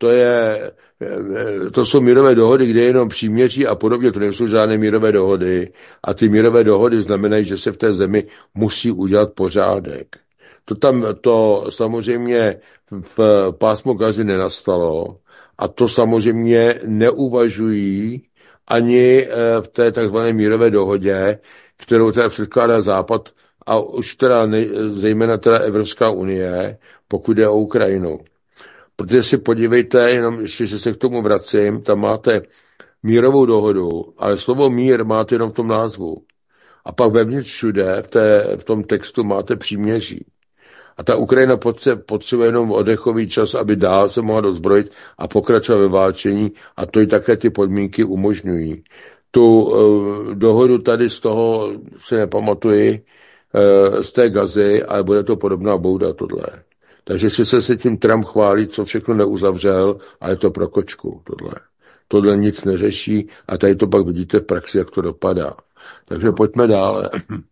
to jsou mírové dohody, kde je jenom příměří a podobně, to nejsou žádné mírové dohody. A ty mírové dohody znamenají, že se v té zemi musí udělat pořádek. To samozřejmě v pásmu Gazy nenastalo a to samozřejmě neuvažují ani v té takzvané mírové dohodě, kterou teda předkládá Západ a už teda zejména teda Evropská unie, pokud jde o Ukrajinu. Protože si podívejte, jenom ještě, že se k tomu vracím, tam máte mírovou dohodu, ale slovo mír máte jenom v tom názvu. A pak vevnitř všude v tom textu máte příměří. A ta Ukrajina potřebuje jenom oddechový čas, aby dál se mohla dozbrojit a pokračovat ve válčení a to i také ty podmínky umožňují. Tu dohodu tady z toho si nepamatuji, z té Gazy, ale bude to podobná bouda tohle. Takže si se tím Trump chválí, co všechno neuzavřel, a je to pro kočku tohle. Tohle nic neřeší a tady to pak vidíte v praxi, jak to dopadá. Takže pojďme dále.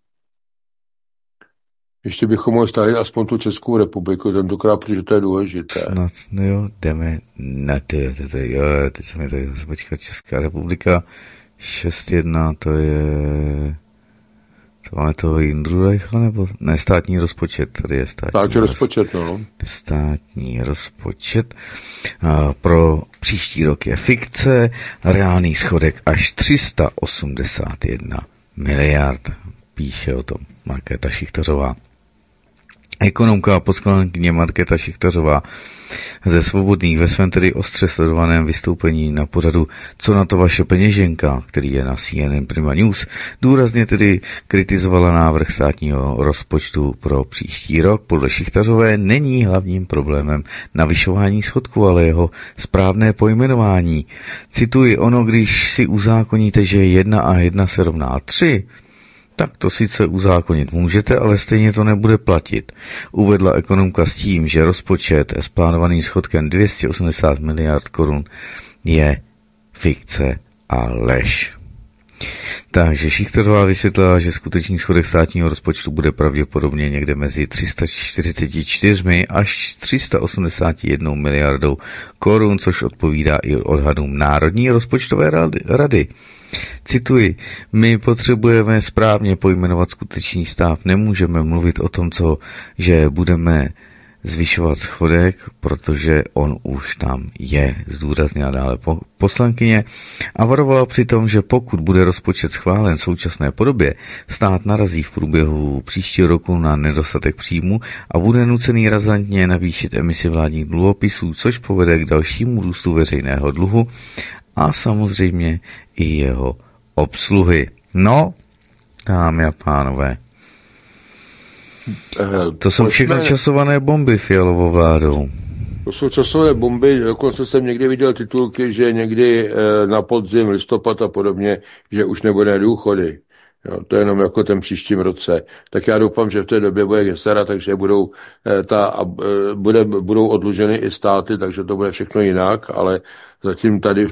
Ještě bychom mohli stavit aspoň tu Českou republiku, tentokrát, protože to je důležité. Snad, no jo, jdeme na to, jo, teď se mi tady počkat Česká republika, 6.1, to je... To máme toho Jindru Reichla, nebo? Ne, státní rozpočet, tady je státní rozpočet, no. Státní rozpočet. Pro příští rok je fikce, reálný schodek až 381 miliard, píše o tom Markéta Šichtařová. Ekonomka a poslankyně Markéta Šichtařová ze Svobodných ve svém tedy ostře sledovaném vystoupení na pořadu Co na to vaše peněženka, který je na CNN Prima News, důrazně tedy kritizovala návrh státního rozpočtu pro příští rok. Podle Šichtařové není hlavním problémem navyšování schodku, ale jeho správné pojmenování. Cituji, ono, když si uzákoníte, že 1 a 1 se rovná 3, tak to sice uzákonit můžete, ale stejně to nebude platit. Uvedla ekonomka s tím, že rozpočet s plánovaným schodkem 280 miliard korun je fikce a lež. Takže Šichtařová vysvětlila, že skutečný schodek státního rozpočtu bude pravděpodobně někde mezi 344 až 381 miliardou korun, což odpovídá i odhadům Národní rozpočtové rady. Cituji, my potřebujeme správně pojmenovat skutečný stav, nemůžeme mluvit o tom, že budeme zvyšovat schodek, protože on už tam je, zdůraznila dále poslankyně a varovala přitom, že pokud bude rozpočet schválen v současné podobě, stát narazí v průběhu příštího roku na nedostatek příjmu a bude nucený razantně navýšit emisi vládních dluhopisů, což povede k dalšímu růstu veřejného dluhu a samozřejmě i jeho obsluhy. No, dámy a pánové, to jsou všechno časované bomby Fialovou vládou. To jsou časové bomby, dokonce jsem někdy viděl titulky, že někdy na podzim, listopad a podobně, že už nebude důchody. Jo, to je jenom jako ten příštím roce. Tak já doufám, že v té době bude Gesera, takže budou odluženy i státy, takže to bude všechno jinak, ale zatím tady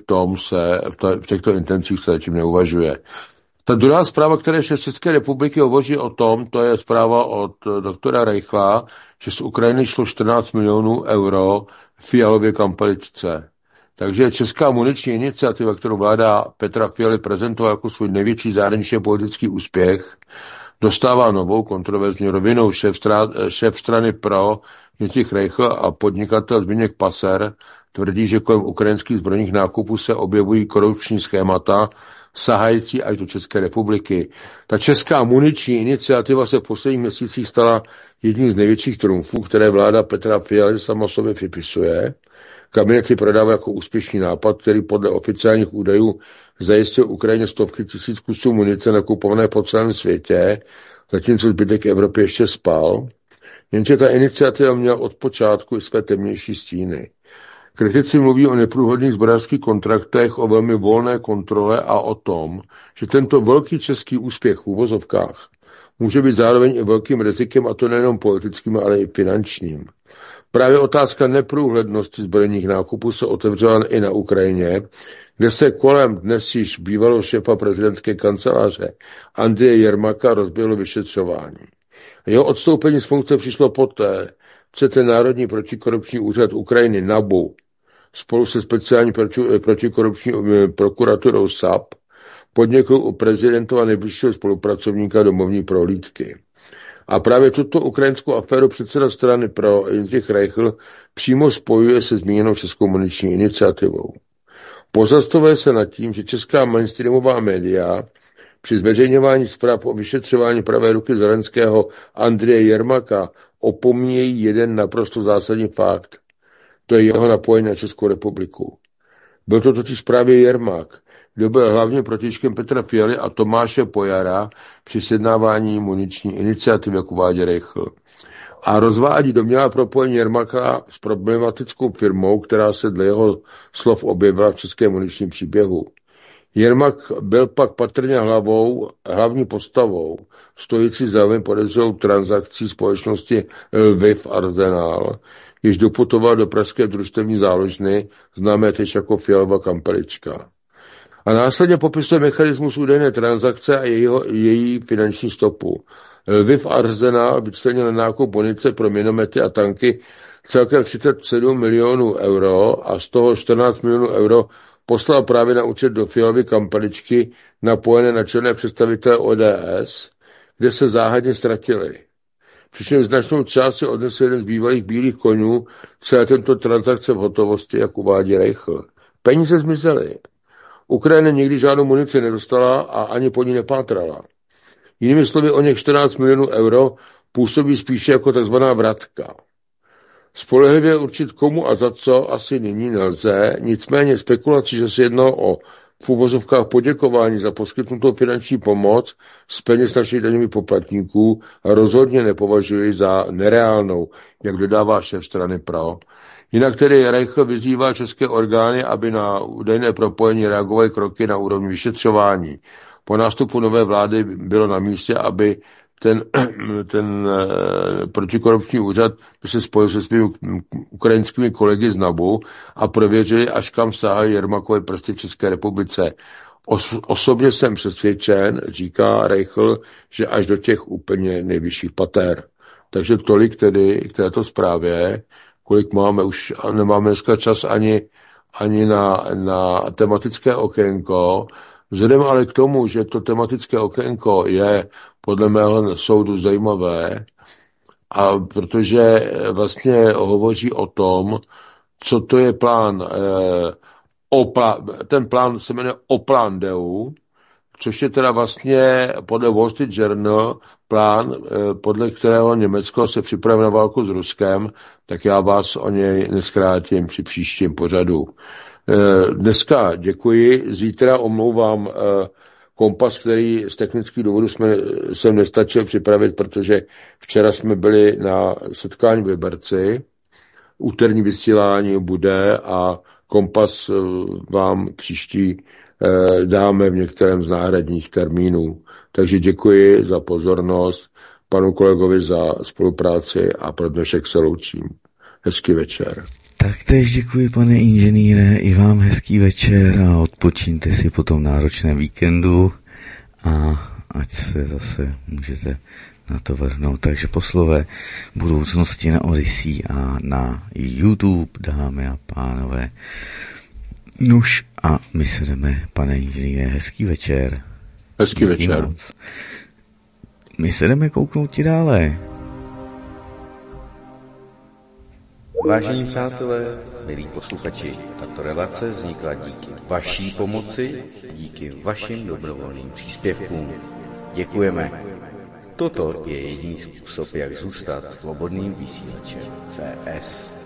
v těchto intencích se zatím neuvažuje. Ta druhá zpráva, která ještě z České republiky hovoří o tom, to je zpráva od doktora Reichla, že z Ukrajiny šlo 14 milionů euro Fialově kampeličce. Takže Česká muniční iniciativa, kterou vláda Petra Fialy prezentovala jako svůj největší zahraničně politický úspěch, dostává novou kontroverzní rovinou. Šéf strany Pro Jindřich Reichl a podnikatel Zbyněk Paser tvrdí, že kolem ukrajinských zbrojních nákupů se objevují korupční schémata, sahající až do České republiky. Ta Česká muniční iniciativa se v posledních měsících stala jedním z největších trumfů, které vláda Petra Fialy sama sobě připisuje. Kabinet si prodává jako úspěšný nápad, který podle oficiálních údajů zajistil Ukrajině stovky tisíc kusů munice nakupované po celém světě, zatímco zbytek Evropy ještě spal. Jenže ta iniciativa měla od počátku i své temnější stíny. Kritici mluví o neprůhledných zbrojařských kontraktech, o velmi volné kontrole a o tom, že tento velký český úspěch v uvozovkách může být zároveň i velkým rizikem, a to nejenom politickým, ale i finančním. Právě otázka neprůhlednosti zbrojních nákupů se otevřela i na Ukrajině, kde se kolem dnes již bývalého šéfa prezidentské kanceláře Andreje Jermaka rozběhlo vyšetřování. Jeho odstoupení z funkce přišlo poté, co ten Národní protikorupční úřad Ukrajiny NABU spolu se speciální protikorupční prokuraturou SAP podnikl u prezidentova nejbližšího spolupracovníka domovní prohlídky. A právě tuto ukrajinskou aféru předseda strany Pro Jindřich Reichl přímo spojuje se zmíněnou Českou muniční iniciativou. Pozastavuje se nad tím, že česká mainstreamová média při zveřejňování zpráv o vyšetřování pravé ruky Zelenského Andreje Jermaka opomíjejí jeden naprosto zásadní fakt. To je jeho napojení na Českou republiku. Byl to totiž právě Jermak, kdo byl hlavním protižkem Petra Fialy a Tomáše Pojara při sjednávání muniční iniciativy, jak uvádí Reichl. A rozvádí domnělá propojení Jermaka s problematickou firmou, která se dle jeho slov objevila v českém muničním příběhu. Jermak byl pak patrně hlavní postavou, stojící za velmi podezřelou transakcí společnosti Lviv Arsenal, jež doputoval do pražské družstevní záložny, známé teď jako Fialova kampelička. A následně popisuje mechanismus údajné transakce a její finanční stopu. Lviv Arsenal vyčlenil na nákup munice pro minomety a tanky celkem 37 milionů euro a z toho 14 milionů euro poslal právě na účet do Fialovy kampeličky napojené na čelné představitele ODS, kde se záhadně ztratili. Přičemž značnou část si odnesl jeden z bývalých bílých konňů celé tento transakce v hotovosti, jak uvádí Reichl. Peníze zmizely. Ukrajina nikdy žádnou munici nedostala a ani po ní nepátrala. Jinými slovy, o něch 14 milionů euro působí spíše jako takzvaná vratka. Spolehlivě určit komu a za co asi nyní nelze, nicméně spekulaci, že se jednalo o v uvozovkách poděkování za poskytnutou finanční pomoc z peněz našich daňových poplatníků rozhodně nepovažuji za nereálnou, jak dodává šéf strany Pro. Jinak tedy Reichl vyzývá české orgány, aby na údajné propojení reagovaly kroky na úrovni vyšetřování. Po nástupu nové vlády bylo na místě, aby ten protikorupční úřad by se spojil se svými ukrajinskými kolegy z NABU a prověřili, až kam sahají Jermakové prsty v České republice. Osobně jsem přesvědčen, říká Reichl, že až do těch úplně nejvyšších pater. Takže tolik tedy k této zprávě, kolik máme, už nemáme dneska čas ani na tematické okénko. Vzhledem ale k tomu, že to tematické okénko je podle mého soudu zajímavé, a protože vlastně hovoří o tom, co to je plán. Ten plán se jmenuje Oplan Deu, což je teda vlastně podle Wall Street Journal plán, podle kterého Německo se připravuje na válku s Ruskem, tak já vás o něj neskrátím při příštím pořadu. Dneska děkuji, zítra omlouvám kompas, který z technických důvodů jsem nestačil připravit, protože včera jsme byli na setkání v Liberci, úterní vysílání bude a kompas vám příští dáme v některém z náhradních termínů. Takže děkuji za pozornost, panu kolegovi za spolupráci a pro dnešek se loučím. Hezký večer. Taktéž děkuji, pane inženýre, i vám hezký večer a odpočíňte si po tom náročném víkendu a ať se zase můžete na to vrhnout. Takže poslové budoucnosti na Odyssey a na YouTube, dámy a pánové. Nuž a my se jdeme, pane inženýre, hezký večer. Hezký večer. Moc. My se jdeme kouknout i dále. Vážení přátelé, milí posluchači, tato relace vznikla díky vaší pomoci, díky vašim dobrovolným příspěvkům. Děkujeme. Toto je jediný způsob, jak zůstat svobodným vysílačem CS.